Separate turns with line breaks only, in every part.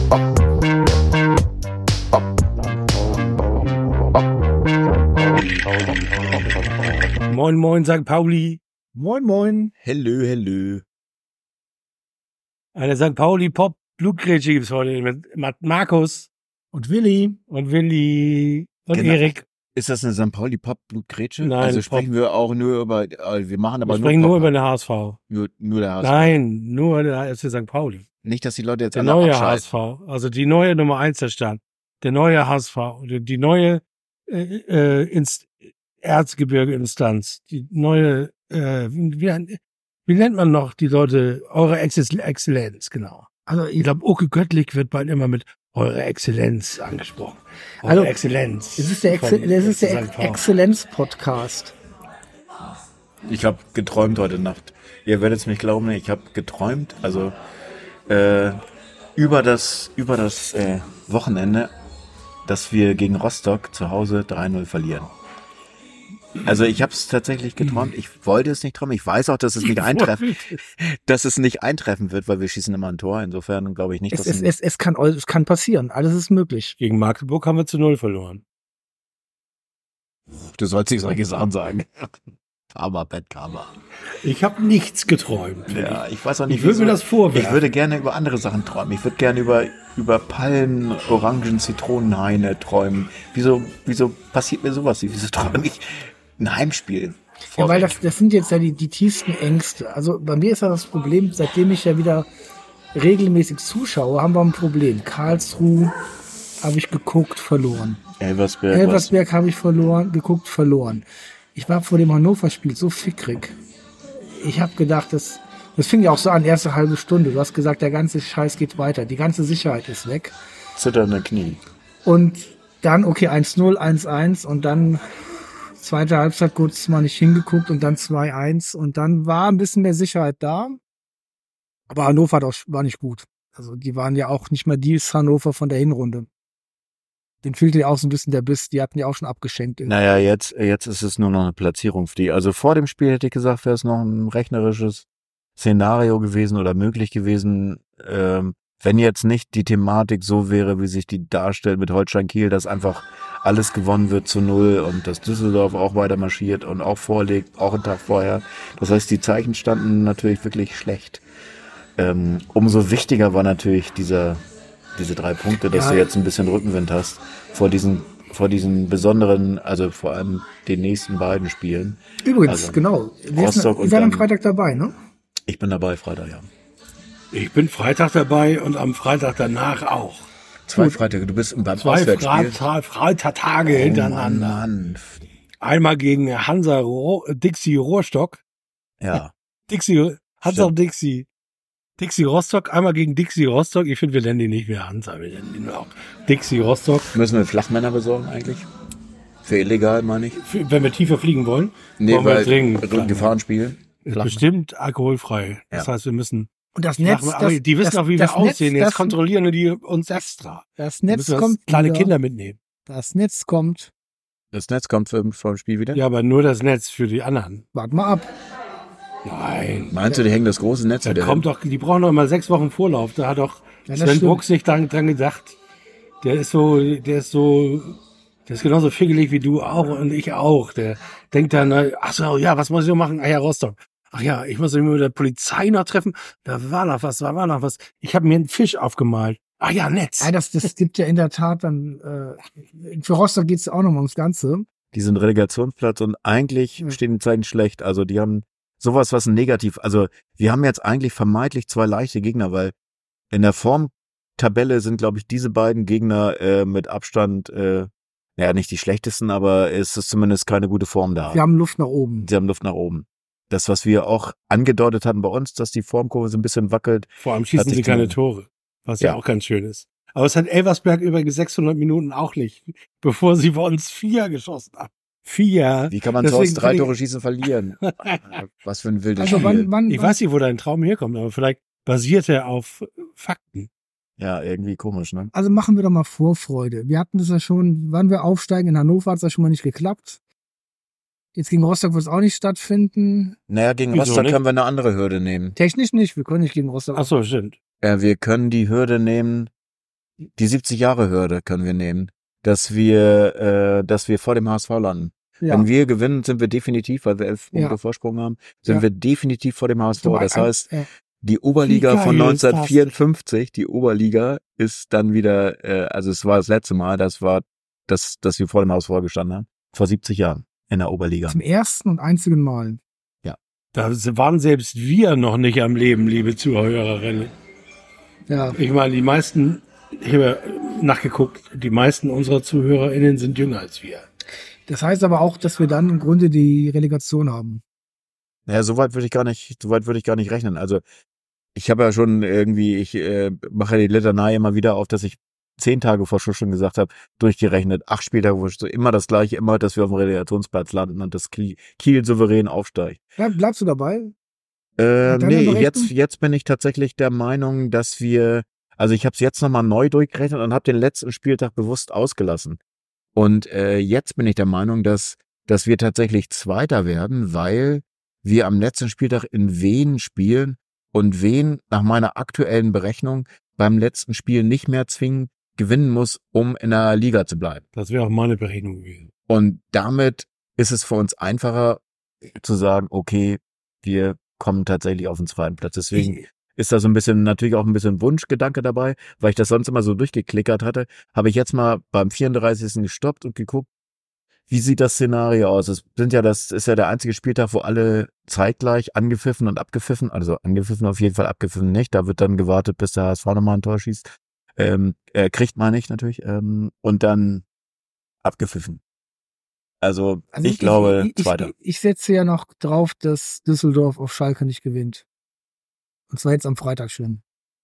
Moin, moin, St. Pauli.
Moin, moin.
Hello, hello.
Eine St. Pauli Pop Blutgrätsche gibt's heute mit Markus
Und Willi.
und Willi und
Genau.
Erik.
Ist das eine St. Pauli Pop Blutgrätsche?
Nein,
Also
Pop.
sprechen wir auch nur über, wir machen aber
Wir sprechen nur
Pop,
über den HSV.
nur der HSV.
Nein, nur der FC St. Pauli.
Nicht, dass die Leute jetzt
Der
alle
neue
abschalten.
HSV. Also die neue Nummer 1 der Stadt. Der neue HSV. Die neue Erzgebirge-Instanz. Die neue, wie nennt man noch die Leute? Eure Exzellenz, genau. Also ich glaube, Oke Göttlich wird bald immer mit Eure Exzellenz angesprochen. Eure
Also,
Exzellenz.
Das ist der
St. Pauli.
Exzellenz-Podcast.
Ich habe geträumt heute Nacht. Ihr werdet es nicht glauben, ich habe geträumt, also über das Wochenende, dass wir gegen Rostock zu Hause 3-0 verlieren. Also ich habe es tatsächlich geträumt. Ich wollte es nicht träumen. Ich weiß auch, dass es nicht eintreffen wird, weil wir schießen immer ein Tor. Insofern glaube ich nicht, dass
Es kann passieren. Alles ist möglich.
Gegen Magdeburg haben wir zu 0 verloren.
du sollst nicht solche Sachen sagen. Aber Bad Karma.
Ich habe nichts geträumt.
Ja, ich weiß auch nicht.
Ich würde mir
wieso.
das vorwerfen.
Ich würde gerne über andere Sachen träumen. Ich würde gerne über Palmen, Orangen, Zitronenhaine träumen. Wieso passiert mir sowas? Wieso träume ich ein Heimspiel?
Ja, weil das sind jetzt ja die tiefsten Ängste. Also bei mir ist ja das Problem, seitdem ich ja wieder regelmäßig zuschaue, haben wir ein Problem. Karlsruhe habe ich geguckt, verloren. Elversberg habe ich verloren. Ich war vor dem Hannover-Spiel so fickrig. Ich habe gedacht, das fing ja auch so an, erste halbe Stunde. Du hast gesagt, der ganze Scheiß geht weiter. Die ganze Sicherheit ist weg.
Zitternde Knie.
Und dann, okay, 1-0, 1-1 und dann zweite Halbzeit kurz mal nicht hingeguckt und dann 2-1 und dann war ein bisschen mehr Sicherheit da. Aber Hannover war nicht gut. Also die waren ja auch nicht mehr die Hannover von der Hinrunde. Den fehlte ja auch so ein bisschen der Biss. Die hatten ja auch schon abgeschenkt.
Naja, jetzt ist es nur noch eine Platzierung für die. Also vor dem Spiel hätte ich gesagt, wäre es noch ein rechnerisches Szenario gewesen oder möglich gewesen, wenn jetzt nicht die Thematik so wäre, wie sich die darstellt mit Holstein Kiel, dass einfach alles gewonnen wird zu 0 und dass Düsseldorf auch weiter marschiert und auch vorlegt, auch einen Tag vorher. Das heißt, die Zeichen standen natürlich wirklich schlecht. Umso wichtiger war natürlich diese 3 Punkte, dass du jetzt ein bisschen Rückenwind hast vor diesen besonderen, also vor allem den nächsten beiden Spielen.
Übrigens,
also,
genau. Wir
Rostock
sind am Freitag dabei, ne?
Ich bin dabei, Freitag, ja.
Ich bin Freitag dabei und am Freitag danach auch.
2 Freitage, du bist beim
2
Auswärtsspiel.
Freitagtage hintereinander.
Mann.
Einmal gegen Dixie Rostock.
Ja.
Hansa Dixie. Dixie Rostock, einmal gegen Dixie Rostock. Ich finde, wir nennen die nicht mehr Hansa, wir nennen die nur auch Dixie Rostock.
Müssen wir Flachmänner besorgen eigentlich? Für illegal, meine ich?
Wenn wir tiefer fliegen wollen,
Nee,
wollen wir
weil
dringend.
Gefahrenspiel.
Ist bestimmt alkoholfrei. Das
Ja.
heißt, wir müssen.
Und das Netz,
Aber die wissen auch, wie wir aussehen. Jetzt kontrollieren die uns extra.
Das
Wir
Netz
müssen
kommt
kleine
wieder.
Kinder mitnehmen.
Das Netz kommt.
Das Netz kommt vor dem Spiel wieder?
Ja, aber nur das Netz für die anderen.
Wart mal ab.
Nein.
Meinst du, die hängen das große Netz
Da
wieder
kommt doch, die brauchen doch immer 6 Wochen Vorlauf. Da hat doch
Ja, das
Sven
stimmt.
Brooks nicht dran gedacht. Der ist genauso fickelig wie du auch und ich auch. Der denkt dann, ach so, ja, was muss ich noch machen? Ah ja, Rostock. Ach ja, ich muss mich mit der Polizei noch treffen. Da war noch was. Ich habe mir einen Fisch aufgemalt. Ach ja, Netz.
Ja, das gibt ja in der Tat dann, für Rostock geht's auch noch ums Ganze.
Die sind Relegationsplatz und eigentlich stehen die Zeichen schlecht. Also die haben sowas, was negativ, also wir haben jetzt eigentlich vermeintlich 2 leichte Gegner, weil in der Formtabelle sind, glaube ich, diese beiden Gegner mit Abstand, nicht die schlechtesten, aber es ist zumindest keine gute Form da.
Wir haben Luft nach oben.
Sie haben Luft nach oben. Das, was wir auch angedeutet hatten bei uns, dass die Formkurve so ein bisschen wackelt.
Vor allem schießen
Hat sich
sie keine
gelohnt.
Tore, was ja auch ganz schön ist. Aber es hat Elversberg übrigens 600 Minuten auch nicht, bevor sie bei uns 4 geschossen haben. 4.
Wie kann man
Deswegen
sonst 3
finde ich-
Tore schießen verlieren? Was für ein wildes
Also
Spiel.
wann
Ich weiß nicht, wo dein Traum herkommt, aber vielleicht basiert er auf Fakten.
Ja, irgendwie komisch, ne?
Also machen wir doch mal Vorfreude. Wir hatten das ja schon, wann wir aufsteigen, in Hannover hat es ja schon mal nicht geklappt. Jetzt gegen Rostock wird es auch nicht stattfinden.
Naja, gegen
Wieso
Rostock
nicht?
können wir eine andere Hürde nehmen.
Technisch nicht, wir können nicht gegen Rostock.
Ach so, stimmt.
Wir können die Hürde nehmen, Die 70-Jahre-Hürde können wir nehmen, dass wir vor dem HSV landen.
Ja.
Wenn wir gewinnen, sind wir definitiv, weil wir 11 Punkte Vorsprung haben, sind wir definitiv vor dem HSV. Das heißt, die Oberliga von 1954, die Oberliga ist dann wieder, also es war das letzte Mal, dass wir vor dem HSV gestanden haben, vor 70 Jahren in der Oberliga.
Zum ersten und einzigen Mal.
Ja.
Da waren selbst wir noch nicht am Leben, liebe Zuhörerinnen.
Ja.
Ich meine, ich habe ja nachgeguckt, die meisten unserer ZuhörerInnen sind jünger als wir.
Das heißt aber auch, dass wir dann im Grunde die Relegation haben.
Naja, soweit würde ich gar nicht rechnen. Also ich habe ja schon irgendwie, ich mache ja die Litanei immer wieder auf, dass ich 10 Tage vor Schluss schon gesagt habe, durchgerechnet, 8 Spieltage vor Schluss, immer das Gleiche, immer, dass wir auf dem Relegationsplatz landen und das Kiel souverän aufsteigt.
Bleibst du dabei?
Nee, jetzt bin ich tatsächlich der Meinung, dass wir, also ich habe es jetzt nochmal neu durchgerechnet und habe den letzten Spieltag bewusst ausgelassen. Und jetzt bin ich der Meinung, dass wir tatsächlich Zweiter werden, weil wir am letzten Spieltag in Wien spielen und Wien nach meiner aktuellen Berechnung beim letzten Spiel nicht mehr zwingend gewinnen muss, um in der Liga zu bleiben.
Das wäre auch meine Berechnung gewesen.
Und damit ist es für uns einfacher zu sagen, okay, wir kommen tatsächlich auf den zweiten Platz. Deswegen ist da so ein bisschen, natürlich auch ein bisschen Wunschgedanke dabei, weil ich das sonst immer so durchgeklickert hatte, habe ich jetzt mal beim 34. gestoppt und geguckt, wie sieht das Szenario aus? Das ist ja der einzige Spieltag, wo alle zeitgleich angepfiffen und abgepfiffen, also angepfiffen auf jeden Fall, abgepfiffen nicht. Da wird dann gewartet, bis der HSV nochmal ein Tor schießt. Kriegt man nicht natürlich. Und dann abgepfiffen. Also ich glaube, Zweiter.
Ich setze ja noch drauf, dass Düsseldorf auf Schalke nicht gewinnt. Und zwar jetzt am Freitag schon.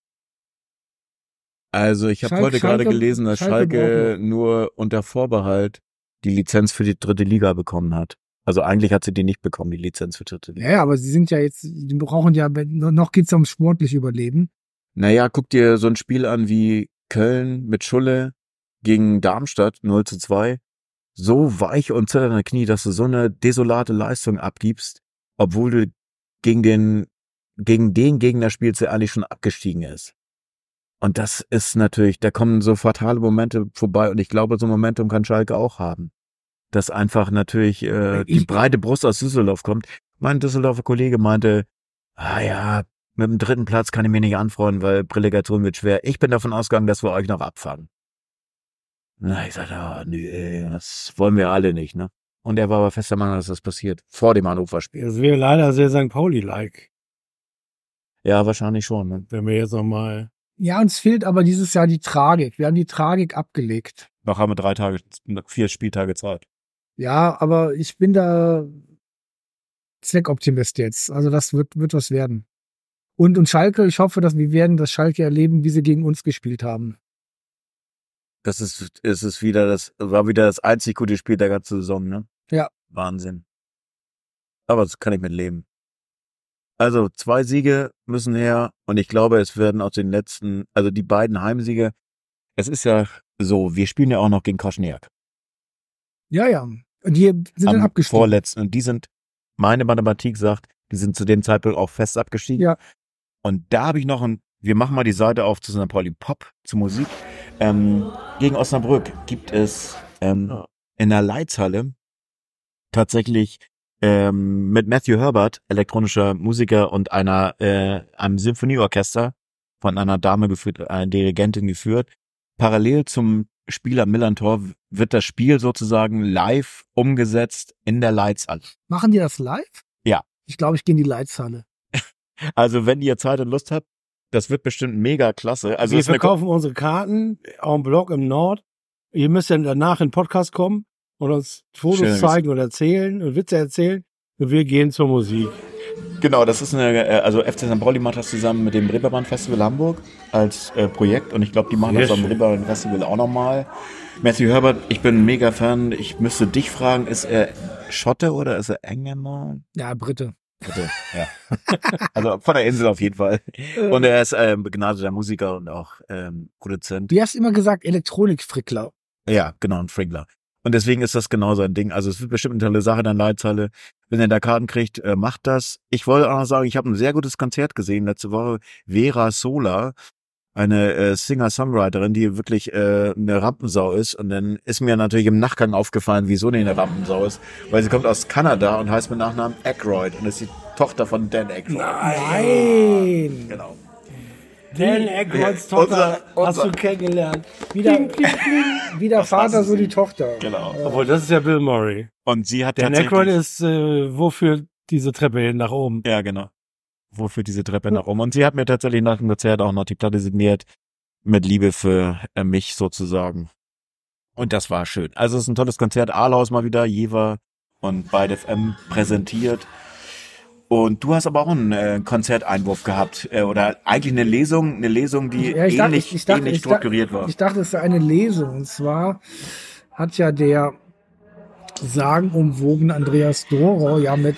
Also ich habe heute gerade gelesen, dass Schalke nur unter Vorbehalt die Lizenz für die 3. Liga bekommen hat. Also eigentlich hat sie die nicht bekommen, die Lizenz für die 3. Liga.
Ja, aber sie sind ja jetzt, die brauchen ja, noch geht's ja ums sportliche Überleben.
Naja, guck dir so ein Spiel an wie Köln mit Schulle gegen Darmstadt 0:2. So weich und zitternde Knie, dass du so eine desolate Leistung abgibst, obwohl du gegen den Gegner spielst, der eigentlich schon abgestiegen ist. Und das ist natürlich, da kommen so fatale Momente vorbei und ich glaube, so ein Momentum kann Schalke auch haben. Dass einfach natürlich die breite Brust aus Düsseldorf kommt. Mein Düsseldorfer Kollege meinte, mit dem 3. Platz kann ich mich nicht anfreunden, weil Relegation wird schwer. Ich bin davon ausgegangen, dass wir euch noch abfangen. Na, ich sagte, nö, das wollen wir alle nicht, ne? Und er war aber fester Meinung, dass das passiert. Vor dem Hannover-Spiel.
Das wäre leider sehr St. Pauli-like.
Ja, wahrscheinlich schon, ne?
Wenn wir jetzt nochmal...
Ja, uns fehlt aber dieses Jahr die Tragik. Wir haben die Tragik abgelegt.
Noch haben wir 4 Spieltage Zeit.
Ja, aber ich bin da Zweckoptimist jetzt. Also das wird was werden. Und Schalke, ich hoffe, dass wir werden das Schalke erleben, wie sie gegen uns gespielt haben.
Das war wieder das einzig gute Spiel der ganzen Saison, ne?
Ja.
Wahnsinn. Aber das kann ich mit leben. Also 2 Siege müssen her und ich glaube, es werden aus den letzten, also die beiden Heimsiege, es ist ja so, wir spielen ja auch noch gegen Krasniak.
Ja. Und die sind dann abgestiegen.
Vorletzten. Und die sind, meine Mathematik sagt, die sind zu dem Zeitpunkt auch fest abgestiegen.
Ja.
Und da habe ich noch wir machen mal die Seite auf zu St. Pauli Pop, zu Musik. Gegen Osnabrück gibt es in der Leitzhalle tatsächlich mit Matthew Herbert, elektronischer Musiker und einem Symphonieorchester von einer Dame geführt, einer Dirigentin geführt. Parallel zum Spiel am Millantor wird das Spiel sozusagen live umgesetzt in der Leitzhalle.
Machen die das live?
Ja.
Ich glaube, ich gehe in die Leitzhalle.
Also wenn ihr Zeit und Lust habt, das wird bestimmt mega klasse. Also
wir verkaufen unsere Karten en bloc im Nord. Ihr müsst dann danach in den Podcast kommen und uns Fotos zeigen und erzählen und Witze erzählen. Und wir gehen zur Musik.
Genau, das ist also FC St. Pauli macht das zusammen mit dem Reeperbahn Festival Hamburg als Projekt und ich glaube, die machen das am Reeperbahn Festival auch nochmal. Matthew Herbert, ich bin ein mega Fan. Ich müsste dich fragen, ist er Schotte oder ist er Engländer?
Ja, Brite.
Bitte, ja. Also von der Insel auf jeden Fall. Und er ist begnadeter Musiker und auch Produzent.
Du hast immer gesagt Elektronikfrickler.
Ja, genau, ein Frickler. Und deswegen ist das genau sein Ding. Also es wird bestimmt eine tolle Sache in der Leithalle. Wenn ihr da Karten kriegt, macht das. Ich wollte auch noch sagen, ich habe ein sehr gutes Konzert gesehen letzte Woche. Vera Sola eine Singer-Songwriterin, die wirklich eine Rampensau ist. Und dann ist mir natürlich im Nachgang aufgefallen, wieso die eine Rampensau ist. Weil sie kommt aus Kanada und heißt mit Nachnamen Aykroyd und ist die Tochter von Dan Aykroyd.
Nein!
Genau.
Dan Aykroyds Tochter hast du kennengelernt.
Wie der Vater, so die Tochter.
Genau.
Obwohl, das ist ja Bill Murray.
Und sie hat
Dan Aykroyd ist, wofür diese Treppe hin nach oben?
Ja, genau. Wofür diese Treppe nach oben. Und sie hat mir tatsächlich nach dem Konzert auch noch die Platte signiert. Mit Liebe für mich sozusagen. Und das war schön. Also es ist ein tolles Konzert. Ahlhaus mal wieder, Jever und Byte FM präsentiert. Und du hast aber auch einen Konzerteinwurf gehabt. Oder eigentlich eine Lesung, die ähnlich strukturiert war.
Ich dachte, es sei eine Lesung. Und zwar hat ja der sagenumwogene Andreas Dorau ja mit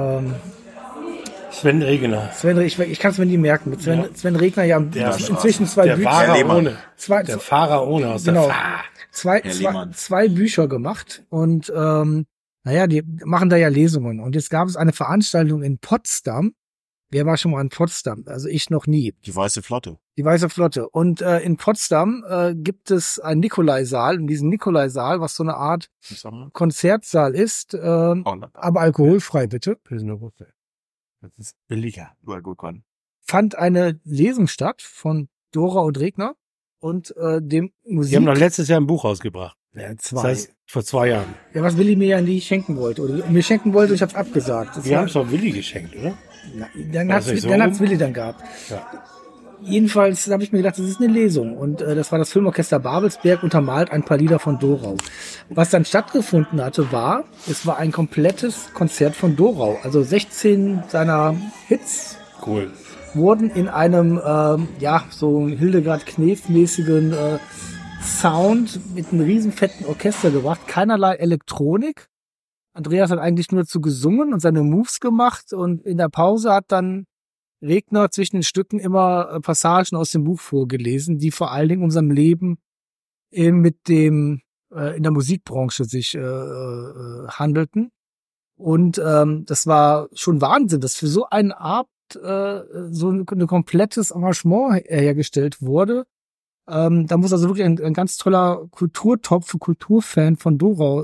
Sven Regner.
Ich kann es mir nie merken. Mit Sven Regner ja inzwischen zwei Bücher.
Der Pharaone aus der
zwei Bücher gemacht und die machen da ja Lesungen. Und jetzt gab es eine Veranstaltung in Potsdam. Wer war schon mal in Potsdam? Also ich noch nie.
Die Weiße Flotte.
Die Weiße Flotte. Und in Potsdam gibt es einen Nikolaisaal. Und diesen Nikolaisaal, was so eine Art Konzertsaal ist, aber alkoholfrei, bitte.
Das ist billiger.
Fand eine Lesung statt von Dorau und Regner und dem Musik.
Die haben noch letztes Jahr ein Buch rausgebracht.
Ja,
Das heißt, vor 2 Jahren.
Ja, was Willi mir ja nie schenken wollte. Oder mir schenken wollte, ich hab's abgesagt.
Wir haben es doch Willi geschenkt, oder?
Dann hat's Willi dann gehabt.
Ja.
Jedenfalls habe ich mir gedacht, das ist eine Lesung. Und das war das Filmorchester Babelsberg, untermalt ein paar Lieder von Dorau. Was dann stattgefunden hatte, es war ein komplettes Konzert von Dorau. Also 16 seiner Hits wurden in einem, so Hildegard Knef-mäßigen Sound mit einem riesen fetten Orchester gebracht. Keinerlei Elektronik. Andreas hat eigentlich nur dazu gesungen und seine Moves gemacht. Und in der Pause hat dann Regner zwischen den Stücken immer Passagen aus dem Buch vorgelesen, die vor allen Dingen unserem Leben in der Musikbranche sich handelten. Und das war schon Wahnsinn, dass für so einen Abend so ein komplettes Arrangement hergestellt wurde. Da muss also wirklich ein ganz toller Kulturfan von Dorau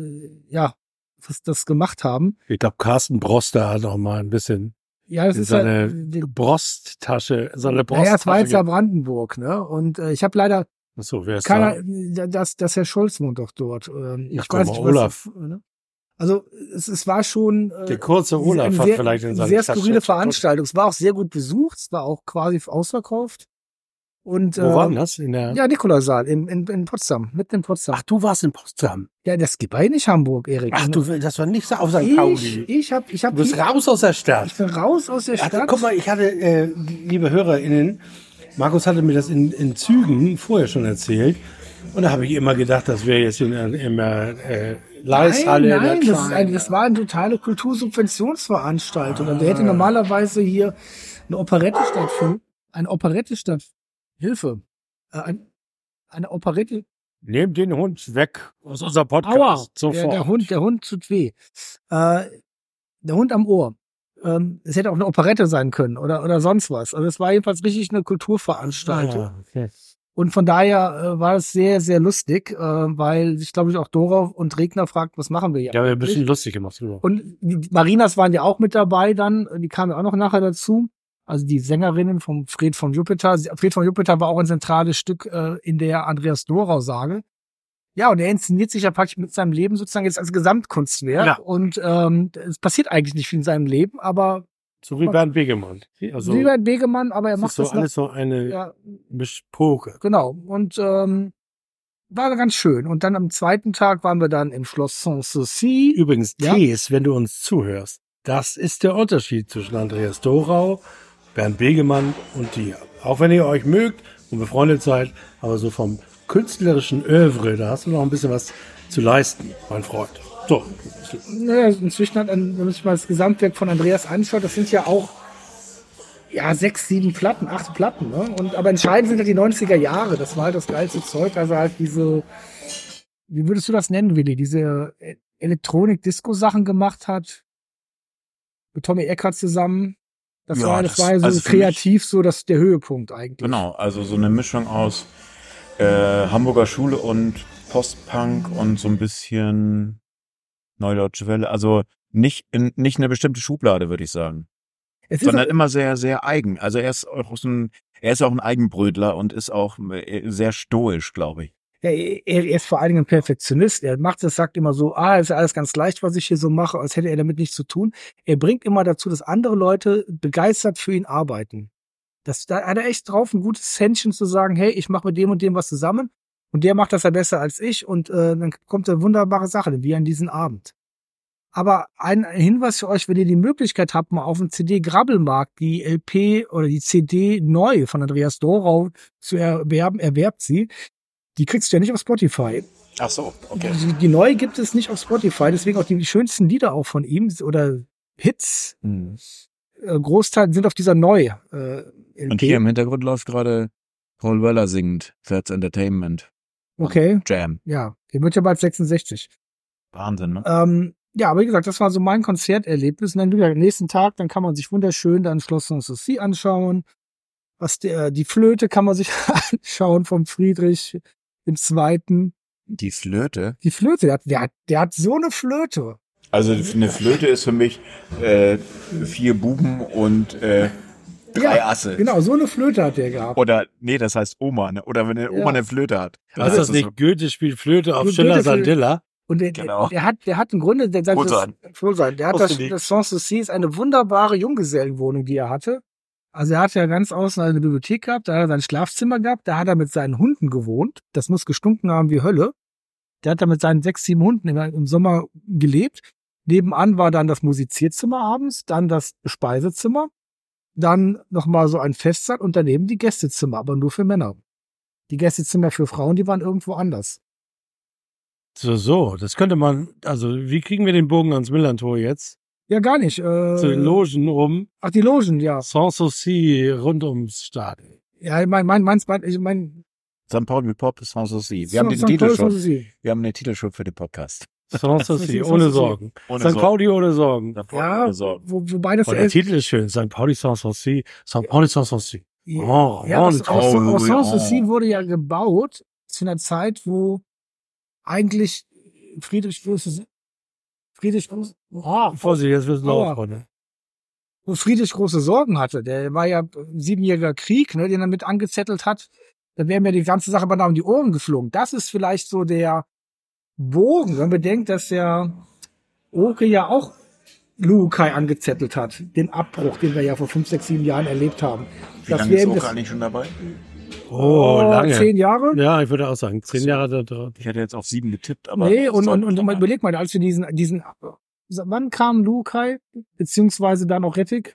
das gemacht haben.
Ich glaube, Carsten Broster hat auch mal ein bisschen
das ist
seine Brusttasche.
Ja, es war jetzt ja Brandenburg, ne? Und ich habe leider
wer ist
das Herr Scholz wohnt doch dort. Ich weiß nicht,
Olaf.
Ne? Also es war schon
der kurze Olaf hat vielleicht in seiner
sehr skurrile Veranstaltung. Es war auch sehr gut besucht, es war auch quasi ausverkauft. Und,
wo war denn das?
Nikolasaal in Potsdam, mitten in Potsdam.
Ach, du warst in Potsdam.
Ja, das gibt bei nicht Hamburg, Erik.
Ach, das war nicht so auf St. Pauli.
Du
bist raus aus der Stadt.
Ich bin raus aus der Stadt.
Guck mal, ich hatte, liebe HörerInnen, Markus hatte mir das in Zügen vorher schon erzählt. Und da habe ich immer gedacht, das wäre jetzt in der Leishalle.
Nein, das war eine totale Kultursubventionsveranstaltung. Und wir hätten normalerweise hier eine Operette stattfinden. Eine Operette Hilfe. Eine Operette.
Nehmt den Hund weg aus unserem Podcast.
Aua,
sofort.
Der Hund tut weh. Der Hund am Ohr. Es hätte auch eine Operette sein können oder sonst was. Also es war jedenfalls richtig eine Kulturveranstaltung.
Okay.
Und von daher war es sehr, sehr lustig, weil sich, glaube ich, auch Dorau und Regner fragt, was machen wir hier?
Ja, wir haben ein bisschen lustig gemacht.
Und die Marinas waren ja auch mit dabei dann. Die kamen ja auch noch nachher dazu. Also die Sängerinnen vom Fred von Jupiter. Fred von Jupiter war auch ein zentrales Stück in der Andreas Dorau-Sage. Ja, und er inszeniert sich ja praktisch mit seinem Leben sozusagen jetzt als Gesamtkunstwerk. Ja. Und es passiert eigentlich nicht viel in seinem Leben, aber
so wie Bernd Begemann.
Also, wie Bernd Begemann, aber er macht das
so alles so eine Mischpoke.
Genau. Und war ganz schön. Und dann am zweiten Tag waren wir dann im Schloss Sanssouci.
Übrigens, Tees, wenn du uns zuhörst, das ist der Unterschied zwischen Andreas Dorau, Bernd Begemann und dir. Auch wenn ihr euch mögt und befreundet seid, aber so vom künstlerischen Övre, da hast du noch ein bisschen was zu leisten, mein Freund. So.
Naja, inzwischen wenn man sich mal das Gesamtwerk von Andreas anschaut, das sind ja auch 6, 7 Platten, 8 Platten. Ne? Aber entscheidend sind halt die 90er Jahre. Das war halt das geilste Zeug. Also halt diese, wie würdest du das nennen, Willi? Diese Elektronik-Disco-Sachen gemacht hat. Mit Tommy Eckert zusammen. Das
Ja,
war ja so
also für
kreativ so der Höhepunkt eigentlich.
Genau, also so eine Mischung aus Hamburger Schule und Postpunk und so ein bisschen Neudeutsche Welle. Also nicht eine bestimmte Schublade, würde ich sagen.
Es ist
Sondern
auch,
immer sehr, sehr eigen. Also er ist auch ein Eigenbrötler und ist auch sehr stoisch, glaube ich.
ja, er ist vor allen Dingen ein Perfektionist. Er macht das, sagt immer so, ist ja alles ganz leicht, was ich hier so mache, als hätte er damit nichts zu tun. Er bringt immer dazu, dass andere Leute begeistert für ihn arbeiten. Da hat er echt drauf, ein gutes Händchen zu sagen, hey, ich mache mit dem und dem was zusammen und der macht das ja besser als ich und dann kommt eine wunderbare Sache, wie an diesen Abend. Aber ein Hinweis für euch, wenn ihr die Möglichkeit habt, mal auf dem CD-Grabbelmarkt die LP oder die CD neu von Andreas Dorau zu erwerben, erwerbt sie. Die kriegst du ja nicht auf Spotify.
Ach so, okay.
Die neu gibt es nicht auf Spotify, deswegen auch die schönsten Lieder auch von ihm oder Hits. Großteil sind auf dieser LP.
Und hier im Hintergrund läuft gerade Paul Weller singend, That's Entertainment.
Okay.
Jam.
Ja, der wird ja bald 66.
Wahnsinn, ne?
Ja, aber wie gesagt, das war so mein Konzerterlebnis. Und dann wieder am nächsten Tag, dann kann man sich wunderschön dann Schloss Sanssouci anschauen. Die Flöte kann man sich anschauen vom Friedrich II.
Die Flöte?
Die Flöte, der hat so eine Flöte.
Also eine Flöte ist für mich 4 Buben und 3 Asse.
Genau, so eine Flöte hat der gehabt.
Oder, nee, das heißt Oma, ne? Oder wenn eine Oma eine Flöte hat.
Was ist das nicht? Goethe spielt Flöte auf Schiller Sandilla.
Und der hat im Grunde, der hat das Sanssouci ist eine wunderbare Junggesellenwohnung, die er hatte. Also er hat ja ganz außen eine Bibliothek gehabt, da hat er sein Schlafzimmer gehabt, da hat er mit seinen Hunden gewohnt. Das muss gestunken haben wie Hölle. Der hat da mit seinen 6, 7 Hunden im Sommer gelebt. Nebenan war dann das Musizierzimmer abends, dann das Speisezimmer, dann nochmal so ein Festsaal und daneben die Gästezimmer, aber nur für Männer. Die Gästezimmer für Frauen, die waren irgendwo anders.
So, das könnte man, also wie kriegen wir den Bogen ans Millantor jetzt?
Ja, gar nicht.
Zu den Logen rum.
Ach, die Logen, ja.
Sanssouci rund ums Stadion.
Ja, ich mein
St. Paul mit Pop ist Sanssouci. Wir
St.
haben den
Paul
Titel
ist
schon.
Sanssouci.
Wir haben den Titel schon für den Podcast.
Sanssouci, ohne Sorgen.
Ohne
St. Pauli ohne Sorgen.
Ja, wobei das
der Titel ist schön. St. Pauli Sanssouci. St. Pauli Sanssouci.
Auch Sanssouci wurde ja gebaut zu einer Zeit, wo eigentlich Friedrich große
Vorsicht, jetzt wird's laut, Freunde.
Wo Friedrich große Sorgen hatte. Der war ja 7-jähriger Krieg, ne, den er mit angezettelt hat. Da wäre mir die ganze Sache beinahe um die Ohren geflogen. Das ist vielleicht so der Bogen, wenn man bedenkt, dass der Oke ja auch Lukai angezettelt hat. Den Abbruch, den wir ja vor 5, 6, 7 Jahren erlebt haben.
Wie lange ist Oke eigentlich schon dabei?
Oh, lange.
10 Jahre?
Ja, ich würde auch sagen, 10 Jahre da.
Ich hätte jetzt auf 7 getippt, aber.
Nee, und überleg mal, als wir diesen, wann kam Lukai, beziehungsweise dann auch Rettig?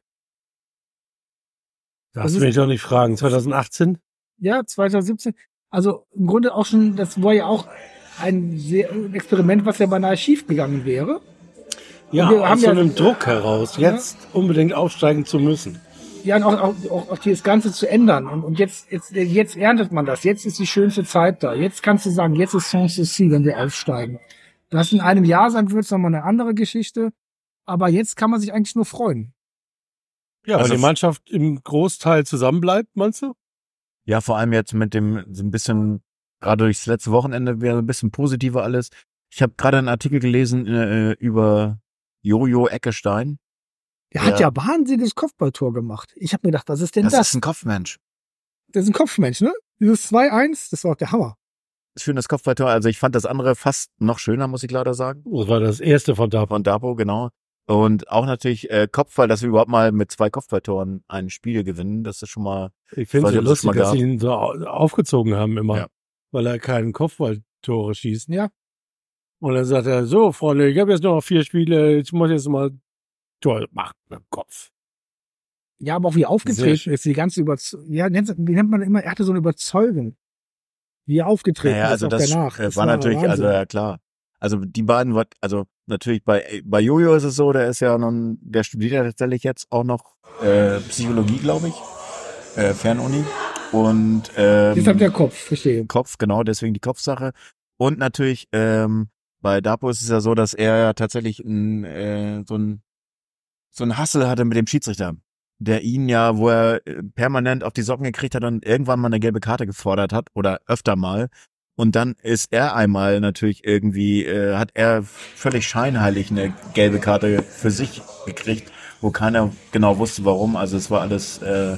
Darfst du mich doch nicht fragen, 2018?
Ja, 2017. Also im Grunde auch schon, das war ja auch ein Experiment, was ja beinahe schief gegangen wäre.
Ja, aus so einem Druck heraus, jetzt unbedingt aufsteigen zu müssen.
Ja, und auch das Ganze zu ändern. Und jetzt erntet man das. Jetzt ist die schönste Zeit da. Jetzt kannst du sagen, jetzt ist Sanssouci, wenn wir aufsteigen. Das in einem Jahr sein wird, ist nochmal eine andere Geschichte. Aber jetzt kann man sich eigentlich nur freuen.
Ja, weil die Mannschaft im Großteil zusammenbleibt, meinst du?
Ja, vor allem jetzt mit dem, so ein bisschen, gerade durchs letzte Wochenende wäre ein bisschen positiver alles. Ich habe gerade einen Artikel gelesen über Jojo Eckestein.
Der hat ja wahnsinniges Kopfballtor gemacht. Ich habe mir gedacht, was ist denn das?
Das ist ein Kopfmensch.
Das ist ein Kopfmensch, ne? Dieses 2-1, das war auch der Hammer.
Schönes Kopfballtor. Also ich fand das andere fast noch schöner, muss ich leider sagen.
Das war das erste von Dapo.
Von Dapo, genau. Und auch natürlich Kopfball, dass wir überhaupt mal mit 2 Kopfballtoren ein Spiel gewinnen. Das ist schon mal.
Ich finde es ja lustig, dass sie ihn so aufgezogen haben immer, weil er keinen Kopfballtore schießt.
Ja.
Und dann sagt er, so Freunde, ich habe jetzt noch 4 Spiele, ich muss jetzt mal Tor machen mit dem Kopf.
Ja, aber auch wie aufgetreten ist, die ganze wie nennt man immer, er hatte so eine Überzeugung. Wie er aufgetreten ist
also
auch
das
danach.
Das war natürlich, Wahnsinn. Also ja klar. Also die beiden, also natürlich bei Jojo ist es so, der ist ja nun, der studiert ja tatsächlich jetzt auch noch Psychologie, glaube ich, Fernuni. Und
jetzt hat der Kopf, verstehe.
Kopf, genau, deswegen die Kopfsache. Und natürlich bei Dapo ist es ja so, dass er ja tatsächlich so ein Hassel hatte mit dem Schiedsrichter. der ihn ja, wo er permanent auf die Socken gekriegt hat und irgendwann mal eine gelbe Karte gefordert hat oder öfter mal. Und dann ist er einmal natürlich irgendwie, hat er völlig scheinheilig eine gelbe Karte für sich gekriegt, wo keiner genau wusste, warum. Also es war alles,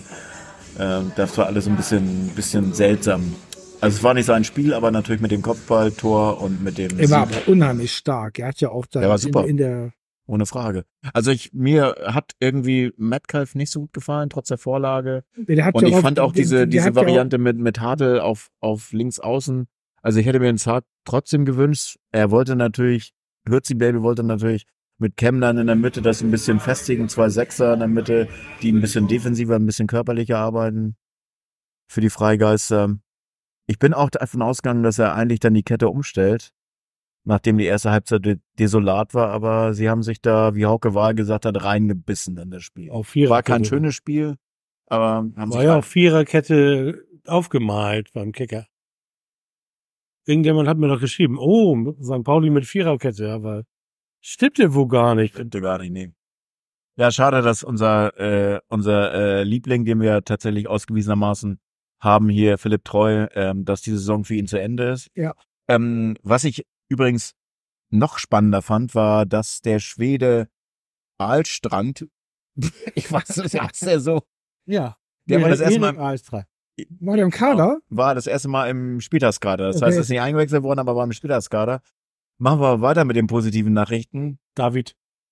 das war alles ein bisschen seltsam. Also es war nicht sein Spiel, aber natürlich mit dem Kopfballtor und mit dem
Er war
Sieg.
aber unheimlich stark. Er hat ja auch da
Der war super.
in der
Ohne Frage. Also mir hat irgendwie Metcalf nicht so gut gefallen, trotz der Vorlage.
der hat
Und
ja
ich fand auch diese
der hat ja
Variante mit Hartl auf links außen. Also ich hätte mir den Zart trotzdem gewünscht. Er wollte natürlich, Hürzi-Baby wollte natürlich mit Cam dann in der Mitte das ein bisschen festigen, 2 Sechser in der Mitte, die ein bisschen defensiver, ein bisschen körperlicher arbeiten für die Freigeister. Ich bin auch davon ausgegangen, dass er eigentlich dann die Kette umstellt, nachdem die erste Halbzeit desolat war, aber sie haben sich da, wie Hauke Wahl gesagt hat, reingebissen in das Spiel.
Auf Viererkette.
War kein schönes Spiel, aber haben
War
sich
ja auf Viererkette aufgemalt beim Kicker. Irgendjemand hat mir noch geschrieben, oh, St. Pauli mit Viererkette, aber stimmte wohl gar nicht.
Stimmte gar nicht, nee. Ja, schade, dass unser Liebling, den wir tatsächlich ausgewiesenermaßen haben hier, Philipp Treu, dass die Saison für ihn zu Ende ist.
Ja.
Was ich übrigens noch spannender fand, war, dass der Schwede Ahlstrand, ich weiß nicht, was der so,
Ja.
der war das erste Mal,
war der im Kader.
war das erste Mal im Spieltagskader. Das
Okay.
heißt, er ist nicht eingewechselt worden, aber war im Spieltagskader. Machen wir weiter mit den positiven Nachrichten.
David.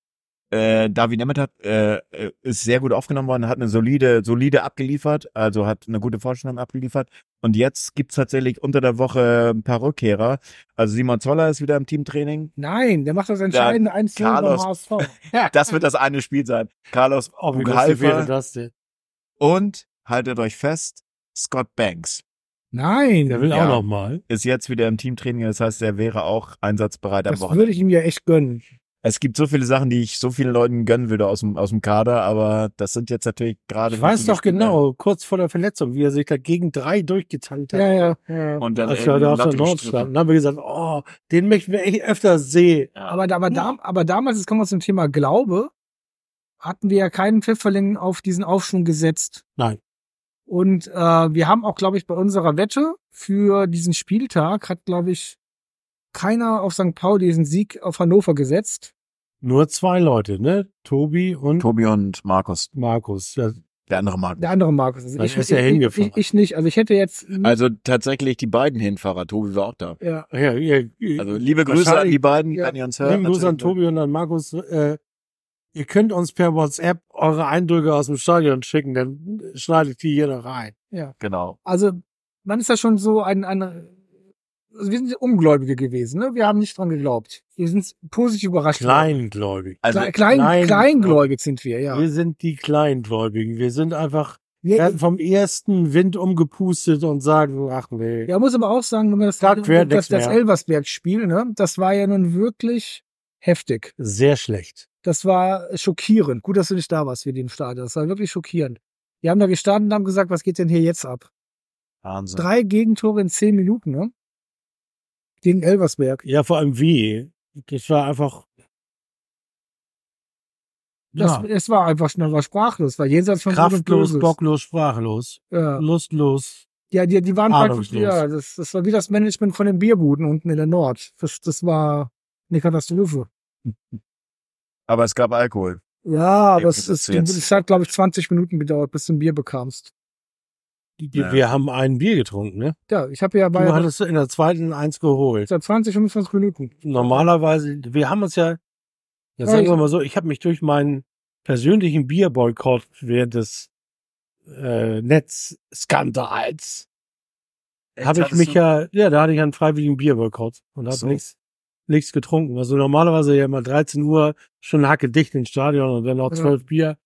David Nemeth ist sehr gut aufgenommen worden, hat eine solide abgeliefert, also hat eine gute Vorstellung abgeliefert. Und jetzt gibt's tatsächlich unter der Woche ein paar Rückkehrer. Also Simon Zoller ist wieder im Teamtraining.
Nein, der macht das entscheidende 1-0 beim
Carlos.
HSV.
Das wird das eine Spiel sein. Carlos
Oh, wie lustig wäre
Buchhalter
das denn?
und, haltet euch fest, Scott Banks
Nein,
Der will
Ja.
auch noch mal.
ist jetzt wieder im Teamtraining. Das heißt, er wäre auch einsatzbereit am
das
Wochenende.
würde ich ihm ja echt gönnen.
Es gibt so viele Sachen, die ich so vielen Leuten gönnen würde aus dem Kader, aber das sind jetzt natürlich gerade
Ich weiß
wichtige
doch
Spieler.
genau, kurz vor der Verletzung, wie er sich da gegen 3 durchgetankt hat.
Ja.
Und dann
Als wir da auf der
Latte
Nord
gestriffen.
standen, haben wir gesagt, oh, den möchten wir echt öfter sehen.
Aber damals, jetzt kommen wir zum Thema Glaube, hatten wir ja keinen Pfifferling auf diesen Aufschwung gesetzt.
Nein.
Und wir haben auch, glaube ich, bei unserer Wette für diesen Spieltag hat, glaube ich, keiner auf St. Pauli diesen Sieg auf Hannover gesetzt.
Nur 2 Leute, ne? Tobi und
Tobi und Markus,
Markus. Ja,
der andere Markus.
Der andere Markus. Also
Weil er ist ja hingefahren.
Ich nicht. Also ich hätte jetzt.
Also tatsächlich die beiden Hinfahrer. Tobi war auch da.
Ja.
Also liebe Grüße an die beiden,
Ja.
wenn ihr uns hört.
Lieben Gruß an
natürlich.
Tobi und an Markus. Ihr könnt uns per WhatsApp eure Eindrücke aus dem Stadion schicken, dann schneide ich die hier noch rein.
Genau.
Also man ist ja schon so also wir sind Ungläubige gewesen, ne? Wir haben nicht dran geglaubt. Wir sind positiv überrascht.
Kleingläubig.
Also
Kleingläubig sind wir, ja.
Wir sind die Kleingläubigen. Wir sind einfach
Wir,
werden vom ersten Wind umgepustet und sagen, ach nee.
ja, muss aber auch sagen, wenn man das
nix mehr.
Elversberg-Spiel, ne? Das war ja nun wirklich heftig.
Sehr schlecht.
Das war schockierend. Gut, dass du nicht da warst, wie die im Stadion. Das war wirklich schockierend. Wir haben da gestanden und haben gesagt, was geht denn hier jetzt ab?
Wahnsinn.
3 Gegentore in 10 Minuten, ne? Gegen Elversberg.
Ja, vor allem wie. Das war einfach.
Es war einfach war sprachlos, war jenseits von Gut und
kraftlos,
Böses.
bocklos, sprachlos,
Ja.
lustlos.
Ja, die waren praktisch,
Ahnungslos.
ja, das war wie das Management von den Bierbuden unten in der Nord. Das war eine Katastrophe.
Aber es gab Alkohol.
Ja,
Ja,
das hat, glaube ich, 20 Minuten gedauert, bis du ein Bier bekamst.
Ja.
Wir haben ein Bier getrunken, ne?
Ja, ich habe ja
Du hattest in der zweiten eins geholt.
seit 20, 25 Minuten.
Normalerweise, wir haben uns ja sagen wir mal so, ich habe mich durch meinen persönlichen Bierboykott während des Netzskandals habe ich mich da hatte ich einen freiwilligen Bierboykott und habe
So.
nichts getrunken. Also normalerweise ja immer 13 Uhr schon hacke dicht ins Stadion und dann noch 12 Bier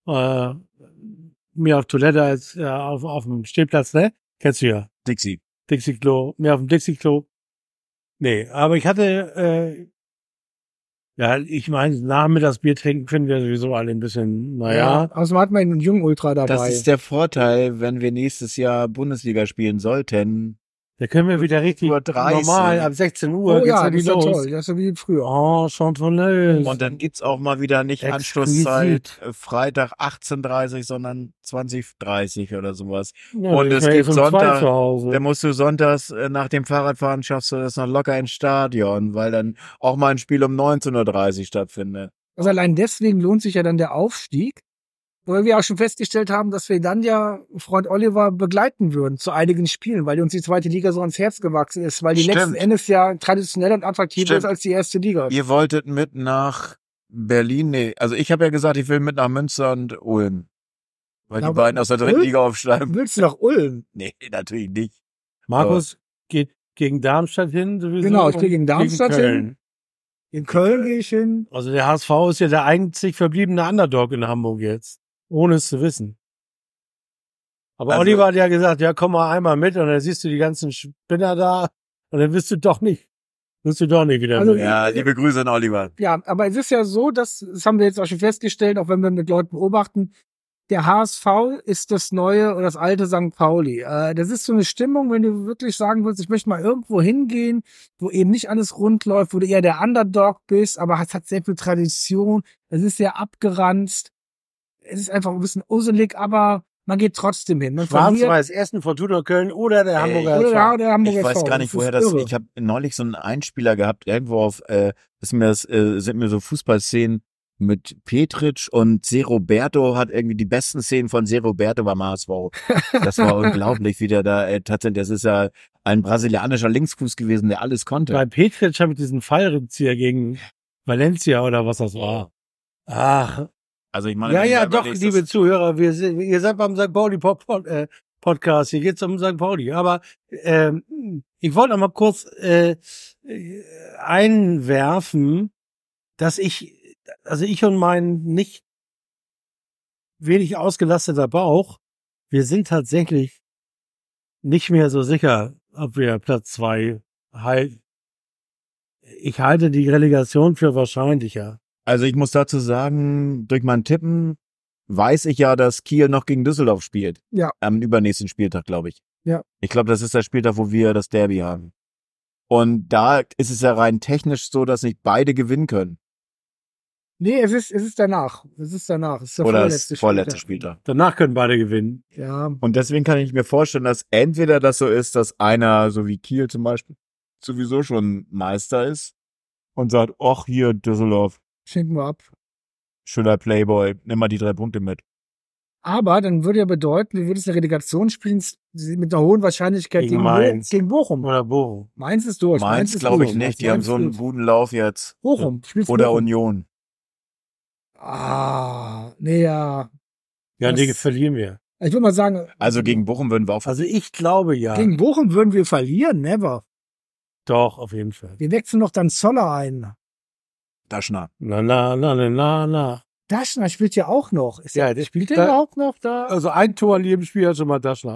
mir auf Toilette als auf dem Stehplatz, ne? Kennst du ja. Dixie-Klo, mir auf dem Dixie-Klo. Nee, aber ich hatte ich meine, Nachmittagsbier trinken finden wir sowieso alle ein bisschen,
Außerdem hat man einen jungen Ultra dabei.
Das ist der Vorteil, wenn wir nächstes Jahr Bundesliga spielen sollten.
Da können wir wieder richtig
Uhr
normal, ab 16 Uhr
Oh
geht's
ja,
ja
das ist ja
los.
toll. Das ist ja wie früher.
Oh, Chantoneuse.
Und dann gibt's auch mal wieder nicht
Exquisit.
Anschlusszeit Freitag 18:30, sondern 20:30 oder sowas.
Ja,
und
ich
es
bin
gibt
jetzt um 2
Sonntag,
zu Hause.
Da musst du sonntags nach dem Fahrradfahren schaffst du das noch locker ins Stadion, weil dann auch mal ein Spiel um 19:30 Uhr stattfindet.
Also allein deswegen lohnt sich ja dann der Aufstieg, weil wir auch schon festgestellt haben, dass wir dann ja Freund Oliver begleiten würden zu einigen Spielen, weil uns die zweite Liga so ans Herz gewachsen ist, weil die
Stimmt.
letzten Endes ja traditionell und attraktiver
Stimmt.
ist als die erste Liga.
Ihr wolltet mit nach Berlin? Nee, also ich habe ja gesagt, ich will mit nach Münster und Ulm. Weil
Na,
die beiden aus der dritten
Ulm?
Liga aufsteigen.
Willst du nach Ulm?
Nee, natürlich nicht.
Markus geht gegen Darmstadt hin sowieso.
Genau, ich
und
gehe gegen Darmstadt
Köln.
In Köln gehe ich hin.
Also der HSV ist ja der einzig verbliebene Underdog in Hamburg jetzt. Ohne es zu wissen. Aber
Also-
Oliver hat ja gesagt, ja, komm mal einmal mit und dann siehst du die ganzen Spinner da und dann wirst du doch nicht wieder
Also-
mit.
Ja, liebe Grüße an Oliver.
Ja, aber es ist ja so, das haben wir jetzt auch schon festgestellt, auch wenn wir mit Leuten beobachten, der HSV ist das neue oder das alte St. Pauli. Das ist so eine Stimmung, wenn du wirklich sagen willst, ich möchte mal irgendwo hingehen, wo eben nicht alles rund läuft, wo du eher der Underdog bist, aber es hat sehr viel Tradition, es ist sehr abgeranzt, es ist einfach ein bisschen usselig, aber man geht trotzdem hin. Man verliert.
Schwarz-Weiß, ersten Fortuna Köln oder der Hamburger
Oder
SV.
der Hamburger
Ich weiß
SV.
gar nicht, woher das.
irre.
Ich habe neulich so einen Einspieler gehabt, irgendwo auf, sind mir so Fußballszenen mit Petric und Se Roberto hat irgendwie die besten Szenen von Se Roberto beim HSV. Das war unglaublich, wie der da tatsächlich, das ist ja ein brasilianischer Linksfuß gewesen, der alles konnte.
Bei Petric habe ich diesen Fallrückzieher gegen Valencia oder was das war. Ach,
Also ich meine,
ja,
wenn du
ja,
da
doch,
überlegst,
liebe
das-
Zuhörer, ihr seid beim St. Pauli Podcast, hier geht's um St. Pauli. Aber ich wollte noch mal kurz einwerfen, dass ich und mein nicht wenig ausgelasteter Bauch, wir sind tatsächlich nicht mehr so sicher, ob wir Platz 2 halten. Ich halte die Relegation für wahrscheinlicher.
Also ich muss dazu sagen, durch mein Tippen weiß ich ja, dass Kiel noch gegen Düsseldorf spielt.
Ja.
Am übernächsten Spieltag, glaube ich.
Ja.
Ich glaube, das ist der Spieltag, wo wir das Derby haben. Und da ist es ja rein technisch so, dass nicht beide gewinnen können.
Nee, es ist danach. Es ist danach. Es ist der
Oder
vorletzte
das vorletzte Spieltag.
Danach können beide gewinnen.
Ja,
Und deswegen kann ich mir vorstellen, dass entweder das so ist, dass einer, so wie Kiel zum Beispiel, sowieso schon Meister ist und sagt, ach hier, Düsseldorf,
schenken wir ab.
schöner Playboy, nimm mal die 3 Punkte mit.
Aber dann würde ja bedeuten, wir würden eine Relegation spielen mit einer hohen Wahrscheinlichkeit
Gegen Mainz.
gegen Bochum.
Oder Bochum.
Mainz ist durch.
Mainz
ist
glaube ich
durch.
nicht, die haben
Mainz
so einen
ist-
guten Lauf jetzt.
Bochum. Spielst
Oder
Bochum.
Union.
Nee, ja.
Ja, die
Das-
verlieren wir.
Ich würde mal sagen,
Also gegen Bochum würden wir auch
Also ich glaube ja.
gegen Bochum würden wir verlieren. Never.
Doch, auf jeden Fall.
Wir wechseln noch dann Zoller ein.
Daschner.
Na.
Daschner spielt ja auch noch.
Ja, der
spielt der
da-
überhaupt noch da?
Also ein Tor in jedem Spiel hat schon mal Daschler.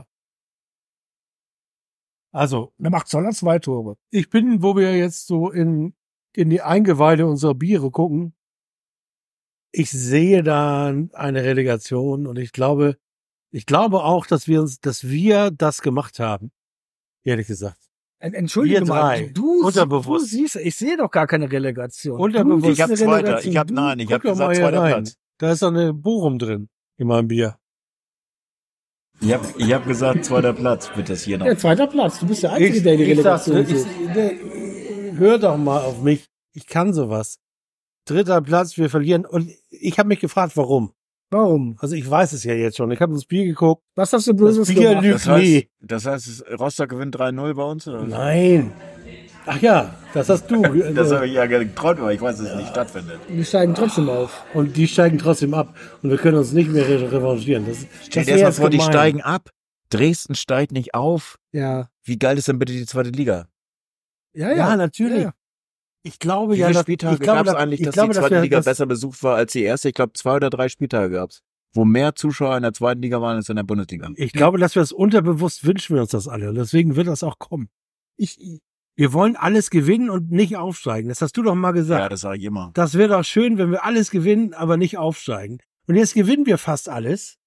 Also,
Der macht Zoller 2 Tore.
ich bin, wo wir jetzt so in die Eingeweide unserer Biere gucken, ich sehe da eine Relegation und ich glaube auch, dass wir das gemacht haben. Ehrlich gesagt.
Entschuldige
Wir
mal,
drei.
du
Unterbewusst.
siehst, ich sehe doch gar keine Relegation.
Unterbewusst.
Du siehst
Ich hab
eine
Zweiter.
Relegation.
Ich hab,
Du-
nein, ich
Guck
hab
doch mal
gesagt,
hier
zweiter
rein.
Platz.
Da ist doch eine Bochum drin in meinem Bier.
Ich hab gesagt, zweiter Platz wird das hier noch.
Ja, zweiter Platz. Du bist der Einzige, der die Relegation sieht.
Hör doch mal auf mich. Ich kann sowas. 3. Platz, wir verlieren. Und ich habe mich gefragt, warum.
Warum?
Also ich weiß es ja jetzt schon. Ich habe ins Bier geguckt.
Was hast du Böses
Das Bier
gemacht?
lügt.
Das heißt, Rostock gewinnt 3-0 bei uns? Oder?
Nein. Ach ja, das hast du.
Das habe ich ja geträumt, aber ich weiß, dass es nicht stattfindet.
Wir steigen trotzdem auf.
Und die steigen trotzdem ab. Und wir können uns nicht mehr revanchieren.
Stell dir
wär
erst mal
jetzt
vor, die
gemein.
steigen ab. Dresden steigt nicht auf.
Ja.
Wie geil ist denn bitte die zweite Liga?
Ja, natürlich.
Ja.
Ich glaube
Wie
ja,
viele
dass-
Spieltage
ich glaube,
gab es
dass-
eigentlich,
ich
dass
glaube,
die zweite
wir-
Liga
dass-
besser besucht war als die erste? Ich glaube, 2 oder 3 Spieltage gab's, wo mehr Zuschauer in der zweiten Liga waren als in der Bundesliga.
Ich glaube, dass wir das unterbewusst wünschen wir uns das alle. Und deswegen wird das auch kommen. Wir wollen alles gewinnen und nicht aufsteigen. Das hast du doch mal gesagt.
Ja, das sage ich immer.
Das wäre doch schön, wenn wir alles gewinnen, aber nicht aufsteigen. Und jetzt gewinnen wir fast alles.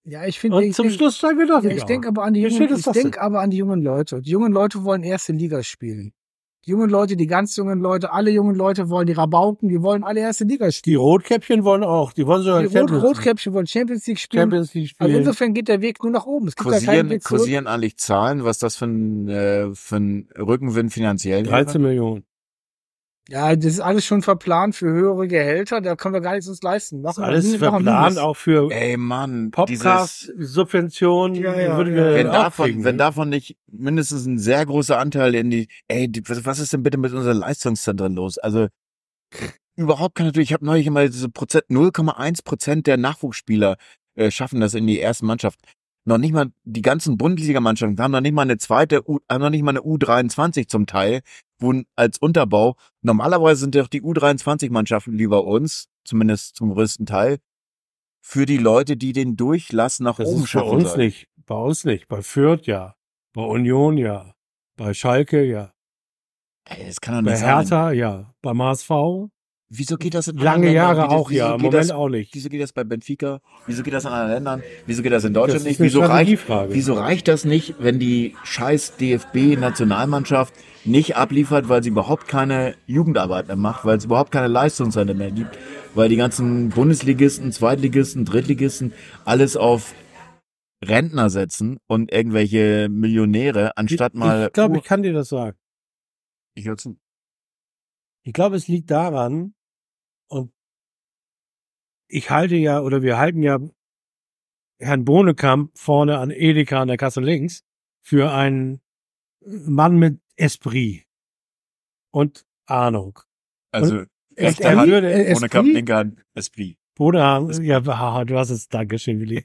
Ja, ich finde.
Und zum Schluss steigen wir doch
Ja,
nicht
ich
auf.
denke aber an die
Wie schön
jungen,
ist
ich
das denn?
denke aber an die jungen Leute. Die jungen Leute wollen erste Liga spielen. Die jungen Leute, die ganz jungen Leute, alle jungen Leute wollen die Rabauken, die wollen alle erste Liga
Die
spielen.
Rotkäppchen wollen auch. Die wollen sogar
Die Rotkäppchen wollen Champions League spielen.
Champions League
Also
spielen.
insofern geht der Weg nur nach oben. Es gibt da keinen Weg zurück.
Kursieren eigentlich Zahlen, was das für ein Rückenwind finanziell wäre?
13 Millionen.
Ja, das ist alles schon verplant für höhere Gehälter. Da können wir gar nichts uns leisten.
Das ist alles verplant, auch für
Ey, Mann,
Podcast-Subventionen.
Ja,
würden wir
wenn
auch kriegen,
wenn
ne?
davon nicht mindestens ein sehr großer Anteil was ist denn bitte mit unseren Leistungszentren los? Also, überhaupt kann natürlich, ich habe neulich immer diese 0,1% der Nachwuchsspieler schaffen das in die erste Mannschaft. Noch nicht mal, die ganzen Bundesligamannschaften haben noch nicht mal haben noch nicht mal eine U23 zum Teil, wo als Unterbau, normalerweise sind doch die U23-Mannschaften lieber uns, zumindest zum größten Teil, für die Leute, die den Durchlass nach
Das
oben
ist bei
schaffen
uns
sollen.
nicht. Bei uns nicht. Bei Fürth ja. Bei Union ja. Bei Schalke ja.
Ey, das kann doch
Bei
nicht sein.
Hertha ja. Beim HSV
Wieso geht das in
lange
anderen
Jahre
Ländern?
auch ja. Im Moment auch nicht.
Wieso geht das bei Benfica? Wieso geht das in anderen Ländern? Wieso geht das in Deutschland
Das
nicht?
ist eine Strategiefrage.
Wieso reicht das nicht, wenn die scheiß DFB-Nationalmannschaft nicht abliefert, weil sie überhaupt keine Jugendarbeit mehr macht, weil es überhaupt keine Leistungszeit mehr gibt, weil die ganzen Bundesligisten, Zweitligisten, Drittligisten alles auf Rentner setzen und irgendwelche Millionäre, anstatt mal...
Ich glaube, ich kann dir das sagen.
Ich höre zu.
Ich glaube, es liegt daran, und ich halte ja, oder wir halten ja Herrn Bohnekamp vorne an Edeka an der Kasse links für einen Mann mit Esprit und Ahnung.
Also,
rechte
rechte Hand,
würde
ohne
Esprit?
Kampf, linke Hand, Esprit.
Bohnekamp, ja, haha, du hast es, Dankeschön, Willi.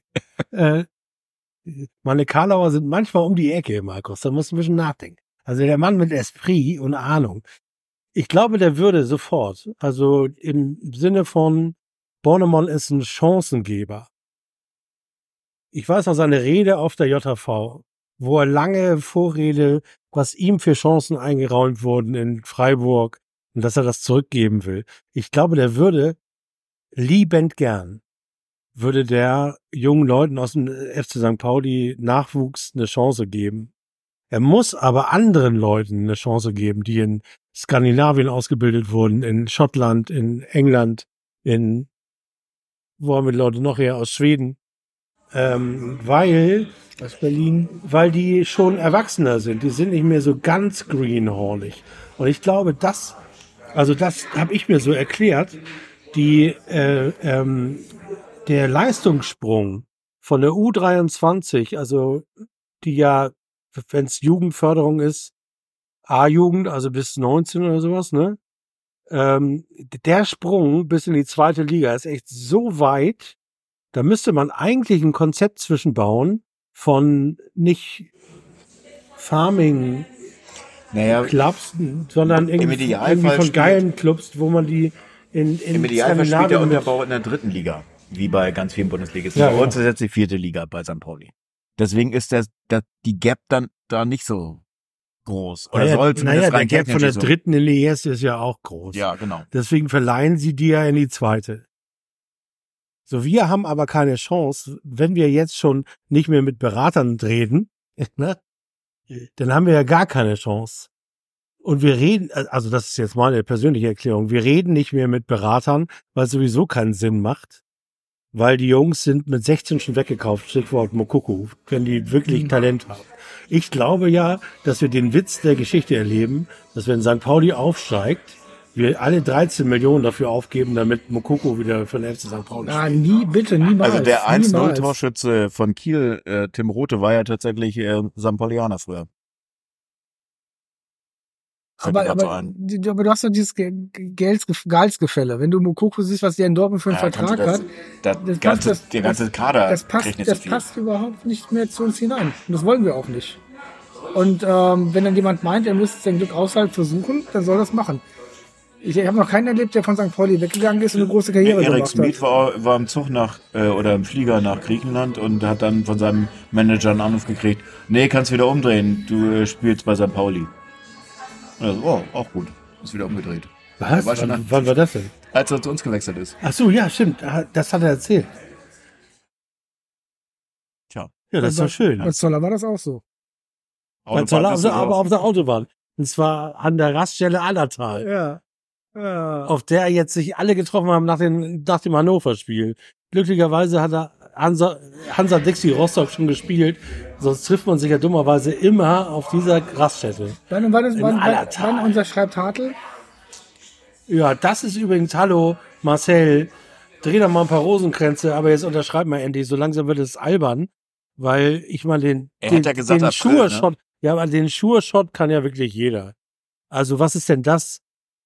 Meine Karlauer sind manchmal um die Ecke, Markus, da musst du ein bisschen nachdenken. Also der Mann mit Esprit und Ahnung. Ich glaube, der würde sofort, also im Sinne von Bornemann ist ein Chancengeber. Ich weiß noch seine Rede auf der JV, wo er lange Vorrede, was ihm für Chancen eingeräumt wurden in Freiburg und dass er das zurückgeben will. Ich glaube, der würde liebend gern, würde der jungen Leuten aus dem FC St. Pauli Nachwuchs eine Chance geben. Er muss aber anderen Leuten eine Chance geben, die in Skandinavien ausgebildet wurden, in Schottland, in England, wo haben wir die Leute noch her, aus Schweden, weil
Aus Berlin.
weil die schon erwachsener sind. Die sind nicht mehr so ganz greenhornig. Und ich glaube, das habe ich mir so erklärt, der Leistungssprung von der U23, also die ja, wenn es Jugendförderung ist, A-Jugend, also bis 19 oder sowas, ne? Der Sprung bis in die zweite Liga ist echt so weit, da müsste man eigentlich ein Konzept zwischenbauen von nicht Farming Clubs, sondern irgendwie von geilen Clubs, wo man die in
Im Idealfall spielt der
Skandinavien
Unterbau in der dritten Liga, wie bei ganz vielen Bundesligisten.
Ja,
Bei uns
ja.
ist jetzt die vierte Liga bei St. Pauli. Deswegen ist die Gap dann da nicht so groß. Oder soll zumindest
der
rein
Gap von der
technisch so.
dritten in die erste ist ja auch groß.
Ja, genau.
Deswegen verleihen sie die ja in die zweite. So, wir haben aber keine Chance, wenn wir jetzt schon nicht mehr mit Beratern reden, ne? Dann haben wir ja gar keine Chance. Und wir reden, also das ist jetzt meine persönliche Erklärung, wir reden nicht mehr mit Beratern, weil es sowieso keinen Sinn macht, weil die Jungs sind mit 16 schon weggekauft, Stichwort Mokoko, wenn die wirklich Talent haben. Ich glaube ja, dass wir den Witz der Geschichte erleben, dass wenn St. Pauli aufsteigt, wir alle 13 Millionen dafür aufgeben, damit Mokoko wieder für den FC St. Pauli
Ah, bitte, niemals.
Also der
niemals.
1-0-Torschütze von Kiel, Tim Rothe, war ja tatsächlich St. Paulianer früher. Fällt mir
Aber
grad so ein.
du hast ja dieses Gehaltsgefälle. Wenn du Mokoko siehst, was der in Dortmund für einen Vertrag hat,
Der ganze Kader
das
kriegt nicht so viel.
passt überhaupt nicht mehr zu uns hinein. Und das wollen wir auch nicht. Und wenn dann jemand meint, er müsste sein Glück außerhalb versuchen, dann soll das machen. Ich habe noch keinen erlebt, der von St. Pauli weggegangen ist und eine große Karriere
Erik
gemacht
Smith
hat.
war im Zug oder im Flieger nach Griechenland und hat dann von seinem Manager einen Anruf gekriegt, nee, kannst wieder umdrehen, du spielst bei St. Pauli. Also, oh, auch gut, ist wieder umgedreht.
Was?
War schon
Wann war das denn?
als er zu uns gewechselt ist.
Ach so, ja, stimmt. Das hat er erzählt. Ja, das ist doch schön.
Bei Zoller war das auch so.
Bei Zoller, aber auf der Autobahn. Und zwar an der Raststelle Allertal.
Ja.
Auf der jetzt sich alle getroffen haben nach dem Hannover-Spiel. Glücklicherweise hat er Hansa Dixie Rostock schon gespielt. Sonst trifft man sich ja dummerweise immer auf dieser Raststätte.
Wann unser schreibt Hartl?
Ja, das ist übrigens, hallo Marcel, dreh doch mal ein paar Rosenkränze, aber jetzt unterschreib mal endlich. So langsam wird es albern, weil ich mal den Sure-Shot, ja, aber den Sure-Shot kann ja wirklich jeder. Also was ist denn das?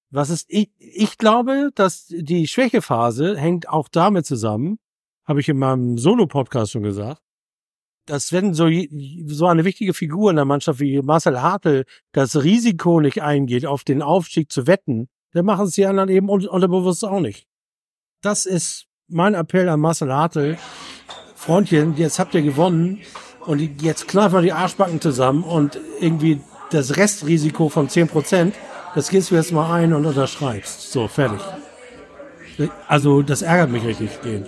Ich glaube, dass die Schwächephase hängt auch damit zusammen, habe ich in meinem Solo-Podcast schon gesagt, dass wenn so eine wichtige Figur in der Mannschaft wie Marcel Hartl das Risiko nicht eingeht, auf den Aufstieg zu wetten, dann machen es die anderen eben unterbewusst auch nicht. Das ist mein Appell an Marcel Hartl. Freundchen, jetzt habt ihr gewonnen und jetzt kneifen wir die Arschbacken zusammen und irgendwie das Restrisiko von 10%, das gehst du jetzt mal ein und unterschreibst. So, fertig. Also, das ärgert mich richtig gehend.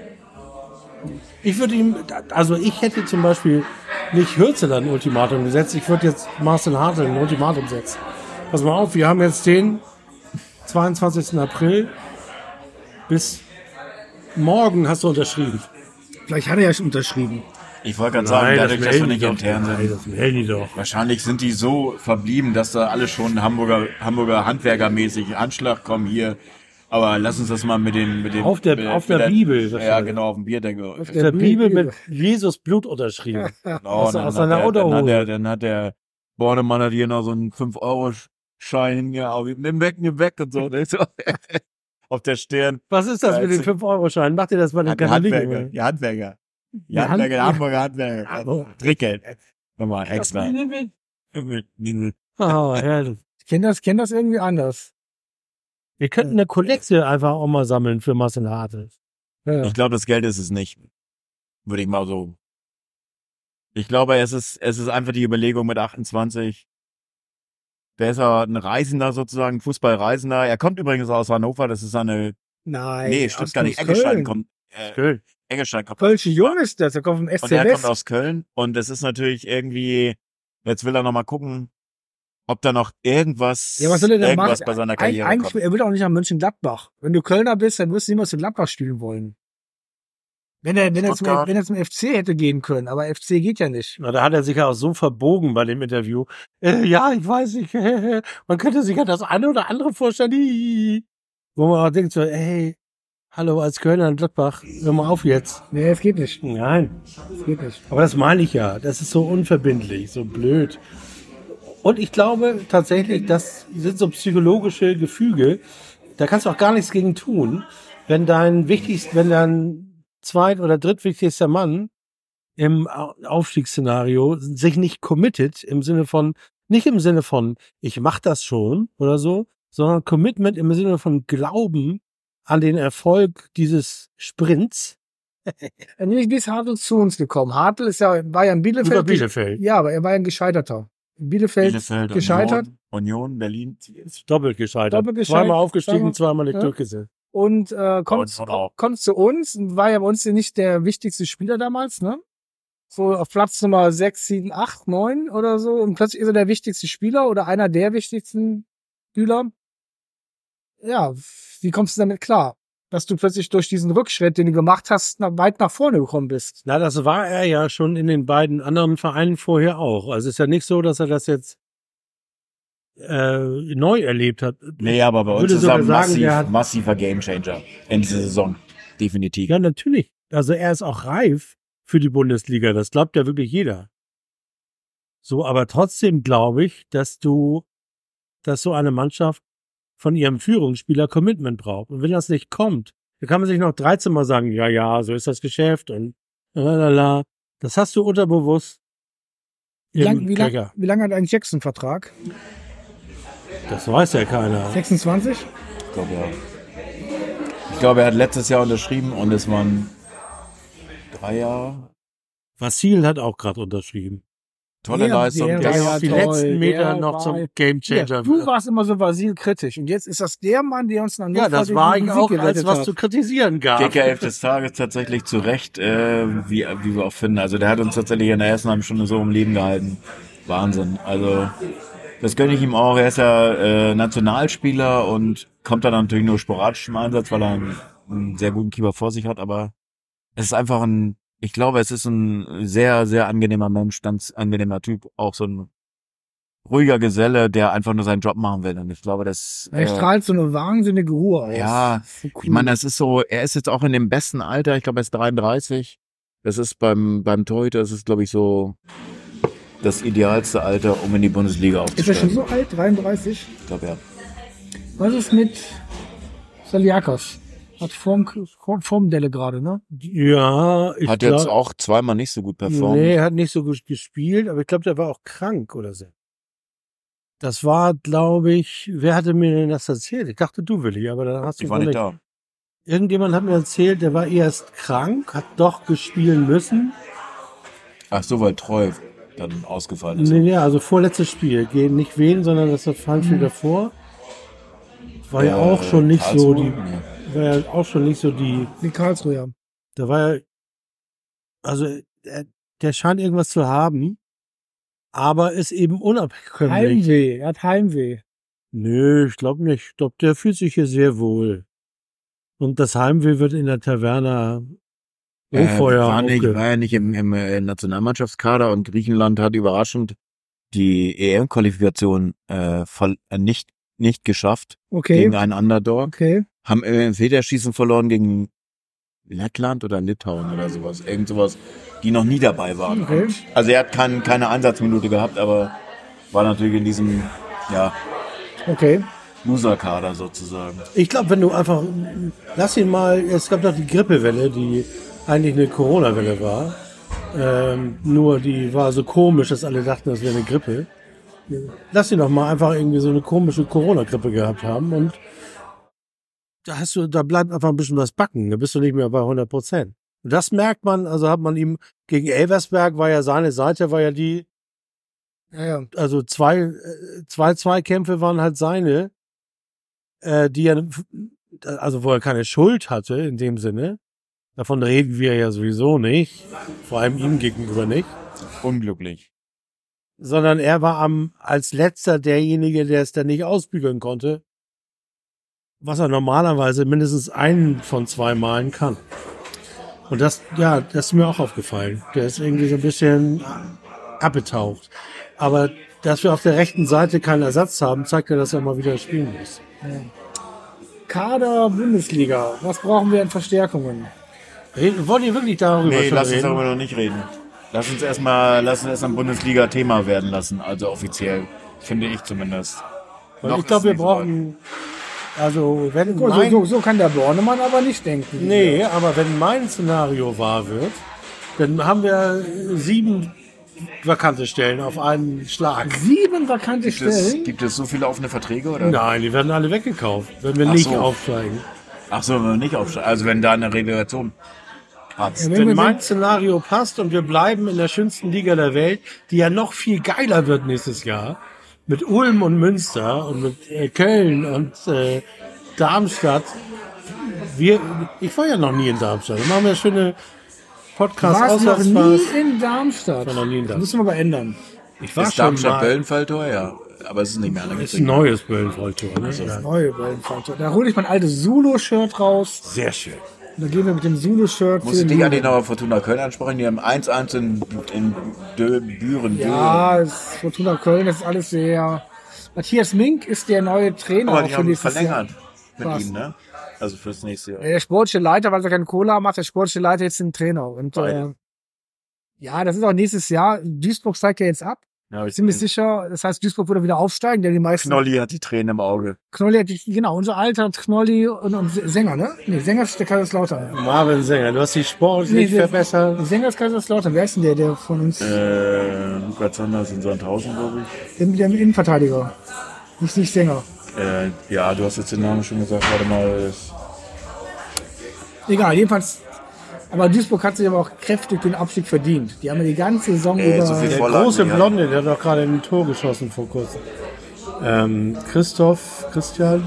Ich hätte zum Beispiel nicht Hürzeler ein Ultimatum gesetzt, ich würde jetzt Marcel Hartl ein Ultimatum setzen. Pass mal auf, wir haben jetzt den 22. April. Bis morgen hast du unterschrieben.
Vielleicht hat er ja schon unterschrieben.
Ich wollte gerade sagen, dadurch, dass wir nicht intern sind.
Das melden die doch.
Wahrscheinlich sind die so verblieben, dass da alle schon Hamburger Handwerkermäßig Anschlag kommen hier. Aber lass uns das mal mit dem
auf der Bibel.
Ja, genau, auf dem Bierdeckel.
Auf der Bibel mit Jesus Blut unterschrieben.
Aus seiner Unterhose. Dann hat der Bornemann hat hier noch so einen 5-Euro-Schein hingehauen. Nimm weg und so. Auf der Stirn.
Was ist das mit den 5-Euro-Scheinen? Macht ihr das bei den Katholiken?
Die Handwerker. Der Hamburger Handwerker. Trickgeld. Nochmal extra.
Oh, herrlich.
Ich kenn das irgendwie anders.
Wir könnten eine Kollekte einfach auch mal sammeln für Marcel Hartl.
Ja.
Ich glaube, das Geld ist es nicht. Würde ich mal so. Ich glaube, es ist einfach die Überlegung mit 28. Der ist ja ein Reisender sozusagen, Fußballreisender. Er kommt übrigens aus Hannover, das ist seine...
Nein.
Nee, stimmt gar nicht. Eggestein kommt...
Köln.
Eggestein kommt...
Kölsche Jung ist das, der kommt vom SC
Und er
West.
kommt aus Köln und es ist natürlich irgendwie... Jetzt will er noch mal gucken, ob da noch irgendwas
Ja, was soll er denn machen?
bei seiner Karriere
Eigentlich,
kommt.
er will auch nicht nach Mönchengladbach. Wenn du Kölner bist, dann wirst du niemals zu Gladbach spielen wollen. Wenn er zum FC hätte gehen können, aber FC geht ja nicht.
Na, da hat er sich ja auch so verbogen bei dem Interview. Ja, ich weiß nicht. Man könnte sich ja das eine oder andere vorstellen. Wo man auch denkt so, hey, hallo, als Kölner in Gladbach, hör mal auf jetzt.
Nee, es geht nicht.
Nein.
Es geht nicht.
Aber das meine ich ja. Das ist so unverbindlich, so blöd. Und ich glaube tatsächlich, das sind so psychologische Gefüge. Da kannst du auch gar nichts gegen tun. Wenn dein zweit- oder drittwichtigster Mann im Aufstiegsszenario sich nicht committet nicht im Sinne von, ich mach das schon oder so, sondern Commitment im Sinne von Glauben an den Erfolg dieses Sprints.
Wie ist Hartl zu uns gekommen? Hartl war ja in Bielefeld.
Über Bielefeld.
Ja, aber er war ja ein Gescheiterter. In Bielefeld gescheitert.
Union, Berlin.
Doppelt gescheitert. Zweimal aufgestiegen, zweimal nicht durchgesetzt.
Und kommt zu uns und war ja bei uns nicht der wichtigste Spieler damals, ne? So auf Platz Nummer 6, 7, 8, 9 oder so. Und plötzlich ist er der wichtigste Spieler oder einer der wichtigsten Spieler. Ja, wie kommst du damit klar? Dass du plötzlich durch diesen Rückschritt, den du gemacht hast, weit nach vorne gekommen bist.
Na, das war er ja schon in den beiden anderen Vereinen vorher auch. Also es ist ja nicht so, dass er das jetzt neu erlebt hat.
Nee, aber bei uns ist er massiver Gamechanger in dieser Saison. Definitiv.
Ja, natürlich. Also er ist auch reif für die Bundesliga. Das glaubt ja wirklich jeder. So, aber trotzdem glaube ich, dass so eine Mannschaft von ihrem Führungsspieler Commitment braucht. Und wenn das nicht kommt, dann kann man sich noch 13 Mal sagen, ja, so ist das Geschäft und lalala. Das hast du unterbewusst.
Wie lange hat eigentlich Jackson Vertrag?
Das weiß ja keiner.
26?
Ich glaube, ja. Ich glaube, er hat letztes Jahr unterschrieben und es waren 3 Jahre.
Vasil hat auch gerade unterschrieben.
Tolle Leistung.
der
Der
war
ist
ja
auf die
toll,
letzten Meter
der
noch
war-
zum Gamechanger.
Ja, du warst immer so basilkritisch. Und jetzt ist das der Mann, der uns dann
Ja, das war ich auch, als was zu kritisieren gab.
Kicker-Elf des Tages tatsächlich zu Recht, wie wir auch finden. Also der hat uns tatsächlich in der ersten halben Stunde so im Leben gehalten. Wahnsinn. Also das gönne ich ihm auch. Er ist ja Nationalspieler und kommt dann natürlich nur sporadisch zum Einsatz, weil er einen sehr guten Keeper vor sich hat. Aber es ist einfach ich glaube, es ist ein sehr, sehr angenehmer Mensch, ganz angenehmer Typ. Auch so ein ruhiger Geselle, der einfach nur seinen Job machen will. Und ich glaube, das...
Er strahlt so eine wahnsinnige Ruhe aus.
Ja,
So cool.
ich meine, das ist so, er ist jetzt auch in dem besten Alter, ich glaube, er ist 33. Das ist beim Torhüter, das ist, glaube ich, so das idealste Alter, um in die Bundesliga
Ist er schon
aufzusteigen.
so alt? 33?
Ich glaube, ja.
Was ist mit Saliakas? Hat Formdelle gerade, ne?
Ja, ich
Hat jetzt
glaube,
auch zweimal nicht so gut performt.
nee, hat nicht so gut gespielt, aber ich glaube, der war auch krank oder so. Das war, glaube ich, wer hatte mir denn das erzählt? Ich dachte, du, Willi, aber dann hast du
Ich war nicht da.
Irgendjemand hat mir erzählt, der war erst krank, hat doch gespielen müssen.
Ach so, weil Treu dann ausgefallen ist.
Nee, also vorletztes Spiel. Gegen nicht wen, sondern das Heimspiel davor. War ja auch schon nicht so die,
Karlsruhe?
war ja auch schon nicht so die,
Die Karlsruhe, ja.
da war ja, also der scheint irgendwas zu haben, aber ist eben unabkömmlich.
Heimweh, er hat Heimweh.
Nö, ich glaube nicht. Ich glaube, der fühlt sich hier sehr wohl. Und das Heimweh wird in der Taverna Rohfeuer
war
aufge-
ja nicht im Nationalmannschaftskader und Griechenland hat überraschend die EM-Qualifikation nicht geschafft
Okay,
gegen einen Underdog.
okay.
Haben im Federschießen verloren gegen Lettland oder Litauen oder sowas. Irgend sowas, die noch nie dabei waren.
Okay.
Also er hat keine Einsatzminute gehabt, aber war natürlich in diesem
Okay.
Loser-Kader sozusagen.
Ich glaube, wenn du einfach, lass ihn mal, es gab doch die Grippewelle, die eigentlich eine Corona-Welle war. Nur die war so komisch, dass alle dachten, das wäre eine Grippe. Lass ihn doch mal einfach irgendwie so eine komische Corona-Grippe gehabt haben und da bleibt einfach ein bisschen was backen. Da bist du nicht mehr bei 100%. Und das merkt man, also hat man ihm gegen Elversberg war ja seine Seite, war ja die,
Ja.
also zwei Zweikämpfe waren halt seine, die er, also wo er keine Schuld hatte in dem Sinne. Davon reden wir ja sowieso nicht, vor allem ihm gegenüber nicht,
Unglücklich.
sondern er war als letzter derjenige, der es dann nicht ausbügeln konnte, was er normalerweise mindestens einen von 2 Malen kann. Und das ist mir auch aufgefallen. Der ist irgendwie so ein bisschen abgetaucht. Aber dass wir auf der rechten Seite keinen Ersatz haben, zeigt ja, dass er mal wieder spielen muss.
Kader Bundesliga. Was brauchen wir an Verstärkungen?
Wollt ihr wirklich darüber
Nee,
schon
lass uns
reden?
darüber noch nicht reden. Lass uns erstmal ein Bundesliga-Thema werden lassen, also offiziell. Finde ich zumindest.
Weil
Noch
ich glaube,
ist
wir
nicht so weit.
brauchen, also wenn
So kann der Bornemann aber nicht denken.
nee, aber wenn mein Szenario wahr wird, dann haben wir 7 vakante Stellen auf einen Schlag.
7 vakante Stellen.
Gibt es so viele offene Verträge, oder?
Nein, die werden alle weggekauft, wenn wir
Ach
nicht
so.
aufsteigen.
Ach so, wenn wir nicht aufsteigen. Also wenn da eine Relegation passt.
Ja,
Wenn mein Szenario passt und wir bleiben in der schönsten Liga der Welt, die ja noch viel geiler wird nächstes Jahr, mit Ulm und Münster und mit Köln und Darmstadt. Ich war ja noch nie in Darmstadt. Dann machen wir schöne
Du warst noch
Podcast-Auswärtsfahrt.
nie in Darmstadt.
war noch nie in
Das müssen wir aber ändern.
Ich war
Ist
schon mal.
Darmstadt-Böllenfall teuer? Aber es ist nicht mehr
Das ist ein neues Böllenfalltor. Ne? Ja.
Neue Wellenfalltor. Da hole ich mein altes Zulu-Shirt raus.
Sehr schön.
Und dann gehen wir mit dem Zulu-Shirt
Muss ich dich an den aber Fortuna Köln ansprechen? Die haben 1-1 in Büren.
Ja, es ist Fortuna Köln, das ist alles sehr... Matthias Mink ist der neue Trainer
Aber
auch
die
für
haben
nächstes
verlängert mit
Was?
ihm, ne? Also fürs nächste Jahr.
Jahr. Der sportliche Leiter, weil er keine Cola macht, der sportliche Leiter jetzt den Trainer. Und
Beide.
ja, das ist auch nächstes Jahr. Duisburg steigt ja jetzt ab.
Ja,
Ich bin mir sicher, das heißt, Duisburg würde wieder aufsteigen, der die meisten...
Knolli hat die Tränen im Auge.
Knolli hat, genau, unser Alter, Knolli und Sänger, ne? Nee, Sänger ist der Kaiserslautern.
Marvin Sänger, du hast die sportlich
der
verbessert.
Sänger ist Kaiserslautern. Wer ist denn der von uns?
Lukas Sanders in Sandhausen, glaube ich.
Der Innenverteidiger. Nicht Sänger.
Ja, du hast jetzt den Namen schon gesagt. Warte mal.
Egal, jedenfalls Aber Duisburg hat sich aber auch kräftig den Abstieg verdient. Die haben ja die ganze Saison über...
so viel
Der
Vorlagen,
große
ja.
Blonde, der hat doch gerade ein Tor geschossen vor kurzem. Christian.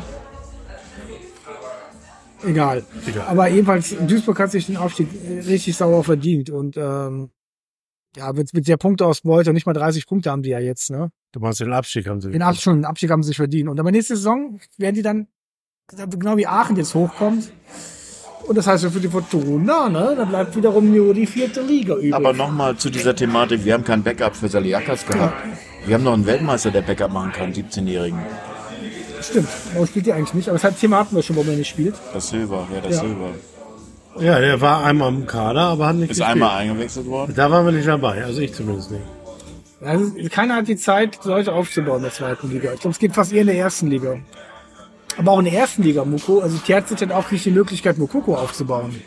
Egal. Aber jedenfalls, Duisburg hat sich den Aufstieg richtig sauer verdient. Und ja, mit der Punkteausbeute, nicht mal 30 Punkte haben die ja jetzt, ne?
Du meinst den Abstieg haben sie.
Den Abstieg haben sie sich verdient. Und aber nächste Saison werden die dann, genau wie Aachen jetzt hochkommt. Und das heißt ja für die Fortuna, ne? Da bleibt wiederum nur die 4. Liga übrig.
Aber nochmal zu dieser Thematik, wir haben kein Backup für Saliakas gehabt. Wir haben noch einen Weltmeister, der Backup machen kann, 17-Jährigen.
Stimmt, warum spielt die eigentlich nicht? Aber das Thema hatten wir schon, warum er nicht spielt.
Das Silber.
Ja, der war einmal im Kader, aber hat nicht
Ist
gespielt.
einmal eingewechselt worden.
Da waren wir nicht dabei, also ich zumindest nicht.
Also, keiner hat die Zeit, Leute aufzubauen in der 2. Liga. Ich glaube, es geht fast eher in der 1. Liga. Aber auch in der 1. Liga, also Terzic hat auch nicht die Möglichkeit, Mokoko aufzubauen.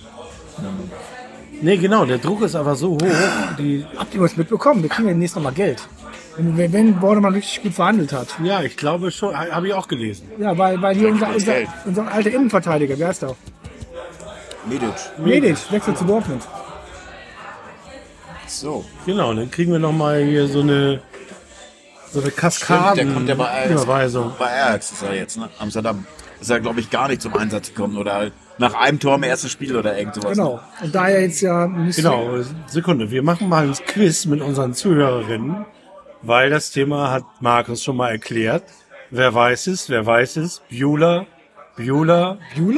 Nee, genau, der Druck ist einfach so hoch.
Habt ihr was mitbekommen? Wir kriegen ja demnächst nochmal Geld. Wenn Bordemann richtig gut verhandelt hat.
Ja, ich glaube schon, habe ich auch gelesen.
Ja, weil hier unser alter Innenverteidiger, wer ist da?
Medic.
Wechselt zu Dortmund.
So.
Genau, dann kriegen wir nochmal hier so eine
Der
Kaskaden
kommt ja bei Ajax.
Überweisung.
Bei Ajax ist er jetzt, ne? Amsterdam. Ist er, glaube ich, gar nicht zum Einsatz gekommen. Oder nach einem Tor im ersten Spiel oder irgend sowas.
Genau. Und da er jetzt ja nicht
Genau, Sekunde, wir machen mal ein Quiz mit unseren Zuhörerinnen, weil das Thema hat Markus schon mal erklärt. Wer weiß es? Beulah?
Beulah?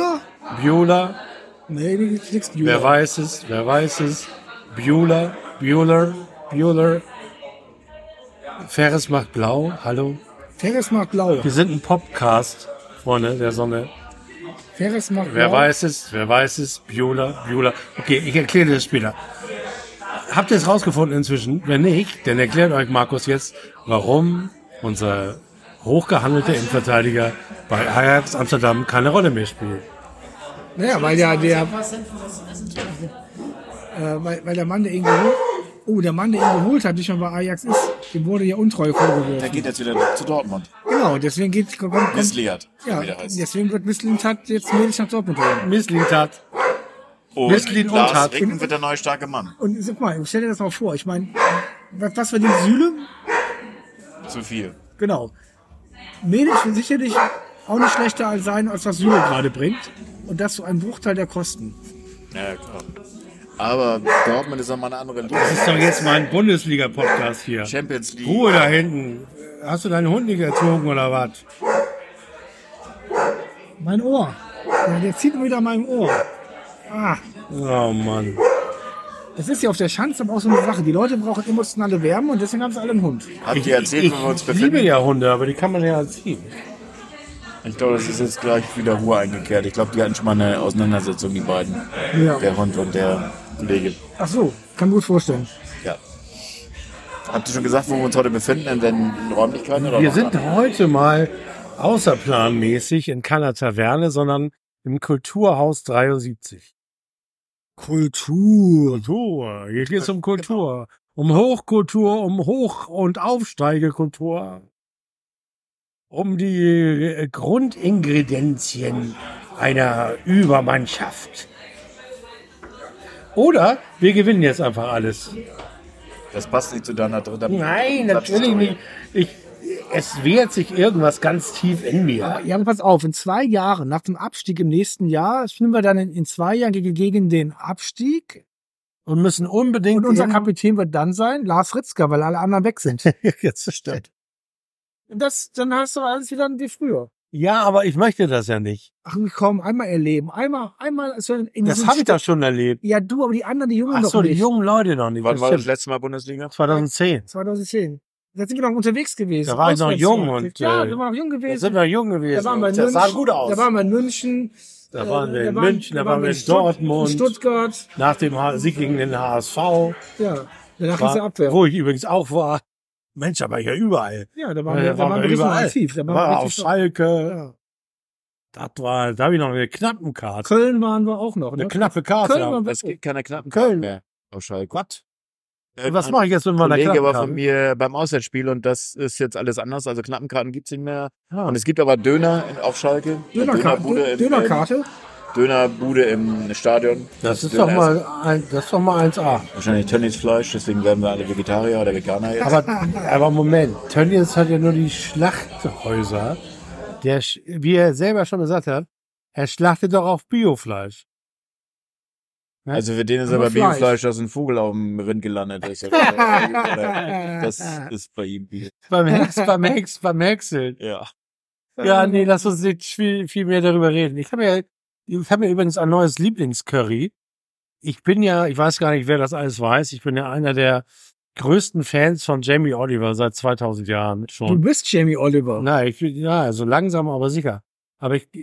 Nee, nichts Beulah.
Wer weiß es? Beulah? Ferris macht blau, hallo?
Ferris macht blau.
Wir sind ein Podcast, Freunde der Sonne.
Ferris macht
Wer
blau.
weiß es? Beulah? Okay, ich erkläre dir das später. Habt ihr es rausgefunden inzwischen? Wenn nicht, dann erklärt euch Markus jetzt, warum unser hochgehandelter Innenverteidiger bei Ajax Amsterdam keine Rolle mehr spielt.
Naja, weil der Mann, der ihn geholt hat, nicht mehr bei Ajax ist, dem wurde ja Untreue
Der
vorgeworfen.
geht jetzt wieder zu Dortmund.
Genau, deswegen kommt
Mislihat,
ja,
wie der heißt.
deswegen wird Mislintat jetzt Medic nach Dortmund holen.
Misslintat.
Und
Misslin und
Lars
hat.
Ricken wird der neue starke Mann.
Und guck mal, stell dir das mal vor. Ich meine, was verdient Süle?
Zu viel.
Genau. Medic wird sicherlich auch nicht schlechter sein, als was Süle gerade bringt. Und das zu einem Bruchteil der Kosten.
Ja, klar. Aber Dortmund ist nochmal eine andere Liga.
Das ist doch jetzt mein Bundesliga-Podcast hier.
Champions League.
Ruhe da hinten. Hast du deinen Hund nicht erzogen oder was?
Mein Ohr. Ja, der zieht wieder an meinem Ohr. Ah,
Oh Mann.
das ist ja auf der Schanze aber auch so eine Sache. Die Leute brauchen emotionale Wärme und deswegen haben sie alle einen Hund.
Habt ihr erzählt, wo wir uns
Ich liebe
befinden?
ja Hunde, aber die kann man ja erziehen.
Ich glaube, das ist jetzt gleich wieder Ruhe eingekehrt. Ich glaube, die hatten schon mal eine Auseinandersetzung, die beiden.
Ja.
Der Hund und der Kollege.
Ach so, kann mir gut vorstellen.
Ja. Habt ihr schon gesagt, wo wir uns heute befinden? In den Räumlichkeiten? Oder
Wir
noch
sind
gar
heute mal außerplanmäßig in keiner Taverne, sondern im Kulturhaus 73. Kultur. Hier geht es um Kultur. Um Hochkultur, um Hoch- und Aufsteigekultur. Um die Grundingredienzien einer Übermannschaft. Oder wir gewinnen jetzt einfach alles.
Das passt nicht zu deiner dritten.
Nein, natürlich nicht. Es wehrt sich irgendwas ganz tief in mir.
Ja, aber pass auf, in 2 Jahren, nach dem Abstieg im nächsten Jahr, spielen wir dann in 2 Jahren gegen den Abstieg.
Und müssen unbedingt.
Und unser Kapitän wird dann sein Lars Ritzka, weil alle anderen weg sind.
Jetzt das stimmt.
Und dann hast du alles wieder wie früher.
Ja, aber ich möchte das ja nicht.
Ach komm, einmal erleben. Einmal so in
Das
diesem
habe ich doch schon erlebt.
Ja, du, aber die anderen, die Jungen
Ach
noch
so, die
nicht.
jungen Leute noch nicht.
Wann war das
stimmt.
letzte Mal Bundesliga?
2010.
2010. Da sind wir noch unterwegs gewesen.
Da war ich noch
Auswärts.
jung und,
Ja, da waren wir jung
Da
gewesen.
sind wir jung
Da
gewesen.
waren wir in
Das
München.
sah gut aus.
Da waren wir in München.
Da waren wir in
da
München, da waren wir in Dortmund.
In Stuttgart.
Nach dem Sieg gegen den HSV.
Ja, danach ist der Abwehr.
Wo ich übrigens auch war. Mensch, da war ich ja überall.
Ja, da waren wir richtig aktiv. Da waren wir
War auf
richtig
Schalke.
Ja.
Da habe ich noch eine knappen Karte.
Köln waren wir auch noch.
Eine
Ne?
knappe Karte.
Köln waren wir
Es gibt keine knappen
Köln.
Karten mehr auf Schalke.
Was? Was mache ich jetzt mit
Ein
meiner
Kollege war
Knappenkarte?
von mir beim Auswärtsspiel und das ist jetzt alles anders. Also Knappenkarten gibt's nicht mehr.
Ja.
Und es gibt aber Döner auf Schalke. Dönerbude in
Dönerkarte.
Dönerbude im Stadion.
Das ist doch mal 1A.
Wahrscheinlich Tönnies Fleisch, deswegen werden wir alle Vegetarier oder Veganer jetzt.
Aber Moment, Tönnies hat ja nur die Schlachthäuser. Wie er selber schon gesagt hat, er schlachtet doch auf Biofleisch.
Also für den ist
Aber
aber
Fleisch.
Biofleisch, dass ein Vogel auf dem Rind gelandet ist. Das ist bei ihm Bier.
Beim Häckseln.
Ja.
Ja, nee, lass uns nicht viel mehr darüber reden. Ich habe mir übrigens ein neues Lieblingscurry. Ich weiß gar nicht, wer das alles weiß. Ich bin ja einer der größten Fans von Jamie Oliver seit 2000 Jahren
Du
schon.
bist Jamie Oliver.
Na, so langsam, aber sicher. Aber ich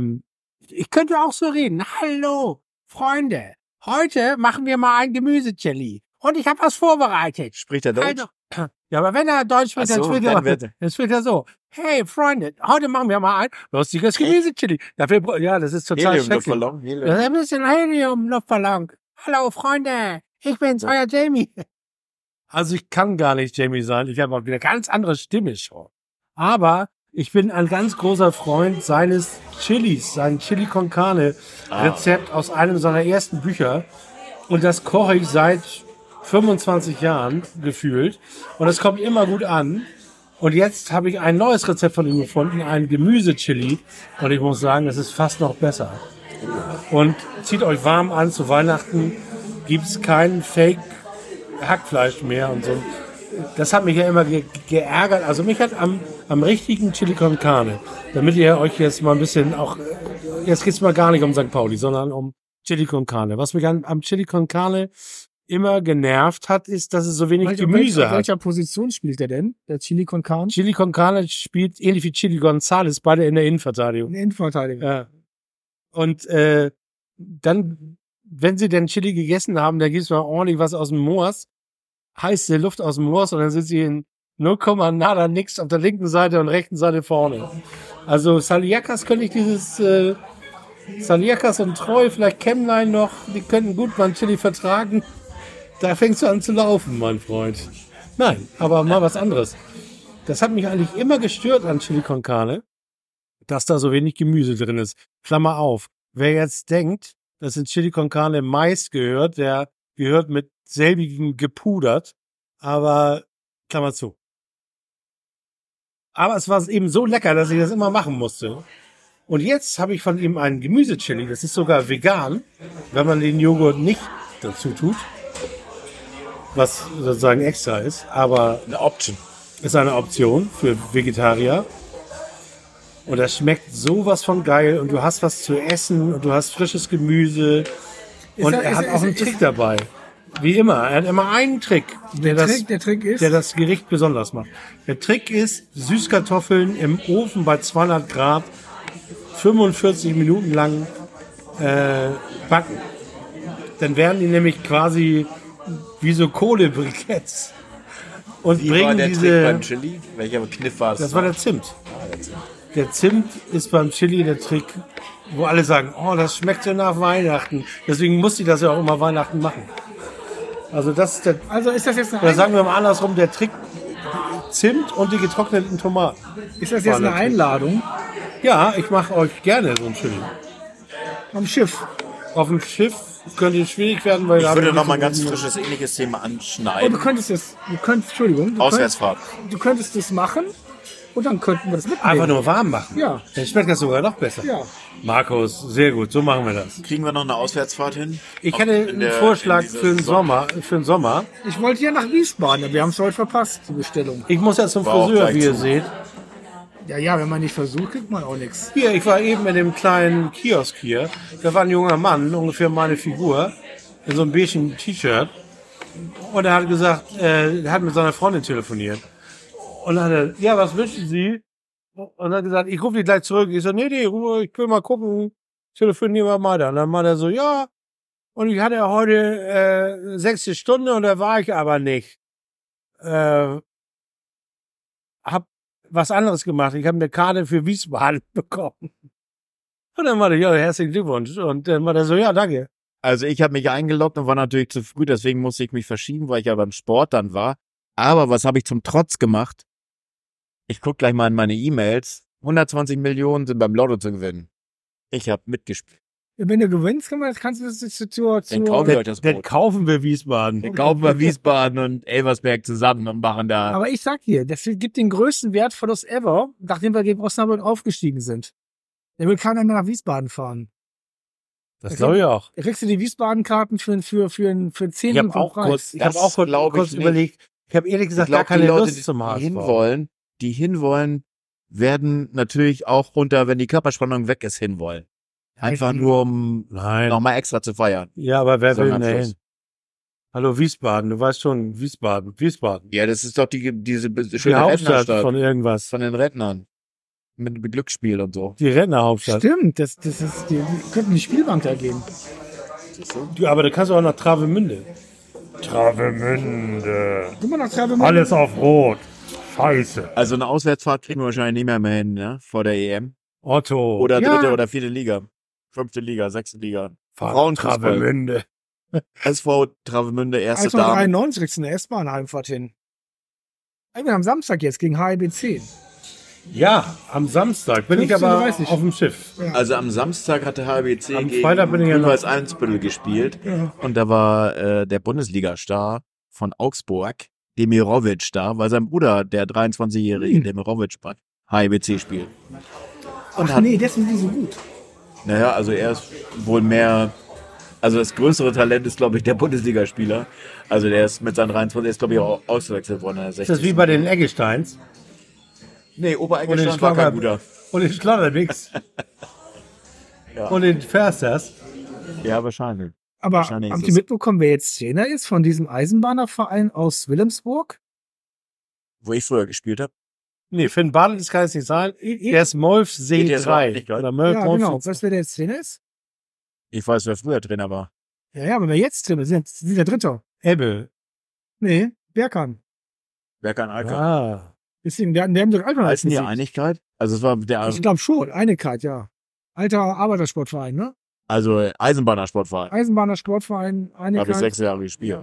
könnte auch so reden. Hallo, Freunde. Heute machen wir mal ein Gemüsechili. Und ich habe was vorbereitet.
Spricht er Deutsch?
Also, ja, aber wenn er Deutsch spricht,
Ach so,
dann spricht er so. Hey, Freunde, heute machen wir mal ein lustiges Gemüsechili. Ja, das ist total schrecklich.
Helium.
Das ist ein bisschen Helium-Luftballon. Hallo, Freunde, ich bin's, euer Jamie. Also ich kann gar nicht Jamie sein. Ich habe auch wieder ganz andere Stimme schon. Aber ich bin ein ganz großer Freund seines Chilis, sein Chili con Carne Rezept aus einem seiner ersten Bücher. Und das koche ich seit 25 Jahren gefühlt. Und es kommt immer gut an. Und jetzt habe ich ein neues Rezept von ihm gefunden, ein Gemüsechili. Und ich muss sagen, es ist fast noch besser. Und zieht euch warm an, zu Weihnachten gibt's kein Fake-Hackfleisch mehr und so. Das hat mich ja immer geärgert. Also mich hat am richtigen Chili con Carne, damit ihr euch jetzt mal ein bisschen auch, jetzt geht's mal gar nicht um St. Pauli, sondern um Chili con Carne. Was mich am Chili con Carne immer genervt hat, ist, dass es so wenig Gemüse
Auf
hat.
welcher Position spielt der denn? Der Chili con Carne?
Chili con Carne spielt ähnlich wie Chili Gonzales, beide in der Innenverteidigung.
Eine Innenverteidigung.
Ja. Und dann, wenn sie den Chili gegessen haben, da gibt's mal ordentlich was aus dem Moors, heiße Luft aus dem Moors und dann sind sie in 0, nada nix auf der linken Seite und rechten Seite vorne. Also Saliakas könnte ich dieses Saliakas und Treu, vielleicht Chemline noch, die könnten gut mal ein Chili vertragen. Da fängst du an zu laufen, mein Freund. Nein, aber mal was anderes. Das hat mich eigentlich immer gestört an Chili con Carne, dass da so wenig Gemüse drin ist. Klammer auf. Wer jetzt denkt, dass in Chili con Carne Mais gehört, der gehört mit selbigem gepudert. Aber Klammer zu. Aber es war eben so lecker, dass ich das immer machen musste. Und jetzt habe ich von ihm einen Gemüsechili. Das ist sogar vegan, wenn man den Joghurt nicht dazu tut. Was sozusagen extra ist. Aber
Eine Option.
ist eine Option für Vegetarier. Und das schmeckt sowas von geil. Und du hast was zu essen und du hast frisches Gemüse. Und er hat auch einen Trick dabei. Wie immer. Er hat immer einen Trick, der
Trick ist?
das Gericht besonders macht. Der Trick ist, Süßkartoffeln im Ofen bei 200 Grad 45 Minuten lang backen. Dann werden die nämlich quasi wie so Kohlebriketts. Und
Wie war
bringen
der Trick
diese...
beim Chili? Welcher Kniff war es?
Das war der Zimt. Der Zimt ist beim Chili der Trick, wo alle sagen, oh, das schmeckt so nach Weihnachten. Deswegen muss ich das ja auch immer Weihnachten machen. Also das ist der...
Also ist das jetzt
Oder sagen wir mal andersrum, der Trick Zimt und die getrockneten Tomaten.
ist das jetzt eine Einladung
Ja, ich mache euch gerne so ein Chili.
am Schiff?
Auf dem Schiff könnte es schwierig werden, weil...
Ich
da
würde
haben wir
noch mal ein
bisschen-
ganz frisches, ähnliches Thema
Und
anschneiden.
Entschuldigung,
Auswärtsfahrt.
du könntest das machen und dann könnten wir das mitnehmen.
Einfach nur warm machen.
Ja.
Dann schmeckt das sogar noch besser.
Ja.
Markus, sehr gut, so machen wir das.
Kriegen wir noch eine Auswärtsfahrt hin?
Ich
Auch
hätte
in
einen
der-
Vorschlag
in dieser
für den
Saison?
Sommer.
Ich wollte ja nach Wiesbaden, aber wir haben es heute verpasst, die Bestellung.
Ich muss ja zum
War auch
Friseur,
gleich
wie ihr
zu.
seht.
Ja, wenn man nicht versucht, kriegt man auch nichts.
Hier, ich war eben in dem kleinen Kiosk hier. Da war ein junger Mann, ungefähr meine Figur, in so einem beigen T-Shirt. Und er hat gesagt, er hat mit seiner Freundin telefoniert. Und dann hat er, ja, was wünschen Sie? Und er hat gesagt, ich rufe die gleich zurück. Ich so, nee, ich will mal gucken, telefonieren wir mal da. Und dann meinte er so, ja. Und ich hatte heute 6. Stunde und da war ich aber nicht. Hab was anderes gemacht. Ich habe eine Karte für Wiesbaden bekommen. Und dann meinte ich, ja, herzlichen Glückwunsch. Und dann meinte er so, ja, danke.
Also ich habe mich eingeloggt und war natürlich zu früh, deswegen musste ich mich verschieben, weil ich ja beim Sport dann war. Aber was habe ich zum Trotz gemacht? Ich guck gleich mal in meine E-Mails. 120 Millionen sind beim Lotto zu gewinnen. Ich habe mitgespielt.
Wenn du gewinnst, kannst du das
Dann kaufen wir euch das
Dann
Brot.
kaufen wir Wiesbaden.
Dann kaufen wir Wiesbaden und Elversberg zusammen und machen da.
Aber ich sag dir, das gibt den größten Wertverlust ever, nachdem wir gegen Osnabrück aufgestiegen sind. Der will keiner mehr nach Wiesbaden fahren.
Das glaube ich auch.
Da kriegst du die Wiesbaden-Karten für 10
Ich habe auch kurz,
glaub ich
überlegt. Ich habe ehrlich gesagt
Ich glaub,
gar keine
die Leute,
Lust zum HSV.
die hinwollen, werden natürlich auch runter, wenn die Körperspannung weg ist, hinwollen. Einfach nur, um
Nein.
nochmal extra zu feiern.
Ja, aber wer will denn da
Sonnabschluss.
hin? Hallo Wiesbaden, du weißt schon, Wiesbaden.
Ja, das ist doch diese
Die
schöne
Hauptstadt
Rentnerstadt
von irgendwas.
von den Rentnern. Mit Glücksspiel und so.
Die Rentnerhauptstadt.
Stimmt, die könnten die Spielbank da gehen.
Du, aber da kannst du auch nach Travemünde. Travemünde.
Guck mal nach Travemünde.
Alles auf Rot. Scheiße.
Also eine Auswärtsfahrt kriegen wir wahrscheinlich nicht mehr hin, ne? Vor der EM.
Otto.
Oder
Ja.
3. oder 4. Liga. 5. Liga, 6. Liga.
Fahr
Frauenfußball.
Travemünde.
SV Travemünde, erste Dame.
1993 kriegst du eine S-Bahn-Heimfahrt hin. Ich bin am Samstag jetzt gegen HIB10.
Ja, am Samstag bin ich aber
15:30.
auf dem Schiff.
Also am Samstag hatte HBC
Am
gegen
Freitag bin ich ja noch-
Grünwalds Eimsbüttel gespielt.
Ja.
Und da war der Bundesliga-Star von Augsburg, Demirovic, da, weil sein Bruder, der 23-jährige Demirovic, bei HBC spielt.
Ach nee, deswegen sind die so gut.
Naja, also er ist wohl mehr, also das größere Talent ist, glaube ich, der Bundesligaspieler. Also der ist mit seinen 23, der ist, glaube ich, auch ausgewechselt worden. In der
Ist
60.
das wie bei den Eggesteins?
Nee,
Und
Obereggestein war kein guter.
Und den Schlottermix.
Ja.
Und den Försters.
Ja, wahrscheinlich.
Aber
Wahrscheinlich
habt
ist
ihr
es-
mitbekommen, wer jetzt Trainer ist von diesem Eisenbahnerverein aus Wilhelmsburg?
Wo ich früher gespielt habe.
Nee, Finn Bartelt kann es nicht sein. Der ist Molfsee
ETS
3.
nicht, gell?
Oder Molf,
Ja, genau. Weißt du, wer der jetzt Trainer ist?
Ich weiß, wer früher Trainer war.
Ja, aber wer jetzt Trainer ist, sind der Dritter.
Ebbe.
Nee, Berkan.
Wer kann Alka?
Ah.
Deswegen, der haben doch Altona
Heißen die
besiegt.
Einigkeit? Also es war der,
Ich glaube schon. Einigkeit, ja. Alter Arbeitersportverein, ne?
also Eisenbahnersportverein.
Eisenbahner Sportverein,
Da habe ich
Einigkeit.
6 Jahre gespielt.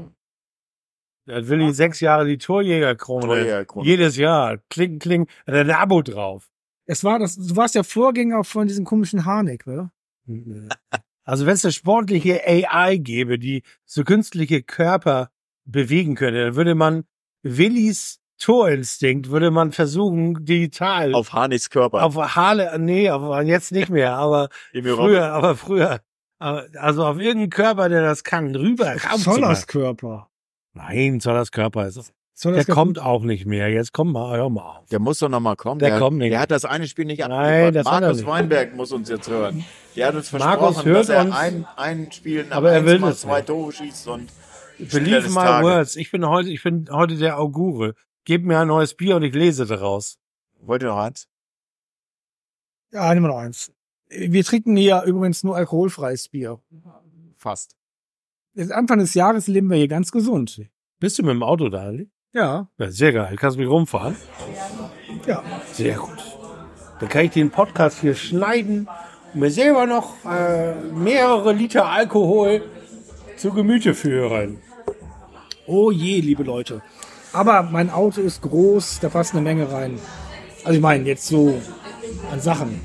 Da will ich 6 Jahre die Torjägerkrone.
Torjägerkrone.
Jedes Jahr. Kling, kling. Da hat ein Abo drauf.
Du warst der Vorgänger von diesem komischen Harnik, ne?
Also wenn es eine sportliche AI gäbe, die so künstliche Körper bewegen könnte, dann würde man Willis Torinstinkt, würde man versuchen, digital
Auf Hanigs Körper.
auf Halle, nee, jetzt nicht mehr, aber früher. Also auf irgendeinen Körper, der das kann, rüber
Zollers Körper.
Nein, Zollers Körper ist. Der
Zollers
kommt auch nicht mehr. Jetzt komm mal, hör mal auf.
Der muss doch noch mal kommen.
Der kommt nicht.
Der hat das eine Spiel nicht
Nein,
abgeliefert.
das hat er
Markus
nicht.
Weinberg muss uns jetzt hören. Der hat uns
Markus
versprochen,
hört
dass er
uns,
ein Spiel nach
aber er will
1 mal
es
2
nicht.
Tore schießt und Spieler
Believe
des
my
Tages.
words. Ich bin heute der Augure. Gebt mir ein neues Bier und ich lese daraus.
Wollt ihr noch eins?
Ja, nehmen wir noch eins. Wir trinken hier übrigens nur alkoholfreies Bier.
Fast.
Jetzt Anfang des Jahres leben wir hier ganz gesund.
Bist du mit dem Auto da, Ali?
Ja,
Ja, sehr geil. Kannst du mich rumfahren?
ja.
Sehr gut. Dann kann ich den Podcast hier schneiden und mir selber noch mehrere Liter Alkohol zu Gemüte führen.
Oh je, liebe Leute. Aber mein Auto ist groß, da passt eine Menge rein. Also ich meine, jetzt so an Sachen.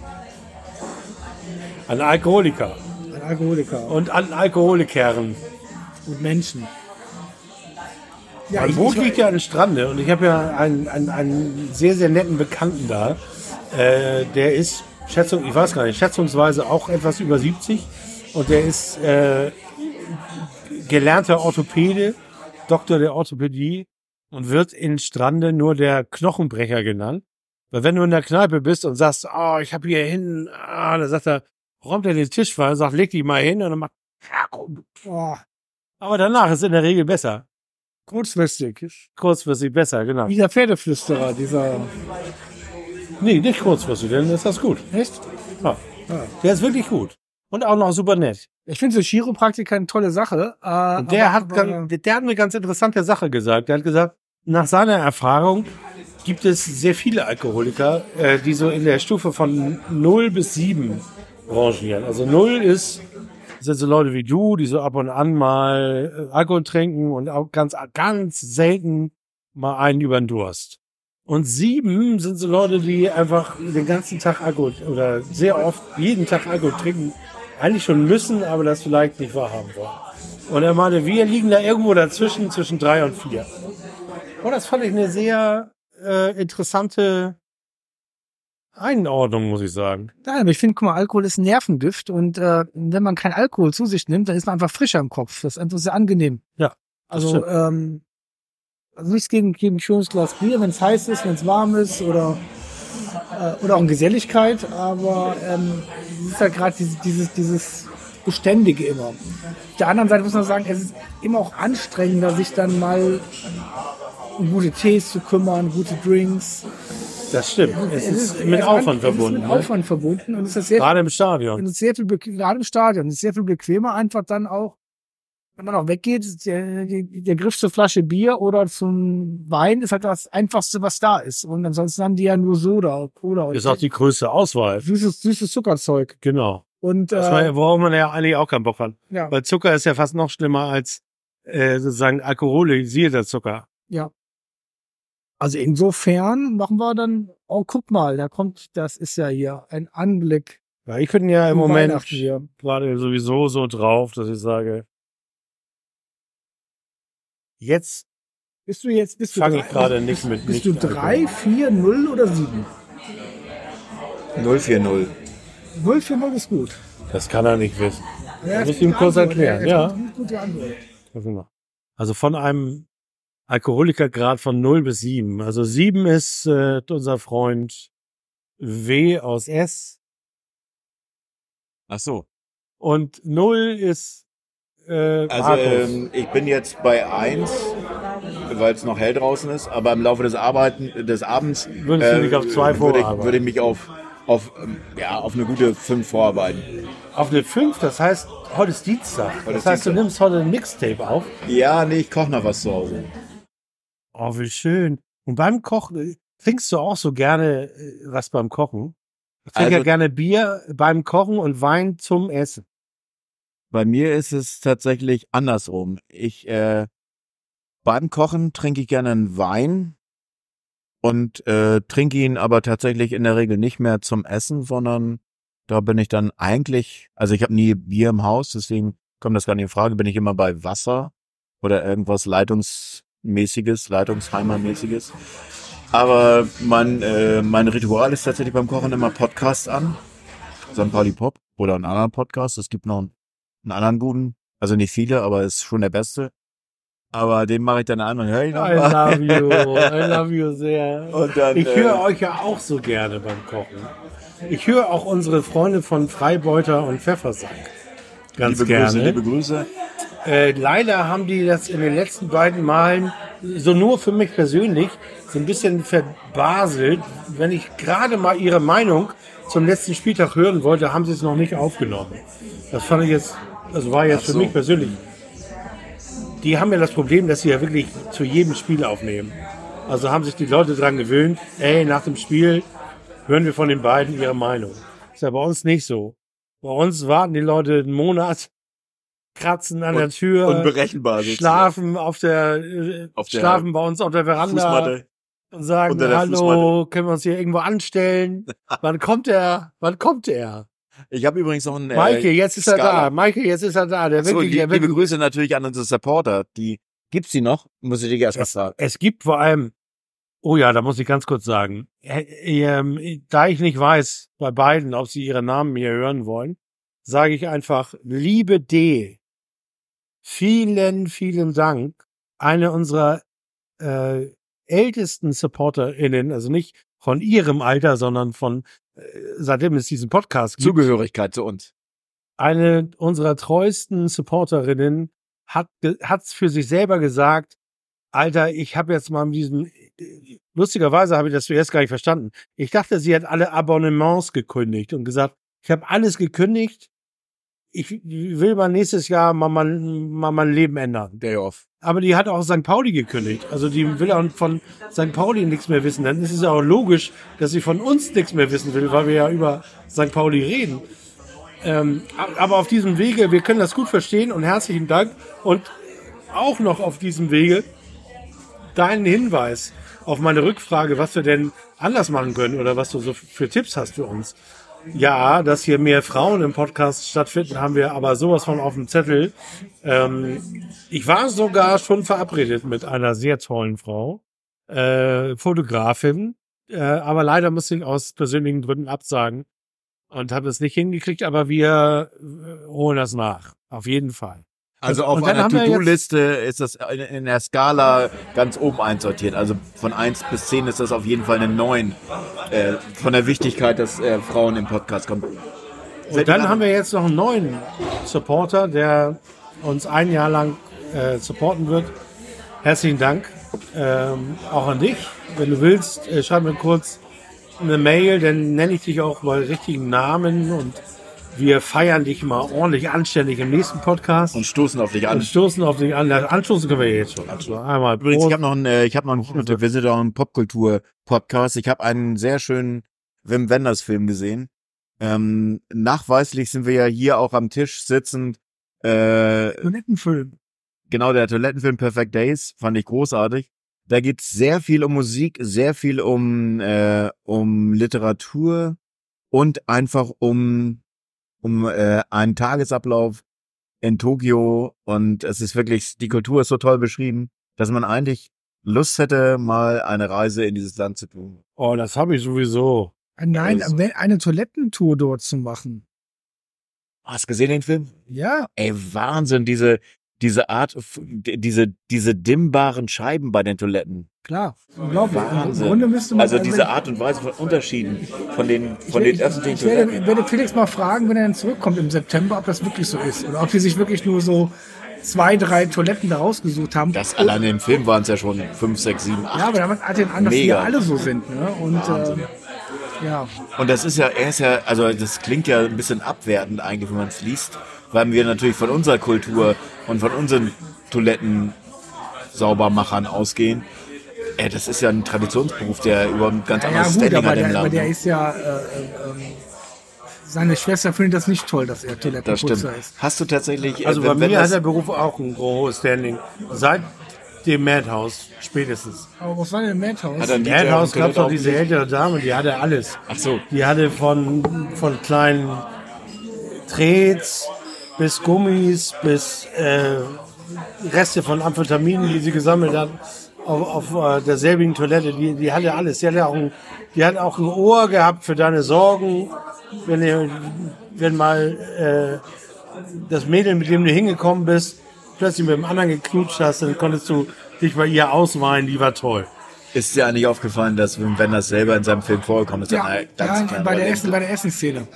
An Alkoholiker
An Alkoholiker
und an Alkoholikern.
und Menschen. Ja,
Mein Boot liegt ja an den Strande und ich habe ja einen sehr, sehr netten Bekannten da. Der ist, ich weiß gar nicht, schätzungsweise auch etwas über 70 und der ist gelernter Orthopäde, Doktor der Orthopädie und wird in Strande nur der Knochenbrecher genannt. Weil wenn du in der Kneipe bist und sagst, oh, ich habe hier hinten, dann sagt er, räumt er den Tisch frei und sagt, leg dich mal hin und dann macht, ja, komm.
Oh,
Aber danach ist in der Regel besser.
kurzfristig.
Kurzfristig besser, genau.
Dieser Pferdeflüsterer, dieser...
Nee, nicht kurzfristig, dann ist das gut.
Echt?
Ja. Der ist wirklich gut. Und auch noch super nett.
Ich finde so Chiropraktiker eine tolle Sache.
Und der hat eine ganz interessante Sache gesagt. Der hat gesagt, nach seiner Erfahrung gibt es sehr viele Alkoholiker, die so in der Stufe von 0 bis 7 rangieren. Also 0 sind so Leute wie du, die so ab und an mal Alkohol trinken und auch ganz, ganz selten mal einen über den Durst. Und 7 sind so Leute, die einfach den ganzen Tag Alkohol oder sehr oft jeden Tag Alkohol trinken eigentlich schon müssen, aber das vielleicht nicht wahrhaben wollen. Und er meinte, wir liegen da irgendwo dazwischen, zwischen 3 und 4. Und das fand ich eine sehr interessante Einordnung, muss ich sagen.
Ja, aber ich finde, guck mal, Alkohol ist ein Nervengift und wenn man keinen Alkohol zu sich nimmt, dann ist man einfach frischer im Kopf. Das ist einfach sehr angenehm.
Ja.
Also, also nichts gegen ein schönes Glas Bier, wenn es heiß ist, wenn es warm ist oder auch in Geselligkeit, aber es ist halt gerade dieses Beständige immer. Auf der anderen Seite muss man sagen, es ist immer auch anstrengender, sich dann mal um gute Tees zu kümmern, gute Drinks.
Das stimmt. Es ist mit Aufwand verbunden.
Mit Aufwand verbunden und es ist sehr
gerade im Stadion.
Und es ist sehr viel, gerade im Stadion, es ist sehr viel bequemer, einfach dann auch, wenn man auch weggeht, der Griff zur Flasche Bier oder zum Wein ist halt das Einfachste, was da ist. Und ansonsten haben die ja nur Soda oder Cola.
Ist auch die größte Auswahl.
Süßes Zuckerzeug.
Genau.
Und
worauf man ja eigentlich auch keinen Bock hat.
Ja.
Weil Zucker ist ja fast noch schlimmer als sozusagen alkoholisierter Zucker.
Ja. Also insofern machen wir dann, oh, guck mal, das ist ja hier ein Anblick.
Ja, ich bin ja im Moment
hier.
gerade sowieso so drauf, dass ich sage, jetzt fange ich gerade nicht mit.
Bist du 3, 4, 0 oder 7?
040.
040 ist gut.
Das kann er nicht wissen.
Ja,
muss ich ihm kurz erklären. Ja.
Gute Antwort.
Also von einem Alkoholikergrad von 0 bis 7. Also 7 ist unser Freund W aus S.
Ach so.
Und 0 ist
Also ich bin jetzt bei 1, weil es noch hell draußen ist, aber im Laufe des Abends
Würdest du dich auf 2 vorarbeiten?
Würde ich mich auf eine gute 5 vorarbeiten.
Auf eine 5, das heißt, heute ist Dienstag. Das heißt, du nimmst heute ein Mixtape auf?
Ja, nee, ich koche noch was zu Hause.
Oh, wie schön. Und beim Kochen, trinkst du auch so gerne was beim Kochen? Ich trinke ja gerne Bier beim Kochen und Wein zum Essen.
Bei mir ist es tatsächlich andersrum. Beim Kochen trinke ich gerne einen Wein und trinke ihn aber tatsächlich in der Regel nicht mehr zum Essen, sondern da bin ich dann eigentlich, also ich habe nie Bier im Haus, deswegen kommt das gar nicht in Frage, bin ich immer bei Wasser oder irgendwas Leitungsheimer-mäßiges. Aber mein Ritual ist tatsächlich beim Kochen immer Podcast an. St. Pauli Pop oder einen anderen Podcast. Es gibt noch einen anderen guten, also nicht viele, aber ist schon der beste. Aber den mache ich dann an und höre ihn nochmal.
I love you sehr.
Und dann,
ich höre euch ja auch so gerne beim Kochen. Ich höre auch unsere Freunde von Freibeuter und Pfeffersack ganz gerne.
Liebe Grüße.
Leider haben die das in den letzten beiden Malen, so nur für mich persönlich, so ein bisschen verbaselt. Wenn ich gerade mal ihre Meinung zum letzten Spieltag hören wollte, haben sie es noch nicht aufgenommen. Das fand ich jetzt, also war jetzt für mich persönlich. Die haben ja das Problem, dass sie ja wirklich zu jedem Spiel aufnehmen. Also haben sich die Leute dran gewöhnt, nach dem Spiel hören wir von den beiden ihre Meinung. Ist ja bei uns nicht so. Bei uns warten die Leute einen Monat, kratzen an der Tür,
unberechenbar
schlafen schlafen bei uns auf der Veranda
Fußmatte.
und sagen, hallo, können wir uns hier irgendwo anstellen? Wann kommt er?
Ich habe übrigens noch einen
Maike, jetzt ist er da. Der
liebe Grüße natürlich an unsere Supporter. Gibt's die noch? Muss ich dir erst was sagen.
Es gibt vor allem, oh ja, da muss ich ganz kurz sagen, da ich nicht weiß bei beiden, ob sie ihre Namen hier hören wollen, sage ich einfach, liebe D, vielen, vielen Dank. Eine unserer ältesten SupporterInnen, also nicht von ihrem Alter, sondern von seitdem es diesen Podcast gibt.
Zugehörigkeit zu uns.
Eine unserer treuesten Supporterinnen hat's für sich selber gesagt, Alter, ich habe jetzt mal mit diesem, lustigerweise habe ich das zuerst gar nicht verstanden. Ich dachte, sie hat alle Abonnements gekündigt und gesagt, ich habe alles gekündigt, ich will mal nächstes Jahr mal mein Leben ändern.
Day off.
Aber die hat auch St. Pauli gekündigt. Also die will auch von St. Pauli nichts mehr wissen. Dann ist es auch logisch, dass sie von uns nichts mehr wissen will, weil wir ja über St. Pauli reden. Aber auf diesem Wege, wir können das gut verstehen und herzlichen Dank. Und auch noch auf diesem Wege deinen Hinweis auf meine Rückfrage, was wir denn anders machen können oder was du so für Tipps hast für uns. Ja, dass hier mehr Frauen im Podcast stattfinden, haben wir aber sowas von auf dem Zettel. Ich war sogar schon verabredet mit einer sehr tollen Frau, Fotografin, aber leider musste ich aus persönlichen Gründen absagen und habe es nicht hingekriegt, aber wir holen das nach, auf jeden Fall.
Also auf
Und dann
einer
haben wir
To-Do-Liste ist das in der Skala ganz oben einsortiert. Also von 1 bis 10 ist das auf jeden Fall eine 9 von der Wichtigkeit, dass Frauen im Podcast kommen.
Und dann haben wir jetzt noch einen neuen Supporter, der uns ein Jahr lang supporten wird. Herzlichen Dank. Auch an dich. Wenn du willst, schreib mir kurz eine Mail, dann nenne ich dich auch bei richtigen Namen und wir feiern dich mal ordentlich anständig im nächsten Podcast.
Und stoßen auf dich an.
Und stoßen auf dich an. Anstoßen können wir jetzt schon. Also einmal
Übrigens,
Prost.
ich habe noch einen Tipp. Wir sind auch ein Popkultur-Podcast. Ich habe einen sehr schönen Wim Wenders-Film gesehen. Nachweislich sind wir ja hier auch am Tisch sitzend.
Toilettenfilm.
Genau, der Toilettenfilm Perfect Days fand ich großartig. Da geht's sehr viel um Musik, sehr viel um Literatur und einfach um einen Tagesablauf in Tokio. Und es ist wirklich, die Kultur ist so toll beschrieben, dass man eigentlich Lust hätte, mal eine Reise in dieses Land zu tun.
Oh, das habe ich sowieso.
Nein, eine Toilettentour dort zu machen.
Hast du gesehen den Film?
Ja,
Ey, Wahnsinn, diese Art, diese dimmbaren Scheiben bei den Toiletten.
klar. Unglaublich.
Wahnsinn.
Im Grunde müsste man
Also diese Art und Weise von Unterschieden von den öffentlichen
ich
Toiletten.
werde Felix mal fragen, wenn er dann zurückkommt im September, ob das wirklich so ist. Oder ob die sich wirklich nur so 2, 3 Toiletten da rausgesucht haben.
Das alleine im Film waren es ja schon 5, 6, 7, 8.
Ja, aber damit hat den an, dass die
Mega.
ja alle so sind. Ne? Und ja.
Und das ist ja, also das klingt ja ein bisschen abwertend eigentlich, wenn man es liest, weil wir natürlich von unserer Kultur und von unseren Toiletten-Saubermachern ausgehen. Das ist ja ein Traditionsberuf, der über ein ganz
Ja,
anderes
gut,
Standing
aber
hat im
der
Land.
ist ja seine Schwester findet das nicht toll, dass er
Das
Toilettenputzer
stimmt.
ist.
Hast du tatsächlich,
Also bei
wenn
mir hat
das,
der Beruf auch ein hohes Standing. Seit dem Madhouse spätestens.
Aber was war denn im Madhouse?
hat er ein DJ
Madhouse
auf dem
gab es doch
Toilette
diese ältere Dame, die hatte alles.
Ach so.
Die hatte von kleinen Trets bis Gummis bis Reste von Amphetaminen, die sie gesammelt hat auf derselbigen Toilette. Die hatte alles. Die hat auch ein Ohr gehabt für deine Sorgen. Wenn mal das Mädel, mit dem du hingekommen bist, plötzlich mit dem anderen geknutscht hast, dann konntest du dich bei ihr ausweinen. Die war toll.
Ist dir eigentlich aufgefallen, dass Wim Wenders selber in seinem Film vorgekommen ist?
Ja,
Eine ganz
ja
kleine
bei der
Rolle.
Essensszene.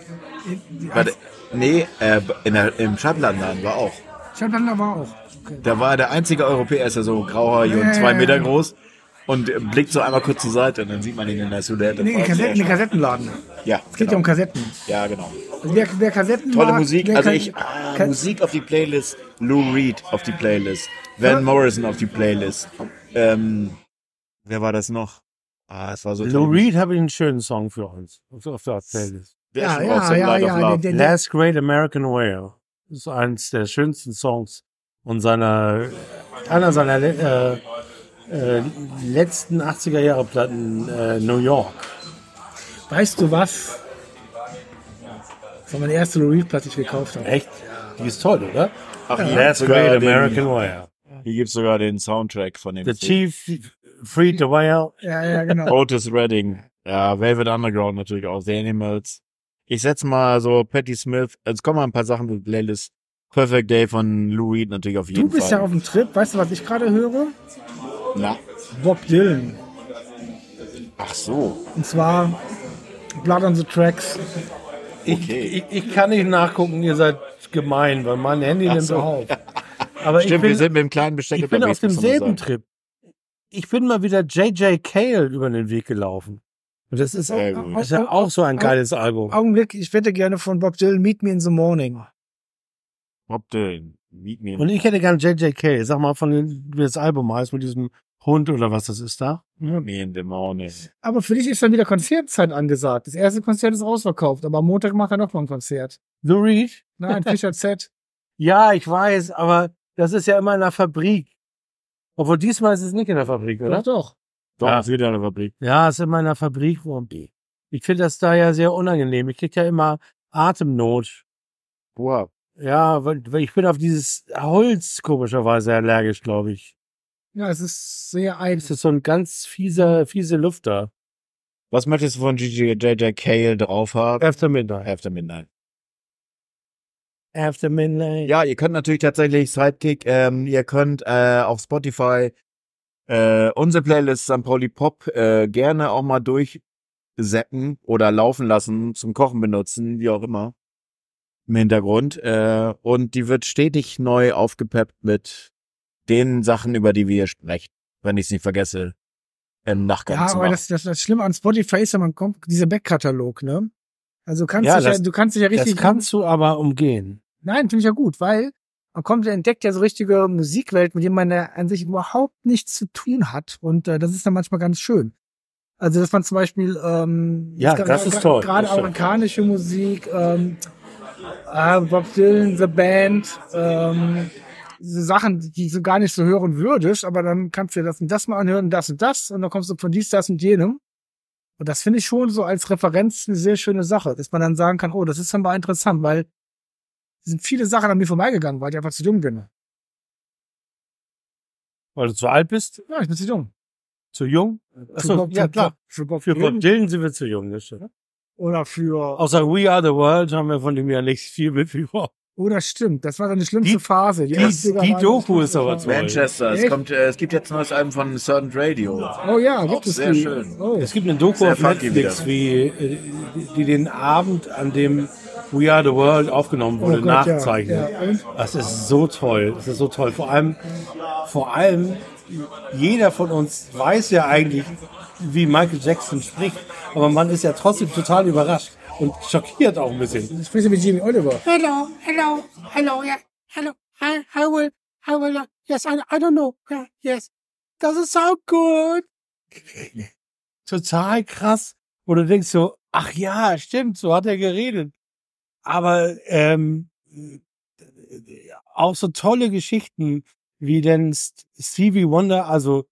Im Schallplattenladen war auch.
Schallplatten war auch. Okay.
Da war er der einzige Europäer, ist ja so grauhaarig und 2 Meter groß und blickt so einmal kurz zur Seite und dann sieht man ihn in der Silhouette.
Nee, in Kassettenladen.
Ja,
Es geht ja um Kassetten.
Ja, genau.
Also wer Kassetten
Tolle
mag,
Musik.
wer
Also
kann-
Musik auf die Playlist, Lou Reed auf die Playlist, Van Morrison auf die Playlist. Wer war das noch? Es war so
Lou
toll.
Reed habe ich einen schönen Song für uns auf der Playlist.
Der
Ja,
ist schon
ja,
auch so
ja,
Light of
ja,
Love.
der-
Last Great American Whale. Das ist eins der schönsten Songs und einer seiner letzten 80er Jahre Platten New York.
Weißt du was? Das war meine erste Lou Reed-Platte, die ich gekauft habe.
Echt? Die ist toll, oder?
Ach, hier
Last
gibt's sogar
Great
den-
American Whale.
Hier gibt's sogar den Soundtrack von dem
The
Film.
Chief freed the whale.
Ja, genau.
Otis Redding. Ja, Velvet Underground natürlich auch. The Animals. Ich setze mal so Patti Smith. Es kommen mal ein paar Sachen mit Playlist. Perfect Day von Lou Reed natürlich auf jeden
Du bist
Fall.
ja auf dem Trip. Weißt du, was ich gerade höre?
Na,
Bob Dylan.
ach so.
Und zwar Blood on the Tracks.
Okay.
Ich kann nicht nachgucken, ihr seid gemein, weil mein Handy nimmt
so.
auf. Aber
Stimmt, wir
ich
sind mit dem kleinen Besteck
bin auf
unterwegs, muss man mal
demselben
sagen.
Trip. Ich bin mal wieder J.J. Cale über den Weg gelaufen. Und das ist,
Sehr gut.
ist ja auch so ein geiles Album.
Augenblick, ich hätte gerne von Bob Dylan Meet Me in the Morning.
Bob Dylan. Meet me.
Und ich hätte gern J.J. Cale. Sag mal, wie das Album heißt, mit diesem Hund oder was das ist da.
Meet me in the morning.
Aber für dich ist dann wieder Konzertzeit angesagt. Das erste Konzert ist ausverkauft, aber am Montag macht er noch mal ein Konzert.
Lou Reed?
Nein, Fischer Z.
Ja, ich weiß, aber das ist ja immer in der Fabrik. Obwohl diesmal ist es nicht in der Fabrik, oder?
Doch.
Doch,
Ja.
ist wieder eine Fabrik.
Ja, es ist immer in der Fabrik. Wo Ich finde das da ja sehr unangenehm. Ich krieg ja immer Atemnot.
Wow.
Ja, weil ich bin auf dieses Holz komischerweise allergisch, glaube ich.
Ja, es ist sehr
Es
eitel.
ist so ein ganz fiese Luft da.
Was möchtest du von J.J. Cale drauf haben?
After Midnight.
After Midnight.
After Midnight.
Ja, ihr könnt natürlich tatsächlich Sidekick, ihr könnt auf Spotify unsere Playlist St. Pauli Pop gerne auch mal durchseppen oder laufen lassen, zum Kochen benutzen, wie auch immer, im Hintergrund. Und die wird stetig neu aufgepeppt mit den Sachen, über die wir hier sprechen, wenn ich es nicht vergesse, im Nachgang
Ja,
zu
aber
machen.
das Schlimme an Spotify ist ja, man kommt, dieser Backkatalog, ne? Also
Ja,
du kannst dich ja richtig.
Das kannst du aber umgehen.
Nein, finde ich ja gut, weil entdeckt ja so richtige Musikwelt, mit dem man ja an sich überhaupt nichts zu tun hat. Und das ist dann manchmal ganz schön. Also, dass man zum Beispiel
Ja, das ist toll.
Gerade
Das stimmt.
amerikanische Musik, Bob Dylan, The Band, so Sachen, die du gar nicht so hören würdest, aber dann kannst du dir das und das mal anhören, das und das, und dann kommst du von dies, das und jenem. Und das finde ich schon so als Referenz eine sehr schöne Sache, dass man dann sagen kann, oh, das ist dann mal interessant, weil es sind viele Sachen an mir vorbeigegangen, weil ich einfach zu dumm bin.
Weil du zu alt bist,
Ja, ich bin zu dumm.
zu jung. Achso, ja klar.
Für Bob
Für
Dylan
Bob Dylan sind wir zu jung, das stimmt.
oder für,
Außer We Are the World haben wir von dem ja nicht viel mitbekommen.
oder stimmt, das war dann die schlimmste Phase.
Die
80er waren
Doku
die
ist aber
schlimmste
toll.
Manchester,
Echt?
es gibt jetzt ein neues Album von Certain Radio.
Phase. Oh ja,
Auch
gibt es
sehr
die.
schön.
Oh.
Es gibt eine Doku
Sehr
auf
funky
Netflix,
wieder.
die den Abend, an dem We Are the World aufgenommen wurde,
Oh Gott, ja.
nachzeichnet.
Ja, und?
Das ist so toll. Das ist so toll. Vor allem, jeder von uns weiß ja eigentlich, wie Michael Jackson spricht, aber man ist ja trotzdem total überrascht und schockiert auch ein bisschen.
Ich spreche mit Jimmy Oliver.
Hello, yeah, hello, I will, yes, I don't know, yeah, yes, doesn't sound good. Total krass, wo du denkst so, ach ja, stimmt, so hat er geredet. Aber auch so tolle Geschichten, wie denn Stevie Wonder, also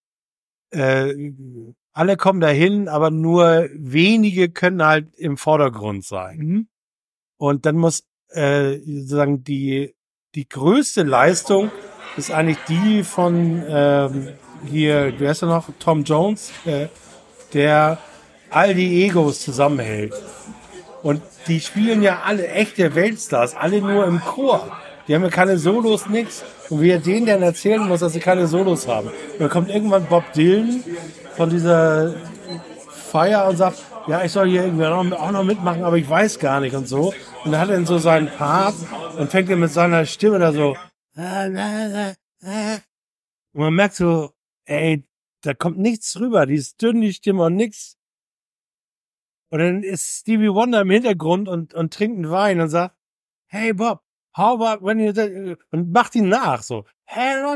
alle kommen dahin, aber nur wenige können halt im Vordergrund sein.
Mhm.
Und dann muss sozusagen die größte Leistung ist eigentlich die von hier, wer ist er noch? Tom Jones, der all die Egos zusammenhält. Und die spielen ja alle echte Weltstars, alle nur im Chor. Die haben ja keine Solos, nix. Und wie er denen dann erzählen muss, dass sie keine Solos haben. Und dann kommt irgendwann Bob Dylan von dieser Feier und sagt, ja, ich soll hier irgendwie auch noch mitmachen, aber ich weiß gar nicht und so. Und dann hat er dann so seinen Part und fängt dann mit seiner Stimme da so. Und man merkt so, ey, da kommt nichts rüber, die ist dünn, die Stimme und nix. Und dann ist Stevie Wonder im Hintergrund und trinkt einen Wein und sagt, hey Bob, how about when you und macht ihn nach, so. Und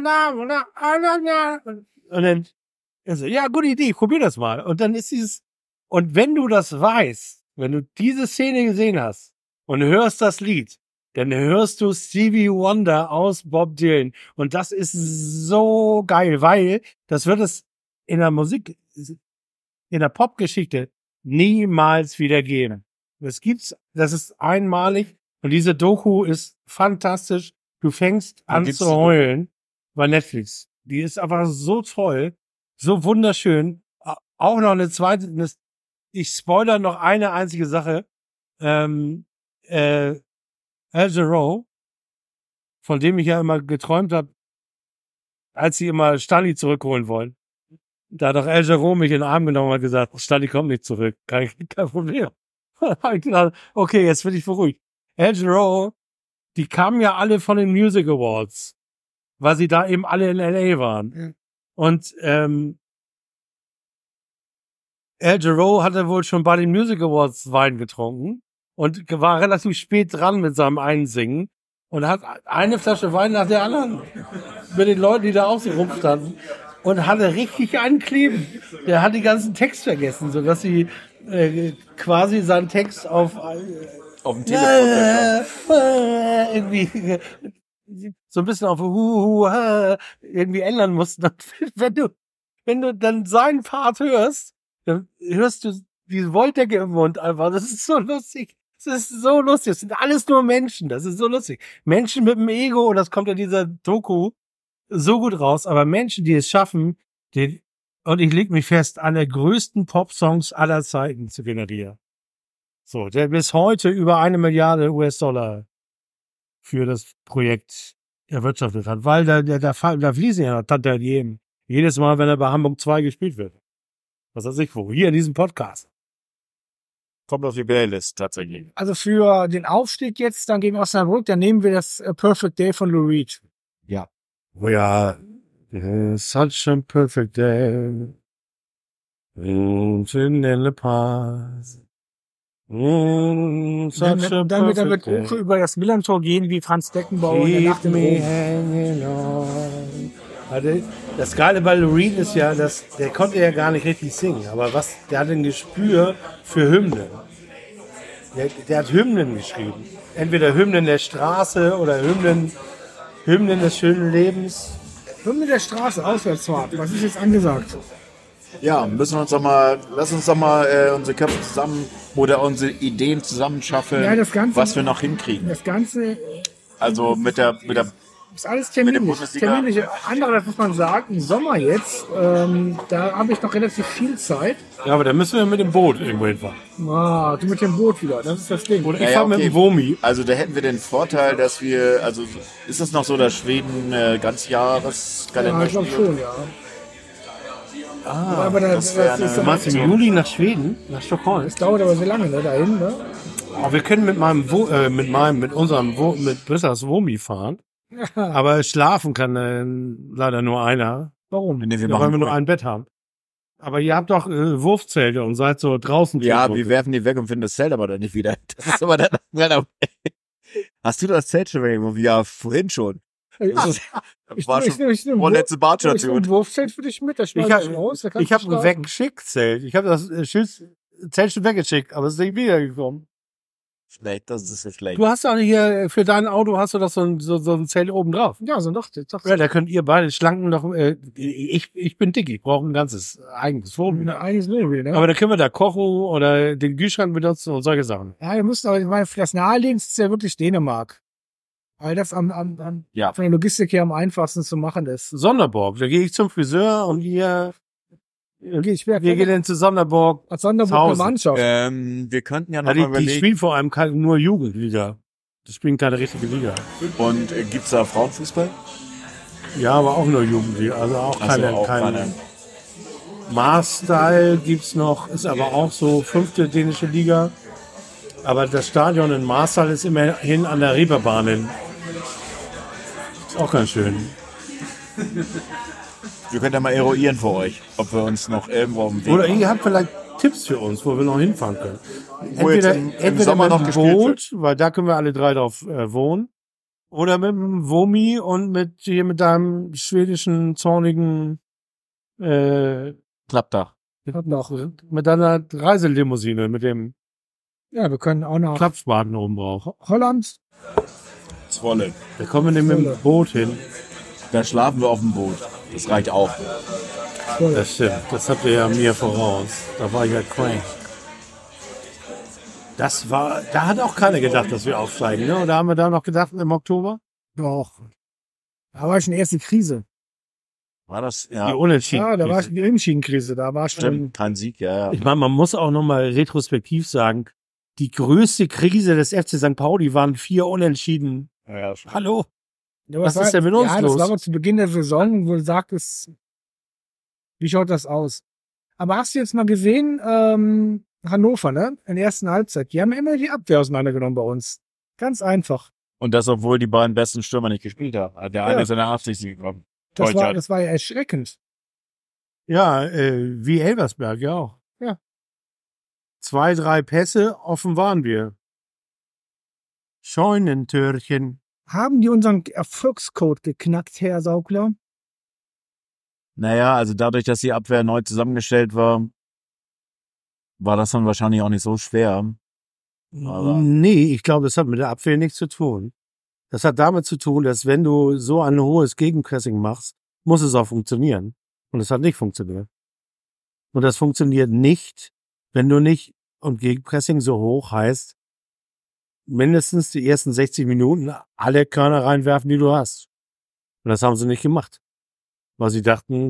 dann ist so, ja, gute Idee, ich probier das mal. Und dann ist und wenn du das weißt, wenn du diese Szene gesehen hast und hörst das Lied, dann hörst du Stevie Wonder aus Bob Dylan. Und das ist so geil, weil das wird es in der Musik, in der Popgeschichte niemals wieder geben. Das ist einmalig und diese Doku ist fantastisch. Du fängst an zu heulen bei Netflix. Die ist einfach so toll, so wunderschön. Auch noch eine zweite, ich spoilere noch eine einzige Sache. Al Jarreau, von dem ich ja immer geträumt habe, als sie immer Stanley zurückholen wollen. Da hat doch Al Jarreau mich in den Arm genommen und hat gesagt, Stanley kommt nicht zurück. Kein Problem. Hab ich gedacht, okay, jetzt bin ich beruhigt. Al Jarreau, die kamen ja alle von den Music Awards, weil sie da eben alle in L.A. waren.
Ja.
Und Al Jarreau hatte wohl schon bei den Music Awards Wein getrunken und war relativ spät dran mit seinem Einsingen und hat eine Flasche Wein nach der anderen mit den Leuten, die da auch so rumstanden und hatte richtig einen Kleben. Der hat die ganzen Text vergessen, sodass sie quasi seinen Text auf
Auf dem Telefon.
irgendwie so ein bisschen auf irgendwie ändern mussten. Und wenn du dann seinen Part hörst, dann hörst du die Wolldecke im Mund einfach. Das ist so lustig. Das ist so lustig. Das sind alles nur Menschen. Das ist so lustig. Menschen mit dem Ego, und das kommt in dieser Doku so gut raus, aber Menschen, die es schaffen, und ich leg mich fest, an der größten Popsongs aller Zeiten zu generieren. So, der bis heute über 1 Milliarde US-Dollar für das Projekt erwirtschaftet hat, weil da fließen ja noch Tantiemen. Jedes Mal, wenn er bei Hamburg 2 gespielt wird. Was weiß ich wo. Hier in diesem Podcast. Kommt auf die Playlist tatsächlich.
Also für den Aufstieg jetzt dann gegen Osnabrück, dann nehmen wir das Perfect Day von Lou Reed.
Ja.
We are such a perfect day. In the past.
Dann wird Uke über das Millantor gehen wie Franz Beckenbauer in der Nacht im Rom.
Also, das Geile bei Lou Reed ist ja, der konnte ja gar nicht richtig singen, aber der hat ein Gespür für Hymnen. Der hat Hymnen geschrieben. Entweder Hymnen der Straße oder Hymnen des schönen Lebens.
Hymne der Straße, Auswärtsfahrt. Was ist jetzt angesagt?
Ja, lass uns doch mal unsere Köpfe zusammen oder unsere Ideen zusammenschaffen,
Ja, das Ganze-
was wir noch hinkriegen.
Das Ganze
Also mit der
ist alles
der
terminlich.
Bundesliga-
Terminliche. Andere, das muss man sagen, im Sommer jetzt, da habe ich noch relativ viel Zeit.
Ja, aber da müssen wir mit dem Boot irgendwo hinfahren.
Ah, du mit dem Boot wieder, das ist das Ding.
Oder ich
Ja,
fahre mit
okay.
dem Womi.
Also da hätten wir den Vorteil, dass wir, also ist es noch so, dass Schweden Ganzjahreskalender
Ja, ich glaube schon, ja. Aber
das wäre eine-
Du meinst im Juli nach Schweden? Nach Stockholm?
das dauert aber sehr lange, ne, dahin, ne?
Aber wir können mit Brissas Womi fahren. Aber schlafen kann leider nur einer.
Warum?
Nee, wir
Ja, weil
machen
wir nur ein Bett haben. Aber ihr habt doch Wurfzelte und seid so draußen.
Ja, wir werfen die weg und finden das Zelt aber dann nicht wieder. Das ist aber dann Hast du das Zelt schon weggeworfen? Ja, vorhin schon. Das ist- war schon vorletzte
Ich
Badstation.
nehme ein Wurfzelt für dich mit, das
Ich
schmeiß ich raus. da kannst
Ich habe
du
ein
schlafen.
Weggeschickt-Zelt. Ich habe das Zelt schon weggeschickt, aber es ist nicht wiedergekommen.
Schlecht, das ist so schlecht.
Du hast doch hier, für dein Auto hast du doch so ein Zelt oben drauf.
Ja, so doch.
Ja, da könnt ihr beide schlanken noch, ich bin dick, ich brauche ein ganzes eigenes Wohnmobil.
Einiges Leben, ne?
Aber da können wir da kochen oder den Kühlschrank benutzen und solche Sachen.
Ja, wir müssen aber, ich meine, für das Naheliegendste ist ja wirklich Dänemark. Weil das von der Logistik her am einfachsten zu machen ist.
Sonderborg, da gehe ich zum Friseur und wir gehen dann zu Sonderborg.
als Sonderburg
zu
eine
Hause.
Mannschaft.
Wir könnten ja noch
Ja,
mal
die
überlegen.
spielen vor allem nur Jugendliga. Die spielen keine richtige Liga.
Und gibt's da Frauenfußball?
Ja, aber auch nur Jugendliga. Also auch
Also
keine,
auch
keine. Mars-Style gibt's noch, ist aber auch so 5. dänische Liga. Aber das Stadion in Marstal ist immerhin an der Reeperbahn. Ist auch ganz schön.
Wir können ja mal eruieren für euch, ob wir uns noch irgendwo auf dem Weg
Oder
machen.
ihr habt vielleicht Tipps für uns, wo wir noch hinfahren können.
Wo jetzt im Sommer
mit
noch
dem
gespielt
Boot, weil da können wir alle drei drauf wohnen. Oder mit dem Womi und mit deinem schwedischen, zornigen
Klappdach.
mit deiner Reiselimousine, mit dem
Ja, wir können auch nach
Klappspaten oben drauf.
Holland.
Zwolle.
Da kommen wir nämlich mit dem Boot hin.
Da schlafen wir auf dem Boot. Das reicht auch.
Das stimmt. Das habt ihr ja mir voraus. Da war ich ja crank. Da hat auch keiner gedacht, dass wir aufsteigen, ne? Oder haben wir da noch gedacht im Oktober?
Doch. Da war schon die erste Krise.
War das?
Die
Ja,
Unentschieden.
Ja, da war schon die Unentschieden-Krise. Da war schon.
stimmt. Kein Sieg, ja.
Ich meine, man muss auch nochmal retrospektiv sagen, die größte Krise des FC St. Pauli waren 4 Unentschieden.
Ja,
Hallo?
Ja,
Was
das
ist denn mit uns
Ja,
los?
das war aber zu Beginn der Saison, wo du sagtest, wie schaut das aus? Aber hast du jetzt mal gesehen, Hannover, ne? In der ersten Halbzeit. Die haben immer die Abwehr auseinandergenommen bei uns. Ganz einfach.
Und das, obwohl die beiden besten Stürmer nicht gespielt haben. Der eine
Ja.
ist in der Absicht gekommen.
Das
Deutsch
war ja erschreckend.
Ja, wie Elversberg, ja auch.
Ja.
2, 3 Pässe, offen waren wir. Scheunentürchen.
Haben die unseren Erfolgscode geknackt, Herr Saugler?
Naja, also dadurch, dass die Abwehr neu zusammengestellt war, war das dann wahrscheinlich auch nicht so schwer. Aber-
Nee, ich glaube, das hat mit der Abwehr nichts zu tun. Das hat damit zu tun, dass wenn du so ein hohes Gegenpressing machst, muss es auch funktionieren. Und es hat nicht funktioniert. Und das funktioniert nicht, wenn du nicht, und Gegenpressing so hoch heißt, mindestens die ersten 60 Minuten alle Körner reinwerfen, die du hast. Und das haben sie nicht gemacht. Weil sie dachten,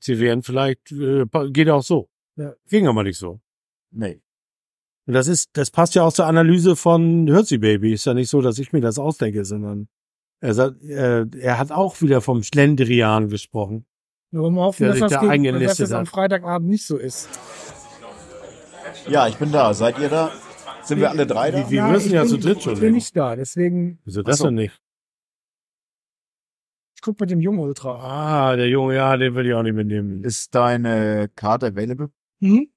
geht auch so.
Ja.
Ging aber nicht so.
Nee.
Und das passt ja auch zur Analyse von Hürzi Baby. Ist ja nicht so, dass ich mir das ausdenke, sondern er hat auch wieder vom Schlendrian gesprochen.
Nur wollen wir hoffen,
Der
dass
sich
das,
da eingenistet
am
hat.
Freitagabend nicht so ist.
Ja, ich bin da. Seid ihr da? Sind wir alle drei da?
Wir müssen ja zu dritt schon
Ich bin
hin.
nicht da, deswegen,
Wieso das
Ach so.
denn nicht?
ich guck mit dem Jungen Ultra.
Ah, der Junge, ja, den will ich auch nicht mitnehmen.
Ist deine Karte available?
Dann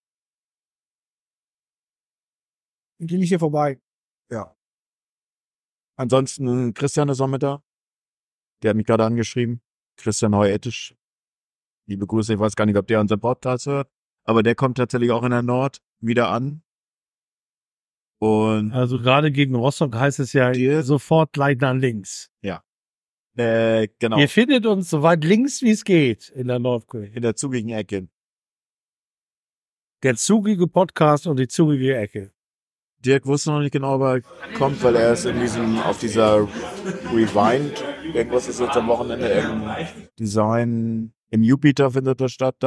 gehe ich hier vorbei.
Ja. Ansonsten, Christian ist auch mit da. Der hat mich gerade angeschrieben. Christian Heuettisch. Liebe Grüße, ich weiß gar nicht, ob der unseren Podcast hört. Aber der kommt tatsächlich auch in der Nord wieder an. Und
Also gerade gegen Rostock heißt es ja
Dir-
sofort gleich nach links.
genau,
Ihr findet uns so weit links, wie es geht in der Nordkurve.
in der zugigen Ecke.
Der zugige Podcast und die zugige Ecke.
Dirk wusste noch nicht genau, ob er kommt, weil er ist auf dieser Rewind, irgendwas ist jetzt am Wochenende im Design, im Jupiter findet das statt,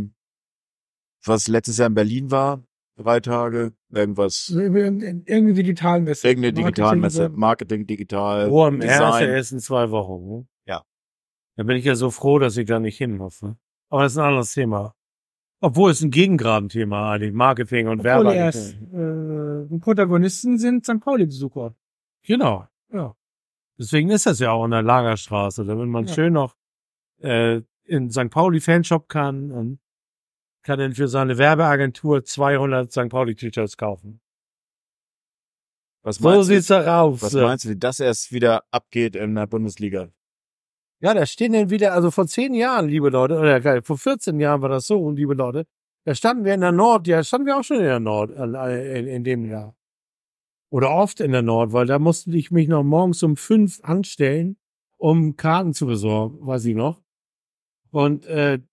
was letztes Jahr in Berlin war, 3 Tage, irgendwas,
Irgendwie digitalen Messe.
irgendeine Digitalmesse, Marketing, digital,
Oh, im
Design.
erst in 2 Wochen. Ne?
Ja.
Da bin ich ja so froh, dass ich da nicht hin muss. Ne? Aber das ist ein anderes Thema. Obwohl es ein Gegengrabenthema eigentlich, Marketing und
Obwohl
Werbung.
erst Protagonisten sind St. Pauli-Besucher.
Genau.
Ja.
Deswegen ist das ja auch in der Lagerstraße, damit man
Ja.
schön noch in St. Pauli Fanshop kann und kann dann für seine Werbeagentur 200 St. Pauli T-Shirts kaufen.
Was
So
meinst du,
sieht's da aus.
was meinst du, wie das erst wieder abgeht in der Bundesliga?
Ja, da stehen dann wieder, also vor 10 Jahren, liebe Leute, oder vor 14 Jahren war das so, liebe Leute, da standen wir in der Nord, ja, standen wir auch schon in der Nord, in dem Jahr. Oder oft in der Nord, weil da musste ich mich noch morgens um 5 anstellen, um Karten zu besorgen, weiß ich noch. Und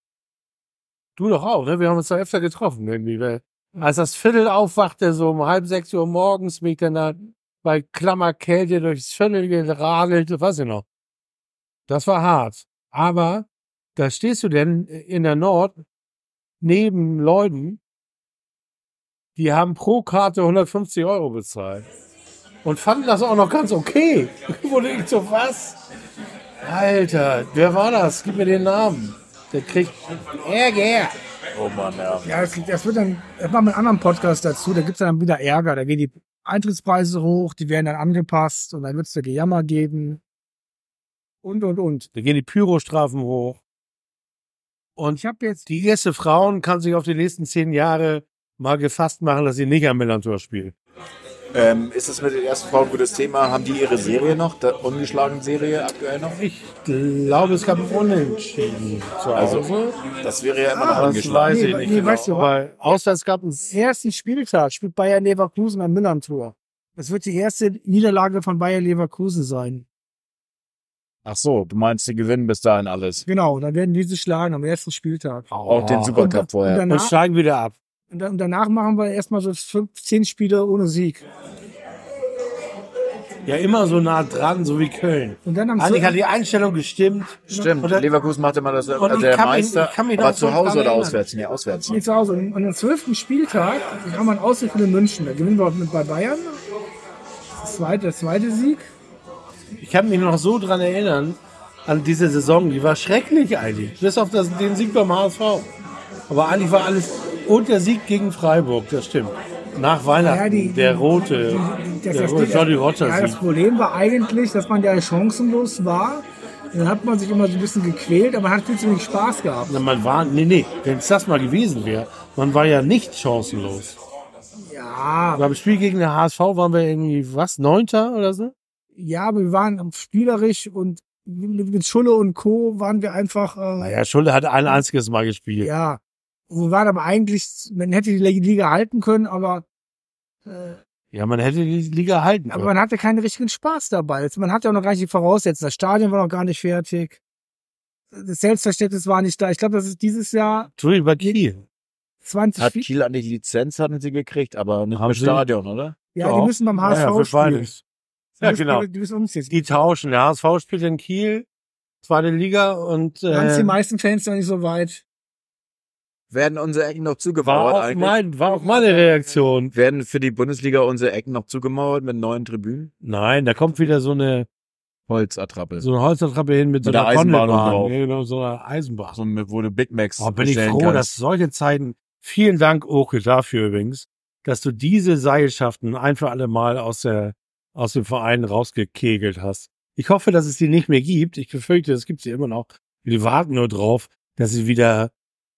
du doch auch, ne? Wir haben uns da öfter getroffen irgendwie. Weil, als das Viertel aufwachte, so um 5:30 Uhr morgens, bin ich dann da bei Klammerkälte durchs Viertel geradelt, weiß ich noch. Das war hart. Aber da stehst du denn in der Nord neben Leuten, die haben pro Karte 150 € bezahlt. Und fanden das auch noch ganz okay. Wurde ich so, was? Alter, wer war das? Gib mir den Namen. Der kriegt Ärger.
Oh Mann, ja.
Ja, das wird dann, das machen wir einen anderen Podcast dazu, da gibt's dann wieder Ärger, da gehen die Eintrittspreise hoch, die werden dann angepasst und dann wird's da Gejammer geben. Und.
Da gehen die Pyrostrafen hoch. Und
Ich habe jetzt,
die erste Frauen kann sich auf die nächsten 10 Jahre mal gefasst machen, dass sie nicht am Millantor spielt.
Ist es mit den ersten Frauen ein gutes Thema? Haben die ihre Serie noch, der ungeschlagene Serie aktuell noch?
Ich glaube, es gab ein Unentschieden zu
Also,
Hause.
das wäre ja immer noch
Das
angeschlagen.
weiß ich
Nee,
nicht
nee,
genau.
weißt du,
Aber auswärts gab es
ersten Spieltag spielt Bayer Leverkusen am Millantor. Das wird die erste Niederlage von Bayer Leverkusen sein.
Ach so, du meinst, die gewinnen bis dahin alles.
Genau, dann werden diese schlagen am ersten Spieltag.
Auch den Supercup
Und
vorher.
und
danach,
steigen wieder ab.
und danach machen wir erstmal so 10 Spiele ohne Sieg.
Ja, immer so nah dran, so wie Köln.
Und dann am
Eigentlich hat die Einstellung gestimmt.
Stimmt,
Und dann-
Leverkusen macht immer das,
Und
also
ich
der
kann mich-
Meister,
ich kann mich
aber
noch so
zu Hause
dran
oder
erinnern.
auswärts? Nee, auswärts.
Nicht zu Hause. Und am 12. Spieltag haben wir ein Auswärtsspiel in München. Da gewinnen wir bei Bayern. Der zweite Sieg.
Ich kann mich noch so dran erinnern, an diese Saison. Die war schrecklich eigentlich. Bis auf den Sieg beim HSV. Aber eigentlich war alles. Und der Sieg gegen Freiburg, das stimmt. Nach Weihnachten, der rote, Jolly Rotter
Ja, das
Sieg.
Problem war eigentlich, dass man ja chancenlos war. Dann hat man sich immer so ein bisschen gequält, aber man hat viel zu wenig Spaß gehabt.
Na, man war, nee, wenn es das mal gewesen wäre, man war ja nicht chancenlos.
Ja,
Beim Spiel gegen den HSV waren wir irgendwie, 9. oder so?
ja, aber wir waren spielerisch und mit Schulle und Co. waren wir einfach,
Naja, Schulle hat ein einziges Mal gespielt.
ja. Und wir waren aber eigentlich, man hätte die Liga halten können, aber
Ja, man hätte die Liga halten können.
man hatte keinen richtigen Spaß dabei. Man hatte auch noch gar nicht die Voraussetzungen. Das Stadion war noch gar nicht fertig. Das Selbstverständnis war nicht da. Ich glaube, das ist dieses Jahr
Entschuldigung, bei Kiel.
20
Hat Kiel eigentlich die Lizenz, hatten sie gekriegt, aber nicht
Haben
im
sie?
Stadion, oder?
Ja,
Ja.
die müssen beim HSV
für
spielen.
beides. Ja, genau.
Die müssen umziehen.
Die tauschen. Der HSV spielt in Kiel, zweite Liga und
Da haben die meisten Fans noch nicht so weit.
Werden unsere Ecken noch zugemauert
war auch meine Reaktion.
Werden für die Bundesliga unsere Ecken noch zugemauert mit neuen Tribünen?
Nein, da kommt wieder so eine
Holzattrappe.
Holzattrappe hin mit so
Mit
einer
der Eisenbahn
Gondelbahn.
drauf.
Ja, genau, so einer Eisenbahn.
So, wo du Big Macs
Oh, bin ich
bestellen
froh,
kannst.
dass solche Zeiten, vielen Dank, Oke, dafür übrigens, dass du diese Seilschaften ein für alle Mal aus dem Verein rausgekegelt hast. Ich hoffe, dass es die nicht mehr gibt. Ich befürchte, es gibt sie immer noch. Wir warten nur drauf, dass sie wieder,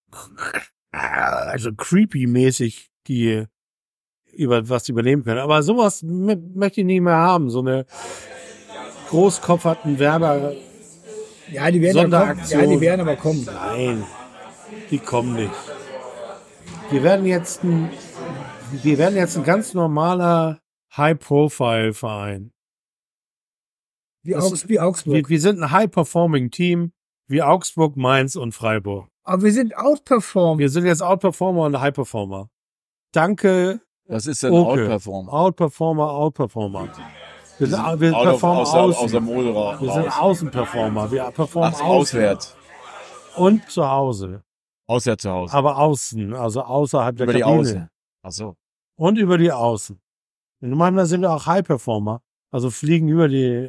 also creepy-mäßig was übernehmen können. Aber sowas möchte ich nicht mehr haben. So eine großkopferten Werber.
Ja, die werden aber kommen.
Sonderaktion.
Ja, die werden aber kommen.
Nein, die kommen nicht. Wir werden jetzt ein ganz normaler High-Profile-Verein.
Wie Augsburg.
Wir sind ein High-Performing-Team wie Augsburg, Mainz und Freiburg.
Aber wir sind outperformed.
Wir sind jetzt Outperformer und High-Performer. Danke,
Was ist denn
Oke.
Outperformer?
Outperformer. Wir performen
aus der
außen.
Mode raus.
Wir sind Außenperformer. Wir performen
Ach,
außen.
auswärts.
Und zu Hause.
Auswärts zu Hause.
Aber außen, also außerhalb der
Über die
Kabine.
Außen. Ach so.
Und über die Außen. Und manchmal sind wir auch High-Performer. Also fliegen über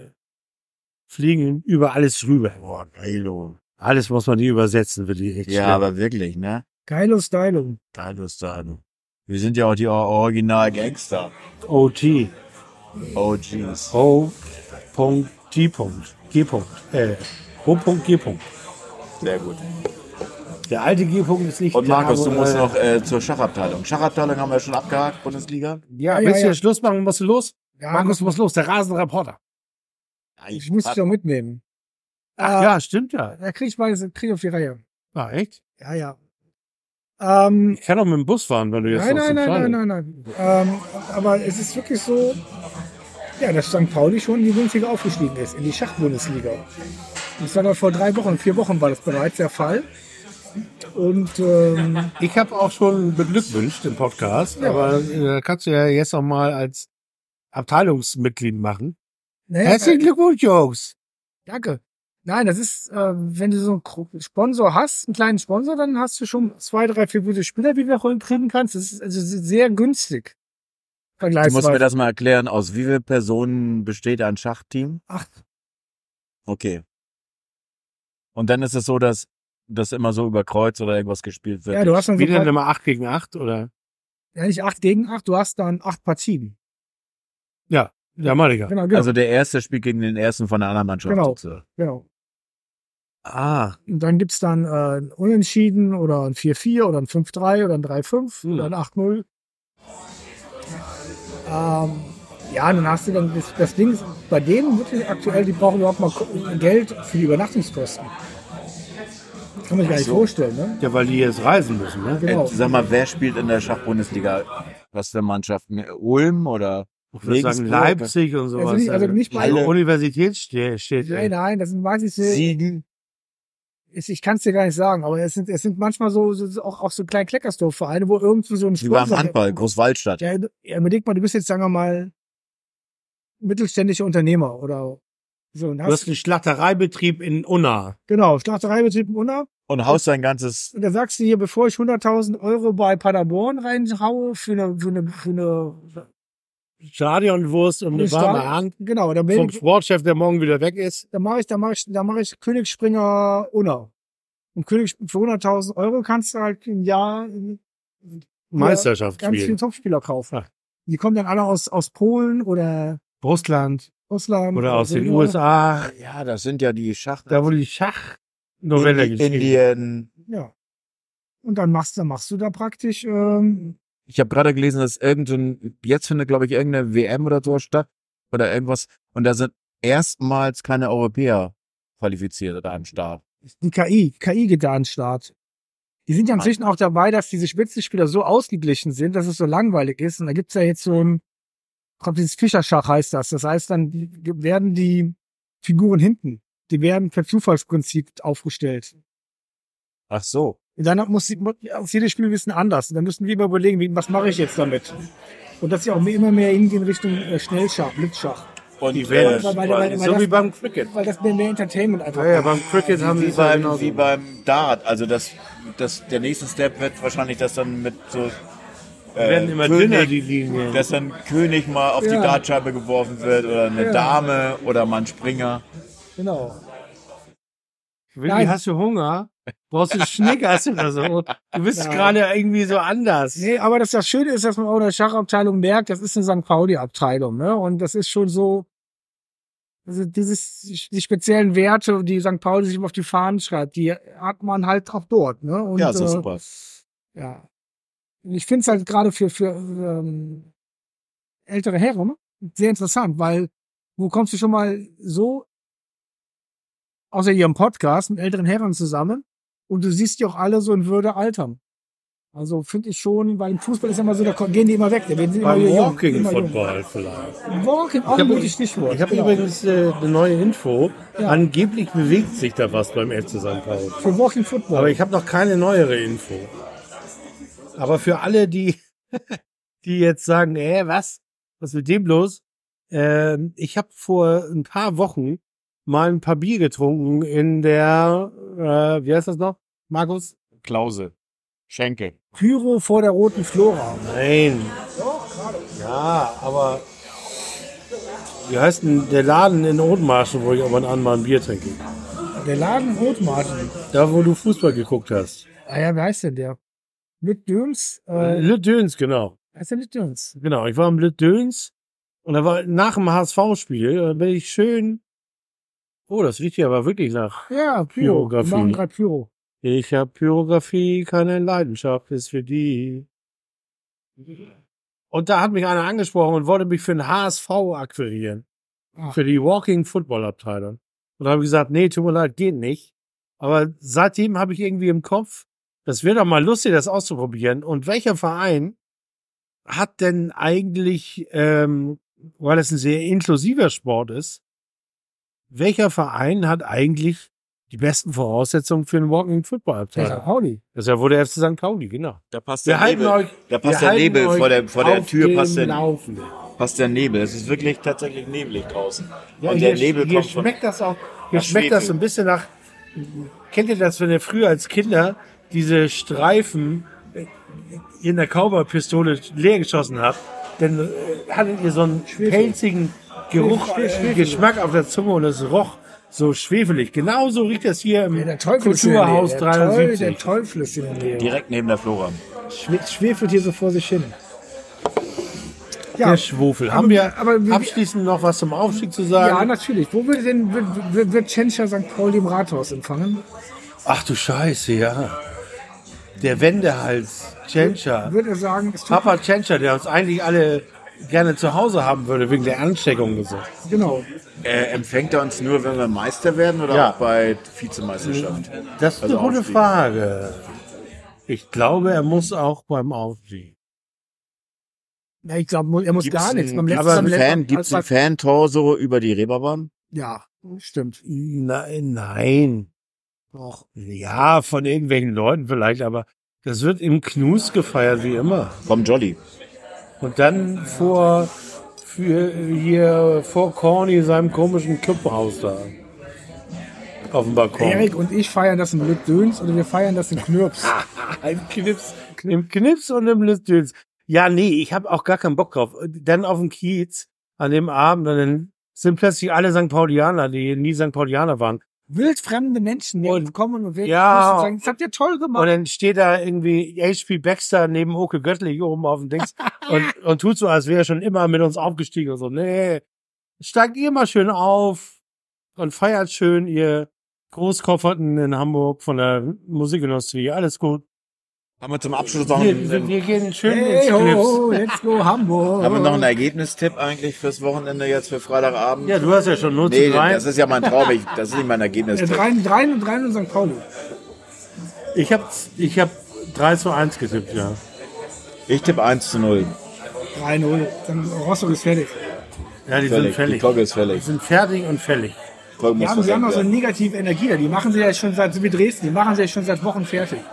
alles rüber.
Boah, geilo.
Alles muss man die übersetzen, für die echt
Ja,
schwer.
aber wirklich, ne?
Geilo Styling.
Wir sind ja auch die Original-Gangster.
OT.
OGs.
O.G. O.G.
Sehr gut.
Der alte G-Punkt ist nicht
Und Markus,
da,
du
wo,
musst noch zur Schachabteilung. Schachabteilung haben wir schon abgehakt, Bundesliga.
Ja,
Ja,
willst du
ja.
Schluss machen? Musst du los?
Ja,
Markus muss los, der Rasenreporter.
ich muss dich doch mitnehmen.
Ach ja, stimmt ja.
Da krieg ich auf die Reihe.
Ah, echt?
Ja.
Ich kann auch mit dem Bus fahren, wenn du jetzt
Nein. Aber es ist wirklich so, ja, dass St. Pauli schon in die Bundesliga aufgestiegen ist, in die Schachbundesliga. Das war doch vor 4 Wochen war das bereits der Fall. Und
Ich habe auch schon beglückwünscht im Podcast,
Ja.
aber kannst du ja jetzt noch mal als Abteilungsmitglied machen.
ne,
Herzlichen Glückwunsch, Jungs.
danke. Nein, das ist, wenn du so einen Sponsor hast, einen kleinen Sponsor, dann hast du schon 2, 3, 4 gute Spieler, die du noch kriegen kannst. Das ist also sehr günstig.
Du musst
Vergleichsweise.
mir das mal erklären, aus wie vielen Personen besteht ein Schachteam?
8.
Okay. Und dann ist es so, dass das immer so über Kreuz oder irgendwas gespielt wird.
Ja, du hast dann so
Wieder immer 8 gegen 8, oder?
ja, nicht 8 gegen 8, du hast dann 8 Partien.
Ja, meine ich.
Genau.
Also der erste spielt gegen den ersten von der anderen Mannschaft.
Genau.
sozusagen.
Genau.
Ah,
Und dann gibt's dann ein Unentschieden oder ein 4-4 oder ein 5-3 oder ein 3-5 oder ein 8-0. Ja, und dann hast du dann, das Ding ist bei denen wirklich aktuell, die brauchen überhaupt mal Geld für die Übernachtungskosten. Das kann man sich gar nicht vorstellen, ne?
ja, weil die jetzt reisen müssen, ne?
Genau.
Sag mal, wer spielt in der Schachbundesliga? Was für Mannschaften? Ulm oder
Ich würde sagen
Regensburg?
Leipzig und sowas.
Also nicht
Weil
mal.
Universität steht.
Nein, das sind weiß ich
Siegen?
ich kann es dir gar nicht sagen, aber es sind manchmal so auch so kleine Kleckersdorf-Vereine, wo irgendwo so ein
Wie beim
Sponsor.
Handball, Großwaldstadt.
Ja, überleg mal, du bist jetzt, sagen wir mal, mittelständischer Unternehmer oder so. Und
Du hast einen Schlachtereibetrieb in Unna.
genau, Schlachtereibetrieb in Unna.
Und haust dein ganzes...
Und da sagst du hier, bevor ich 100.000 Euro bei Paderborn reinhaue für eine
Stadionwurst und eine warme Hand
genau, da
vom Sportchef, der morgen wieder weg ist.
mach ich Königsspringer Unna. Und für 100.000 Euro kannst du halt im Jahr
Meisterschaft
ganz viele
spielen.
Topspieler kaufen.
Ja.
Die kommen dann alle aus Polen oder
Russland
Russland.
oder aus den
so.
USA.
Ja, das sind ja die Schach...
Da, wo die Schachnovelle geschrieben
Indien.
Ja. Und dann machst du da praktisch,
Ich habe gerade gelesen, dass jetzt findet, glaube ich, irgendeine WM oder so statt oder irgendwas. Und da sind erstmals keine Europäer qualifiziert oder am Start.
die KI geht da an den Start. Die sind ja inzwischen auch dabei, dass diese Spitzenspieler so ausgeglichen sind, dass es so langweilig ist. Und da gibt's ja jetzt dieses Fischerschach heißt das. Das heißt, dann werden die Figuren hinten, die werden per Zufallsprinzip aufgestellt.
Ach so.
Dann muss jedes Spiel ein bisschen anders. Dann müssen wir immer überlegen, was mache ich jetzt damit? Und das ist ja auch immer mehr in Richtung Schnellschach, Blitzschach.
Und
so
wie beim Cricket.
Weil das mehr Entertainment einfach
Ja, beim Cricket haben sie
wie beim Dart. Also der nächste Step wird wahrscheinlich, dass dann mit so
werden immer dünner die Linien.
Dass dann König mal auf die Dartscheibe geworfen wird oder eine Dame oder mal ein Springer.
Genau.
Willi, hast du Hunger? Brauchst du Schnickers oder so? Du bist gerade irgendwie so anders.
Nee, aber das Schöne ist, dass man auch in der Schachabteilung merkt, das ist eine St. Pauli-Abteilung, ne? Und das ist schon so, also die speziellen Werte, die St. Pauli sich auf die Fahnen schreibt, die hat man halt auch dort, ne? Und,
ja, das ist super.
Ja. Und ich finde es halt gerade für ältere Herren sehr interessant, weil wo kommst du schon mal so außer ihrem Podcast mit älteren Herren zusammen und du siehst die auch alle so in Würde altern. Also finde ich schon, weil im Fußball ist immer so, da gehen die immer weg. Da werden sie immer
Walking Football vielleicht.
Walking, auch ein gutes Stichwort.
Ich habe übrigens eine neue Info. Ja. Angeblich bewegt sich da was beim FC St. Pauli.
Für Walking Football.
Aber ich habe noch keine neuere Info. Aber für alle, die jetzt sagen, was mit dem los? Ich habe vor ein paar Wochen mal ein paar Bier getrunken in der, wie heißt das noch, Markus?
Klause. Schenke.
Pyro vor der roten Flora.
Nein. Doch, gerade. Ja, aber wie heißt denn der Laden in Othmarschen, wo ich ab und an mal ein Bier trinke?
Der Laden in Othmarschen?
Da, wo du Fußball geguckt hast.
Ah ja, wie heißt denn der? Lüt Döns?
Lüt Döns, genau.
Heißt der Lüt Döns?
Genau, ich war im Lüt Döns und da war nach dem HSV-Spiel, da bin ich schön. Oh, das riecht ja aber wirklich nach Pyrografie.
Wir machen gerade Pyro.
Ich habe Pyrografie, keine Leidenschaft ist für die. Und da hat mich einer angesprochen und wollte mich für den HSV akquirieren. Ach. Für die Walking Football Abteilung. Und da habe ich gesagt, nee, tut mir leid, geht nicht. Aber seitdem habe ich irgendwie im Kopf, das wäre doch mal lustig, das auszuprobieren. Und welcher Verein hat denn eigentlich, weil es ein sehr inklusiver Sport ist, welcher Verein hat eigentlich die besten Voraussetzungen für einen Walking Football Abteilung?
St. Pauli.
Das ist ja wohl der FC St. Pauli, genau.
Da passt der Nebel. Da passt der Nebel vor der Tür, passt der Nebel. Es ist wirklich tatsächlich nebelig draußen.
Ja,
und
hier,
der Nebel
hier
kommt
schmeckt das auch. Hier schmeckt das so ein bisschen nach. Kennt ihr das, wenn ihr früher als Kinder diese Streifen in der Cowboy-Pistole leer geschossen habt? Dann hattet ihr so einen pelzigen Geruch, Geschmack auf der Zunge und es roch so schwefelig. Genauso riecht das hier im Kulturhaus 73.
Der Teufel ist in der Nähe.
Direkt neben der Flora.
Schwefelt hier so vor sich hin.
Ja, der Schwofel. Haben wir abschließend noch was zum Aufstieg zu sagen?
Ja, natürlich. Wo wird Tschentscher St. Pauli im Rathaus empfangen?
Ach du Scheiße, ja. Der Wendehals, Tschentscher.
Würde er sagen,
Papa Tschentscher, der uns eigentlich alle gerne zu Hause haben würde, wegen der Ansteckung und so.
Genau.
Empfängt er uns nur, wenn wir Meister werden oder auch bei Vizemeisterschaft?
Das ist eine gute Frage. Ich glaube, er muss auch beim Aufstieg.
Ja, ich glaube, er muss gar nichts.
Gibt es ein Fan-Tor so über die Reeperbahn?
Ja, stimmt.
Nein. Doch. Ja, von irgendwelchen Leuten vielleicht, aber das wird im Knus gefeiert, wie immer.
Vom Jolly.
Und dann vor Corny, seinem komischen Clubhaus da. Auf dem Balkon.
Erik und ich feiern das im Lüt Döns oder wir feiern das im Knirps.
Im Knips und im Lüt Döns. Ja, nee, ich habe auch gar keinen Bock drauf. Dann auf dem Kiez an dem Abend, dann sind plötzlich alle St. Paulianer, die nie St. Paulianer waren.
Wildfremde Menschen, die kommen und
sagen,
das habt ihr toll gemacht.
Und dann steht da irgendwie HP Baxter neben Oke Göttlich oben auf dem Dings und tut so, als wäre er schon immer mit uns aufgestiegen und so. Nee, steigt ihr mal schön auf und feiert schön ihr Großkofferten in Hamburg von der Musikindustrie. Alles gut.
Haben wir zum Abschluss noch
wir gehen schön ins Knips.
Let's go Hamburg.
Haben wir noch einen Ergebnistipp eigentlich fürs Wochenende jetzt für Freitagabend?
Ja, du hast ja schon 0:3.
Das ist ja mein Traum. Das ist nicht mein Ergebnistipp.
3 und St. Pauli.
Ich hab 3:1 getippt, ja.
Ich tippe 1:0.
3:0. Dann Rostock ist fertig.
Ja, die sind fällig.
Die Glocke ist fällig.
Die sind fertig und fällig.
Die haben noch so eine negative Energie. Die machen sie ja schon seit, so wie Dresden, die machen sie ja schon seit Wochen fertig.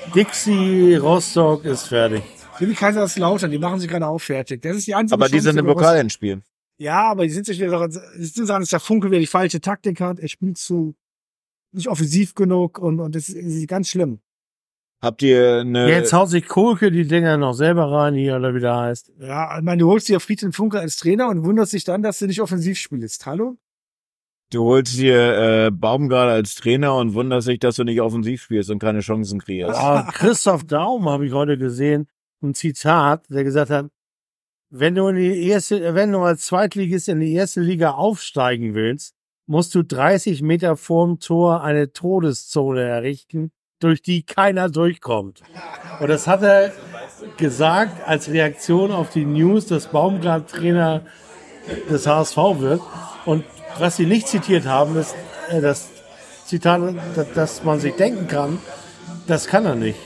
Dixie Rostock ist fertig.
So wie Kaiserslautern, die machen sich gerade auch fertig. Das ist die einzige
Aber die
Chance
sind im
für
Pokalendspiel.
Ja, aber die sind sich wieder, sagen, dass der Funke wieder die falsche Taktik hat. Er spielt nicht offensiv genug und das ist ganz schlimm.
Habt ihr eine...
Jetzt haut sich Kohlke die Dinger noch selber rein hier, oder wie der heißt.
Ja, ich meine, du holst dir Friedhelm Funke als Trainer und wunderst dich dann, dass du nicht offensiv spielst. Hallo?
Du holst dir Baumgart als Trainer und wunderst dich, dass du nicht offensiv spielst und keine Chancen kreierst.
Christoph Daum habe ich heute gesehen, ein Zitat, der gesagt hat, wenn du als Zweitligist in die erste Liga aufsteigen willst, musst du 30 Meter vorm Tor eine Todeszone errichten, durch die keiner durchkommt. Und das hat er gesagt als Reaktion auf die News, dass Baumgart Trainer des HSV wird. Und was sie nicht zitiert haben, ist das Zitat, dass man sich denken kann, das kann er nicht.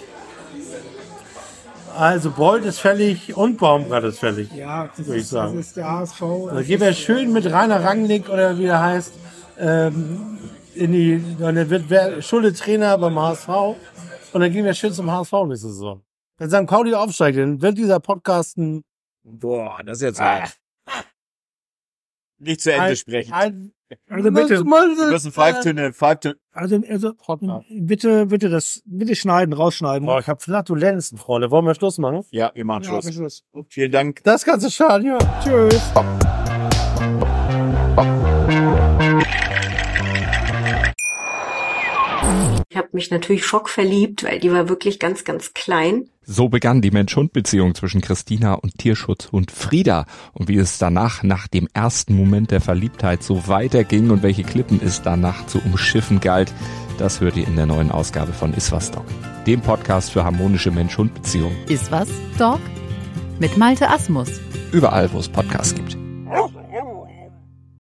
Also Bold ist fällig und Baumgart ist fällig.
Ja, das ist der HSV.
Da gehen wir schön mit Rainer Rangnick oder wie er heißt, dann wird Schulle Trainer beim HSV und dann gehen wir schön zum HSV nächste Saison. Wenn St. Pauli aufsteigt, dann wird dieser Podcast
Boah, das ist jetzt nicht zu Ende sprechen.
Also bitte.
Wir müssen Pfeiftöne.
Also bitte schneiden, rausschneiden.
Boah, ich habe Flatulenzen, Freunde. Wollen wir Schluss machen?
Ja, wir machen Schluss.
Schluss.
Vielen Dank.
Das ganze Schaden, ja.
Tschüss.
Ich habe mich natürlich schockverliebt, weil die war wirklich ganz, ganz klein.
So begann die Mensch-Hund-Beziehung zwischen Christina und Tierschutzhund Frieda. Und wie es danach, nach dem ersten Moment der Verliebtheit, so weiterging und welche Klippen es danach zu umschiffen galt, das hört ihr in der neuen Ausgabe von Iswas Dog, dem Podcast für harmonische Mensch-Hund-Beziehungen.
Iswas Dog mit Malte Asmus.
Überall, wo es Podcasts gibt.